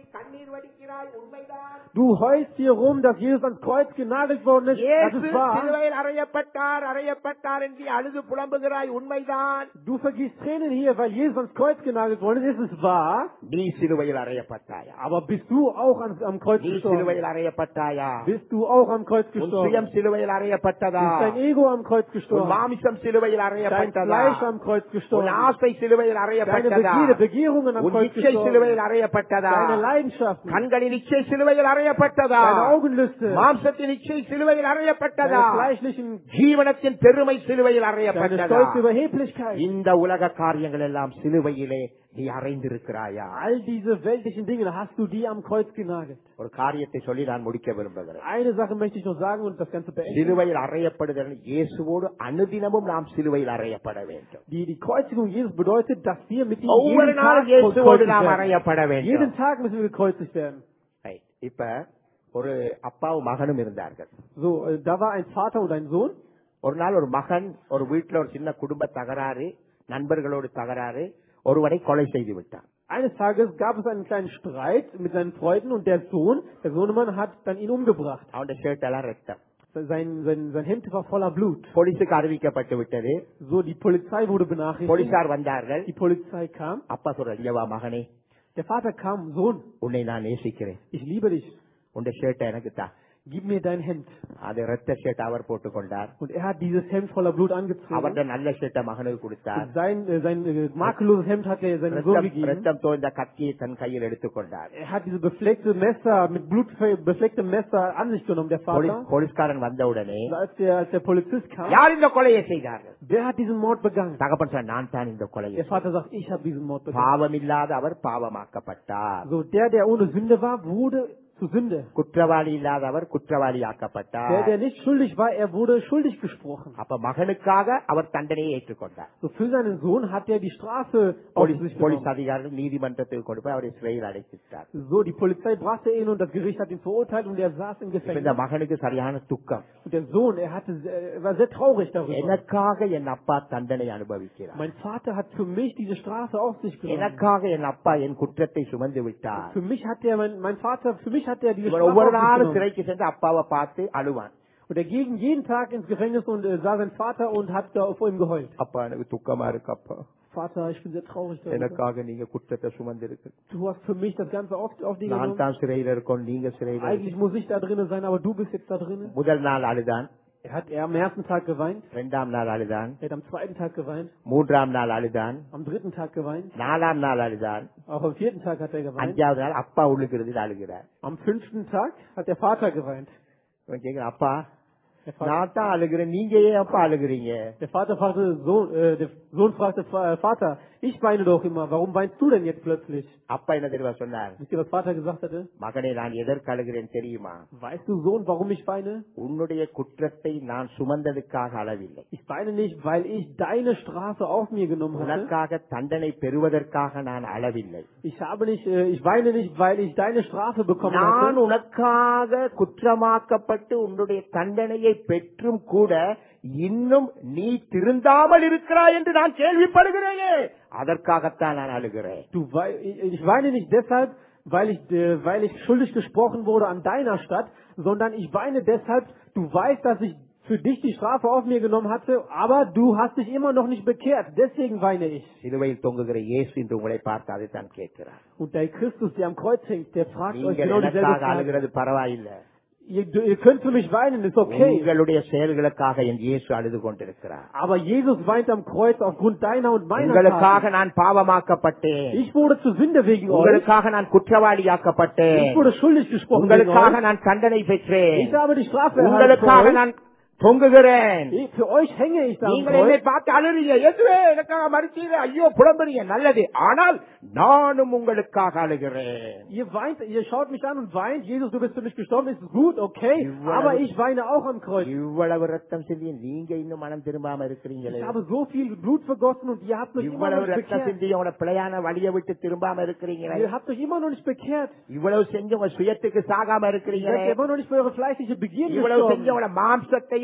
கண்ணீர் வடிக்கிறாய், உண்மைதான். Du heulst hier rum, dass Jesus ans Kreuz genagelt worden ist. Das இயேசு ist wahr. சிலுவையில் அறையப்பட்டார், அறையப்பட்டார் என்று அழுது புலம்புகிறாய், உண்மைதான். Du vergießt Tränen hier, weil Jesus ans Kreuz genagelt worden ist. Es ist wahr. நீ சிலுவையில் அறையப்பட்டாயா? Aber bist du auch ans, am Kreuz நீ gestorben? சிலுவையில் அறையப்பட்டாயா? Bist du auch am Kreuz உன் gestorben? சுயம் சிலுவையில் அறையப்பட்டதா? Ist dein Ego am Kreuz உன் gestorben? மாமிசம் சிலுவையில் Dein அறையப்பட்டதா? Fleisch am Kreuz உன் gestorben? ஆசை சிலுவையில் Deine அறையப்பட்டதா? Begierde, Begehrungen am உன் Kreuz இச்சை சிலுவையில் gestorben? அறையப்பட்டதா? Deine Leidenschaften, கண்களின் இச்சை சிலுவையில் அறையப்பட்டதா? deine Augenlüste, மாம்சத்தின் இச்சை சிலுவையில் அறையப்பட்டதா? deine fleischlichen, ஜீவனத்தின் பெருமை சிலுவையில் deine அறையப்பட்டதா? stolze Überheblichkeit. இந்த உலக காரியங்கள் எல்லாம் சிலுவையிலே நீ அறைந்திருக்கிறாயா? All diese weltlichen Dinge, hast du die am Kreuz genagelt. ஒரு காரியத்தை சொல்லி நான் முடிக்க விரும்புகிறேன். Eine Sache möchte ich noch sagen und das Ganze beenden. சிலுவையில் அறையப்படுதல் இயேசுவோடு அனுதினமும் நாம் சிலுவையில் அறையப்பட வேண்டும். Die, die Kreuzigung Jesus bedeutet, dass wir mit ihm ஒவ்வொரு jeden நாள் Tag இயேசுவோடு gekreuzigt நாம் werden. அறையப்பட வேண்டும். Jeden Tag müssen wir gekreuzigt werden. Right. இப்ப ஒரு அப்பாவும் மகனும் இருந்தார்கள். So, äh, da war ein Vater und ein Sohn. ஒரு நாள் ஒரு மகன் ஒரு வீட்டுல ஒரு சின்ன குடும்ப தகராறு, நண்பர்களோடு தகராறு, ஒருவரை கொலை செய்து விட்டான். Eines Tages gab es einen kleinen Streit mit seinen Freunden und der Sohn, der Sohnemann hat dann ihn umgebracht. அவனுடைய ஷர்ட் எல்லாம் ரத்தம். Sein, sein, sein Hemd war voller Blut. போலீஸுக்கு அறிவிக்கப்பட்டு விட்டது. So, die Polizei wurde benachrichtigt. போலீசார் வந்தார்கள். Die Polizei kam. அப்பா சொல்ற, இங்க வா மகனே, Der Vater kam, Sohn, உன்னை நான் நேசிக்கிறேன், ich liebe dich. உன்னுடைய ஷர்ட்டை எனக்கு தா. Gib mir dein Hemd. அது ரத்த ஷர்ட் அவர் போட்டுக் கொண்டார். Und er hat dieses Hemd voller Blut angezogen. அவருடைய நல்ல ஷர்ட்டை மகனுக்கு கொடுத்தார். Und sein, äh, sein äh, makelloses Hemd hat er seinem Sohn gegeben. ரத்தம் தோய்ந்த கத்தியை தன் கையில் எடுத்துக்கொண்டார். Er hat diese befleckte Messer, mit Blut befleckte Messer an sich genommen, der Vater. போலீஸ்காரன் வந்தவுடனே Als der, als der Polizist kam, யார் இந்த கொலையை செய்தார்கள்? wer hat diesen Mord begangen? தகப்பன் சொன்னார், நான் தான் இந்த கொலையை. Der Vater sagt, ich habe diesen Mord begangen. பாவமில்லாத அவர் பாவமாக்கப்பட்டார். So, der, der ohne Sünde war, wurde zu Sünde. குற்றவாளி இல்லாத அவர் குற்றவாளி ஆக்கப்பட்டார். Der, der nicht schuldig war, er wurde schuldig gesprochen. அப்ப மகனுக்காக அவர் தண்டனையை ஏற்றுக்கொண்டார். So, für seinen Sohn hat er die Strafe auf police sich police genommen. அதிகாரிகள் நீதிமன்றத்துக்கு கொண்டு போய் அவரை சிறையில் அடைச்சிட்டார். So, die Polizei brachte ihn und das Gericht hat ihn verurteilt und er saß im இப்ப இந்த Gefängnis. மகனுக்கு சரியான துக்கம். Und der Sohn, er hatte, er war sehr traurig darüber. எனக்காக என் அப்பா தண்டனை அனுபவிக்கிறார். Mein Vater hat für mich diese Strafe auf sich genommen. எனக்காக என் அப்பா என் குற்றத்தை சுமந்து விட்டார். Für mich hat er, mein, mein Vater, für mich hat er diese இவர் Strafe ஒவ்வொரு auf sich நாளும் genommen. சிறைக்கு சென்று அப்பாவை பார்த்து அழுவான். Und er ging jeden Tag ins Gefängnis und äh, sah seinen Vater und hat da vor ihm geheult. அப்பா எனக்கு துக்கமா இருக்கு அப்பா, Vater, ich bin sehr traurig darüber. எனக்காக நீங்க குற்றத்தை சுமந்திருக்கு. Du hast für mich das Ganze oft auf dich நான் genommen. தான் சிறையில் இருக்கோம், நீங்க சிறையில். Eigentlich muss ich da drinnen sein, aber du bist jetzt da drinnen. முதல் நாள் அழுதான், Er hat er am ersten Tag geweint, இரண்டாம் நாள் அழுதான், er hat am zweiten Tag geweint, மூன்றாம் நாள் அழுதான், am dritten Tag geweint, நாலாம் நாள் அழுதான், auch am vierten Tag hat er geweint. அஞ்சாவது நாள் அப்பா உள்ளுக்கு அழுகிறார். Am fünften Tag hat der Vater geweint. இவன் கேக்குறான், அப்பா Der Vater, நான் தான் அழுகிறேன், நீங்க ஏன் அப்பா அழுகிறீங்க? der Vater fragte Sohn, äh, der Sohn fragte "Va- Vater, ich weine doch immer, warum weinst du denn jetzt plötzlich? அப்பா என்ன தெரியுமா சொன்னார்? Wisst ihr, was Vater gesagt hatte? மகனே, நான் எதற்கு அழுகிறேன் தெரியுமா? Weißt du, Sohn, warum ich weine? உன்னுடைய குற்றத்தை நான் சுமந்ததுக்காக அளவில்லை, Ich weine nicht, weil ich deine Strafe auf mir genommen hatte. உனக்காக தண்டனை பெறுவதற்காக நான் அளவில்லை. Ich habe nicht, äh, ich weine nicht, weil ich deine Strafe bekommen நான் hatte. உனக்காக குற்றமாக்கப்பட்டு உன்னுடைய தண்டனையை பெற்றும் கூட இன்னும் நீ திருந்தாமல் இருக்கிறாய் என்று நான் கேள்விப்படுகிறேனே, அதற்காகத்தான் நான் அழுகிறேன். Du wei ich, ich weine nicht deshalb, weil ich, äh, weil ich schuldig gesprochen wurde an deiner Stadt, sondern ich weine deshalb, du weißt, dass ich für dich die Strafe auf mir genommen hatte, aber du hast dich immer noch nicht bekehrt. Deswegen weine ich. சிலுவையில் தொங்குகிற இயேசு என்று உங்களை பார்த்து அதைத்தான் கேட்கிறார். Und der Christus, der am Kreuz hängt, der fragt euch நீங்கள் genau dieselbe எனக்காக Frage. அழுகிறது பரவாயில்லை, Ihr, du- ihr könnt für mich weinen, ist okay. உங்களுடைய செயல்களுக்காக என் இயேசு அழுது கொண்டிருக்கிறார். Aber Jesus weint am Kreuz aufgrund deiner und meiner உங்களுக்காக Taten. நான் பாவமாக்கப்பட்டேன், Ich wurde zur Sünde wegen euch. உங்களுக்காக நான் குற்றவாளியாக்கப்பட்டேன், Ich wurde schuldig gesprochen wegen உங்களுக்காக euch. நான் தண்டனை பெற்றேன், Ich habe die Strafe erhalten für உங்களுக்காக euch. நான் தொங்குகிறேன். Ich- Für euch hänge ich da am நீங்கள் என்னை Kreuz. பார்த்து அழுறீங்க, எதுவே எனக்காக மறிச்சீங்க, ஐயோ புலம்புறீங்க, நல்லது, ஆனால் நானும் உங்களுக்காக அழுகிறேன். Ihr weint, ihr schaut mich an und weint. Jesus, du bist für mich gestorben, ist gut, okay. Aber ich weine auch am Kreuz. இவ்வளவு ரத்தம் சிந்தி நீங்க இன்னும் மனம் திரும்பாம இருக்கிறீங்களே, Ich habe so viel Blut vergossen und ihr habt euch immer noch இவ்வளவு nicht ரத்தம் bekehrt. சிந்தி உங்களோட பிழையான வழியை விட்டு திரும்பாம இருக்கிறீங்களே, Ihr habt euch immer noch nicht bekehrt. இவ்வளவு செஞ்சு உங்க சுயத்துக்கு சாகாம Ihr இருக்கிறீங்களே, seid immer noch nicht für eure fleischliche Begierde இவ்வளவு gestorben. செஞ்சு உங்களோட மாம்சத்தையும்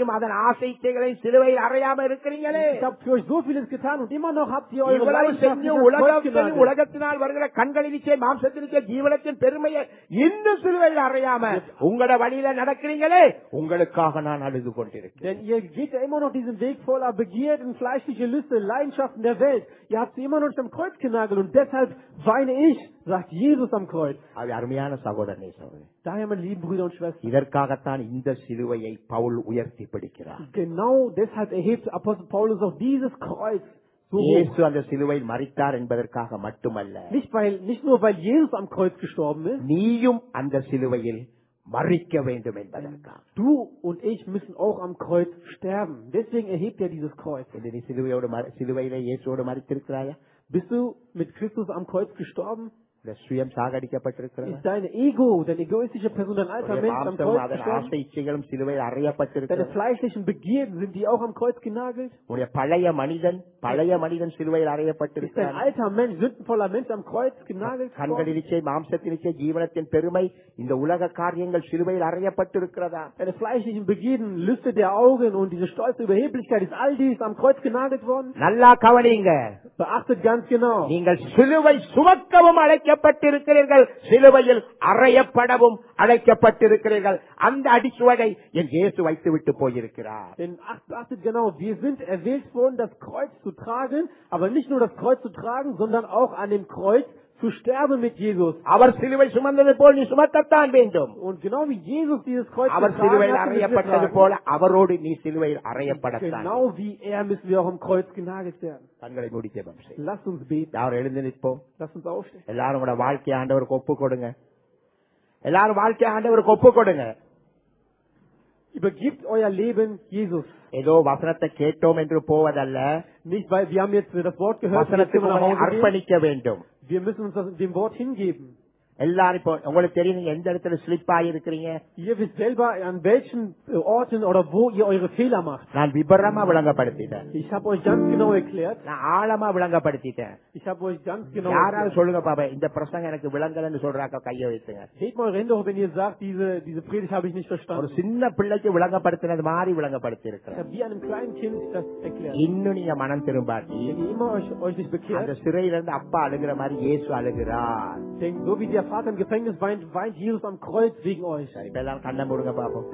இன்னும் அதன் ஆசைகளை சிலுவையில் அறையாம இருக்கிறீங்களே. Ich habe für euch so vieles getan und immer noch habt ihr eure இவ்வளவு Leidenschaft செஞ்சு nicht ans Kreuz உலகத்தில் genagelt. உலகத்தினால் வருகிற கண்களிச்சே மாம்சத்திற்கே ஜீவனத்தின் பெருமையை இன்னும் சிலுவையில் அறையாம உங்களோட வழியில நடக்கிறீங்களே, உங்களுக்காக நான் அழுது கொண்டிருக்கிறேன். Denn ihr geht ja immer noch diesen Weg voller Begierden, fleischliche Lüste, Leidenschaften der Welt. Ihr habt sie immer noch nicht am Kreuz genagelt und deshalb weine ich, sagt Jesus am Kreuz. அது அருமையான சகோதரனே சகோதரி, Daher, meine lieben Brüder und Schwestern, இதற்காகத்தான் இந்த சிலுவையை பவுல் உயர்த்தி பிடிக்கிறார். genau deshalb erhebt Apostel Paulus auch dieses Kreuz so hoch. இயேசு அந்த சிலுவையில் மரித்தார் என்பதற்காக மட்டுமல்ல, Nicht, weil, nicht nur, weil Jesus am Kreuz gestorben ist, நீயும் அந்த சிலுவையில் மரிக்க வேண்டும் என்பதற்காக. du und ich müssen auch am Kreuz sterben. Deswegen erhebt er dieses Kreuz. இந்த நீ சிலுவையோடு மரி- சிலுவையிலே இயேசுவோடு மரித்திருக்கிறாயா? Bist du mit Christus am Kreuz gestorben? இந்த சுயம் சாகடிக்கப்பட்டிருக்கிறது. Ist dein Ego, deine egoistische Person, dein alter Mensch am Kreuz அதன் gestorben? ஆசை இச்சைகளும் சிலுவையில் Deine அறையப்பட்டிருக்கிறது. fleischlichen Begierden, sind die auch am Kreuz genagelt? உன்னுடைய பழைய மனிதன் பழைய மனிதன் சிலுவையில் Ist dein அறையப்பட்டிருக்கிறான். alter Mensch, sündenvoller Mensch am Kreuz genagelt worden? கண்களிச்சை மாம்சத்தினிச்சை ஜீவனத்தின் பெருமை இந்த உலக காரியங்கள் சிலுவையில் அறையப்பட்டிருக்கிறதா? Deine fleischlichen Begierden, Lüste der Augen und diese stolze Überheblichkeit, ist all dies am Kreuz genagelt worden? நல்லா கவனிங்க, Beachtet ganz genau. நீங்கள் சிலுவை சுமக்கவும் அழைக்கப்பட்டிருக்கிறீர்கள், சிலுவையில் அறையப்படவும் அழைக்கப்பட்டிருக்கிறீர்கள். அந்த அடிச்சுவடை என் இயேசு வைத்து விட்டு போயிருக்கிறார். Denn acht- beachtet genau, wir sind erwählt worden, das Kreuz zu tragen, aber nicht nur das Kreuz zu tragen, sondern auch an dem Kreuz zu sterben mit Jesus. அவர் சிலுவை சுமந்தது போல் நீ சுமக்கத்தான் வேண்டும். Und genau wie Jesus dieses Kreuz அவர் getragen சிலுவையில் hat, müssen wir அறையப்பட்டது tragen. போல அவரோடு நீ சிலுவையில் அறையப்படத்தான். Genau wie er müssen wir auch am Kreuz genagelt werden. கண்களை மூடி ஜெபம் செய். Lass uns beten. யாரும் எழுந்து நிற்போம். Lass uns aufstehen. எல்லாரும் கூட வாழ்க்கை ஆண்டவருக்கு ஒப்பு கொடுங்க. எல்லாரும் வாழ்க்கை ஆண்டவருக்கு ஒப்பு கொடுங்க. Übergibt euer Leben Jesus. ஏதோ வசனத்தை கேட்டோம் என்று போவதல்ல, Nicht, weil wir haben jetzt das Wort gehört, jetzt können வசனத்துக்கு wir nach உங்களை Hause gehen. அர்ப்பணிக்க வேண்டும். Wir müssen uns das, dem Wort hingeben. எல்லாரும் இப்போ உங்களுக்கு தெரியும் நீங்க எந்த இடத்துல ஸ்லிப் ஆகிருக்கிறீங்க. Ihr wisst selber, an welchen äh, Orten oder wo ihr eure Fehler macht. நான் விபரமா விளங்கப்படுத்திட்டேன். Ich habe euch ganz genau erklärt. நான் ஆழமா விளங்கப்படுத்திட்டேன். Ich habe euch ganz genau யாராவது erklärt. சொல்லுங்க பாப்பா, இந்த பிரசங்கம் எனக்கு விளங்கலன்னு சொல்றாக்க கைய வைத்துங்க. Hebt mal eure Hände hoch, wenn ihr sagt, diese, diese Predigt habe ich nicht ஒரு verstanden. சின்ன பிள்ளைக்கு விளங்கப்படுத்தினது மாதிரி விளங்கப்படுத்தி Ich இருக்கிறேன். habe wie einem kleinen Kind das erklärt. இன்னும் நீங்க மனம் திரும்பாட்டி Wenn ihr immer euch, euch nicht அந்த bekehrt, சிறையில இருந்து அப்பா அழுகிற மாதிரி இயேசு அழுகிறார். denkt, so wie der Vater im Gefängnis weint, weint Jesus am Kreuz wegen euch. சரி, இப்ப எல்லாம் கண்ணை மூடுங்க பாப்போம்.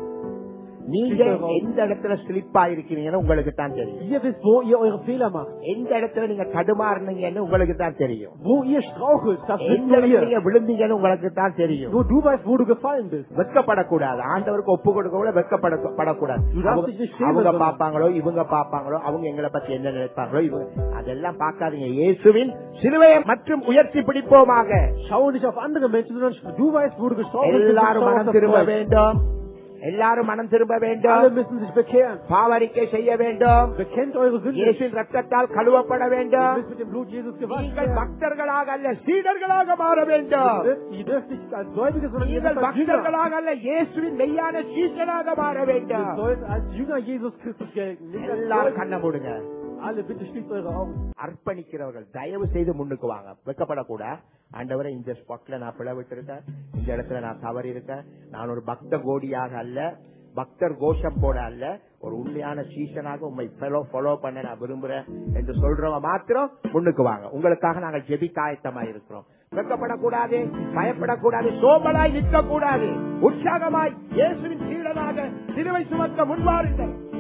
நீங்க எந்த இடத்துல ஸ்லிப் ஆயிருக்கிறீங்கன்னு உங்களுக்கு தான் தெரியும். Ihr wisst, wo ihr eure Fehler macht. எந்த இடத்துல நீங்க தடுமாறுனீங்கன்னு உங்களுக்கு தான் தெரியும். Wo ihr strauchelt, das wisst எந்த nur இடத்துல ihr. நீங்க விழுந்தீங்கன்னு உங்களுக்கு தான் தெரியும். Nur du weißt, wo du gefallen bist. வெட்கப்படக்கூடாது. ஆண்டவருக்கு ஒப்பு கொடுக்க வெட்கப்பட படக்கூடாது. Du darfst dich nicht schämen, அவங்க sondern- பாப்பாங்களோ இவங்க பாப்பாங்களோ அவங்க எங்களை பத்தி என்ன நினைப்பாங்களோ இவங்க அதெல்லாம் பார்க்காதீங்க. இயேசுவின் சிலுவையை மற்றும் உயர்த்தி பிடிப்போமாக. Schau nicht auf andere Menschen, sondern du weißt, wo du gestrauchelt bist. und எல்லாரும் schau auf மனம் das திரும்ப Kreuz. வேண்டும். எல்லாரும் மனம் திரும்ப Alle வேண்டும். müssen sich bekehren. பாவரிக்கை செய்ய வேண்டும். Bekennt eure Sünde. இயேசுவின் ரத்தத்தால் கழுவப்பட Ihr வேண்டும். müsst mit dem Blut Jesus gewaschen நீங்கள் werden. பக்தர்களாக அல்ல சீடர்களாக மாற வேண்டும். Ihr dürft- Ihr dürft nicht als Gläubige, sondern ihr நீங்கள் dürft als Jünger. பக்தர்களாக அல்ல இயேசுவின் மெய்யான சீடனாக மாற Ihr வேண்டும். sollt als Jünger Jesus Christus gelten. Nicht als எல்லாரும் Gläubige. கண்ணை மூடுங்க. Alle, bitte schließt eure Augen. அர்ப்பணிக்கிறவர்கள் தயவு செய்து முன்னுக்கு வாங்க. வெக்கப்படக்கூட ஆண்டவரை இந்த ஸ்பாட்ல நான் பிளவிட்டு இருக்கேன், இந்த இடத்துல நான் தவறி இருக்கேன், நான் ஒரு பக்த கோடியாக அல்ல, பக்தர் கோஷம் போட அல்ல, ஒரு உண்மையான சீசனாக உண்மை ஃபாலோ பண்ண நான் விரும்புறேன் என்று சொல்றவங்க மாத்திரம் முன்னுக்கு வாங்க. உங்களுக்காக நாங்கள் ஜெபிக்க ஆயத்தமா இருக்கிறோம். வெக்கப்படக்கூடாது, பயப்படக்கூடாது, சோம்பலாய் நிற்க கூடாது, உற்சாகமாய் இயேசுவின் சீடனாக சிலுவை சுமக்க முன்வாருங்கள்.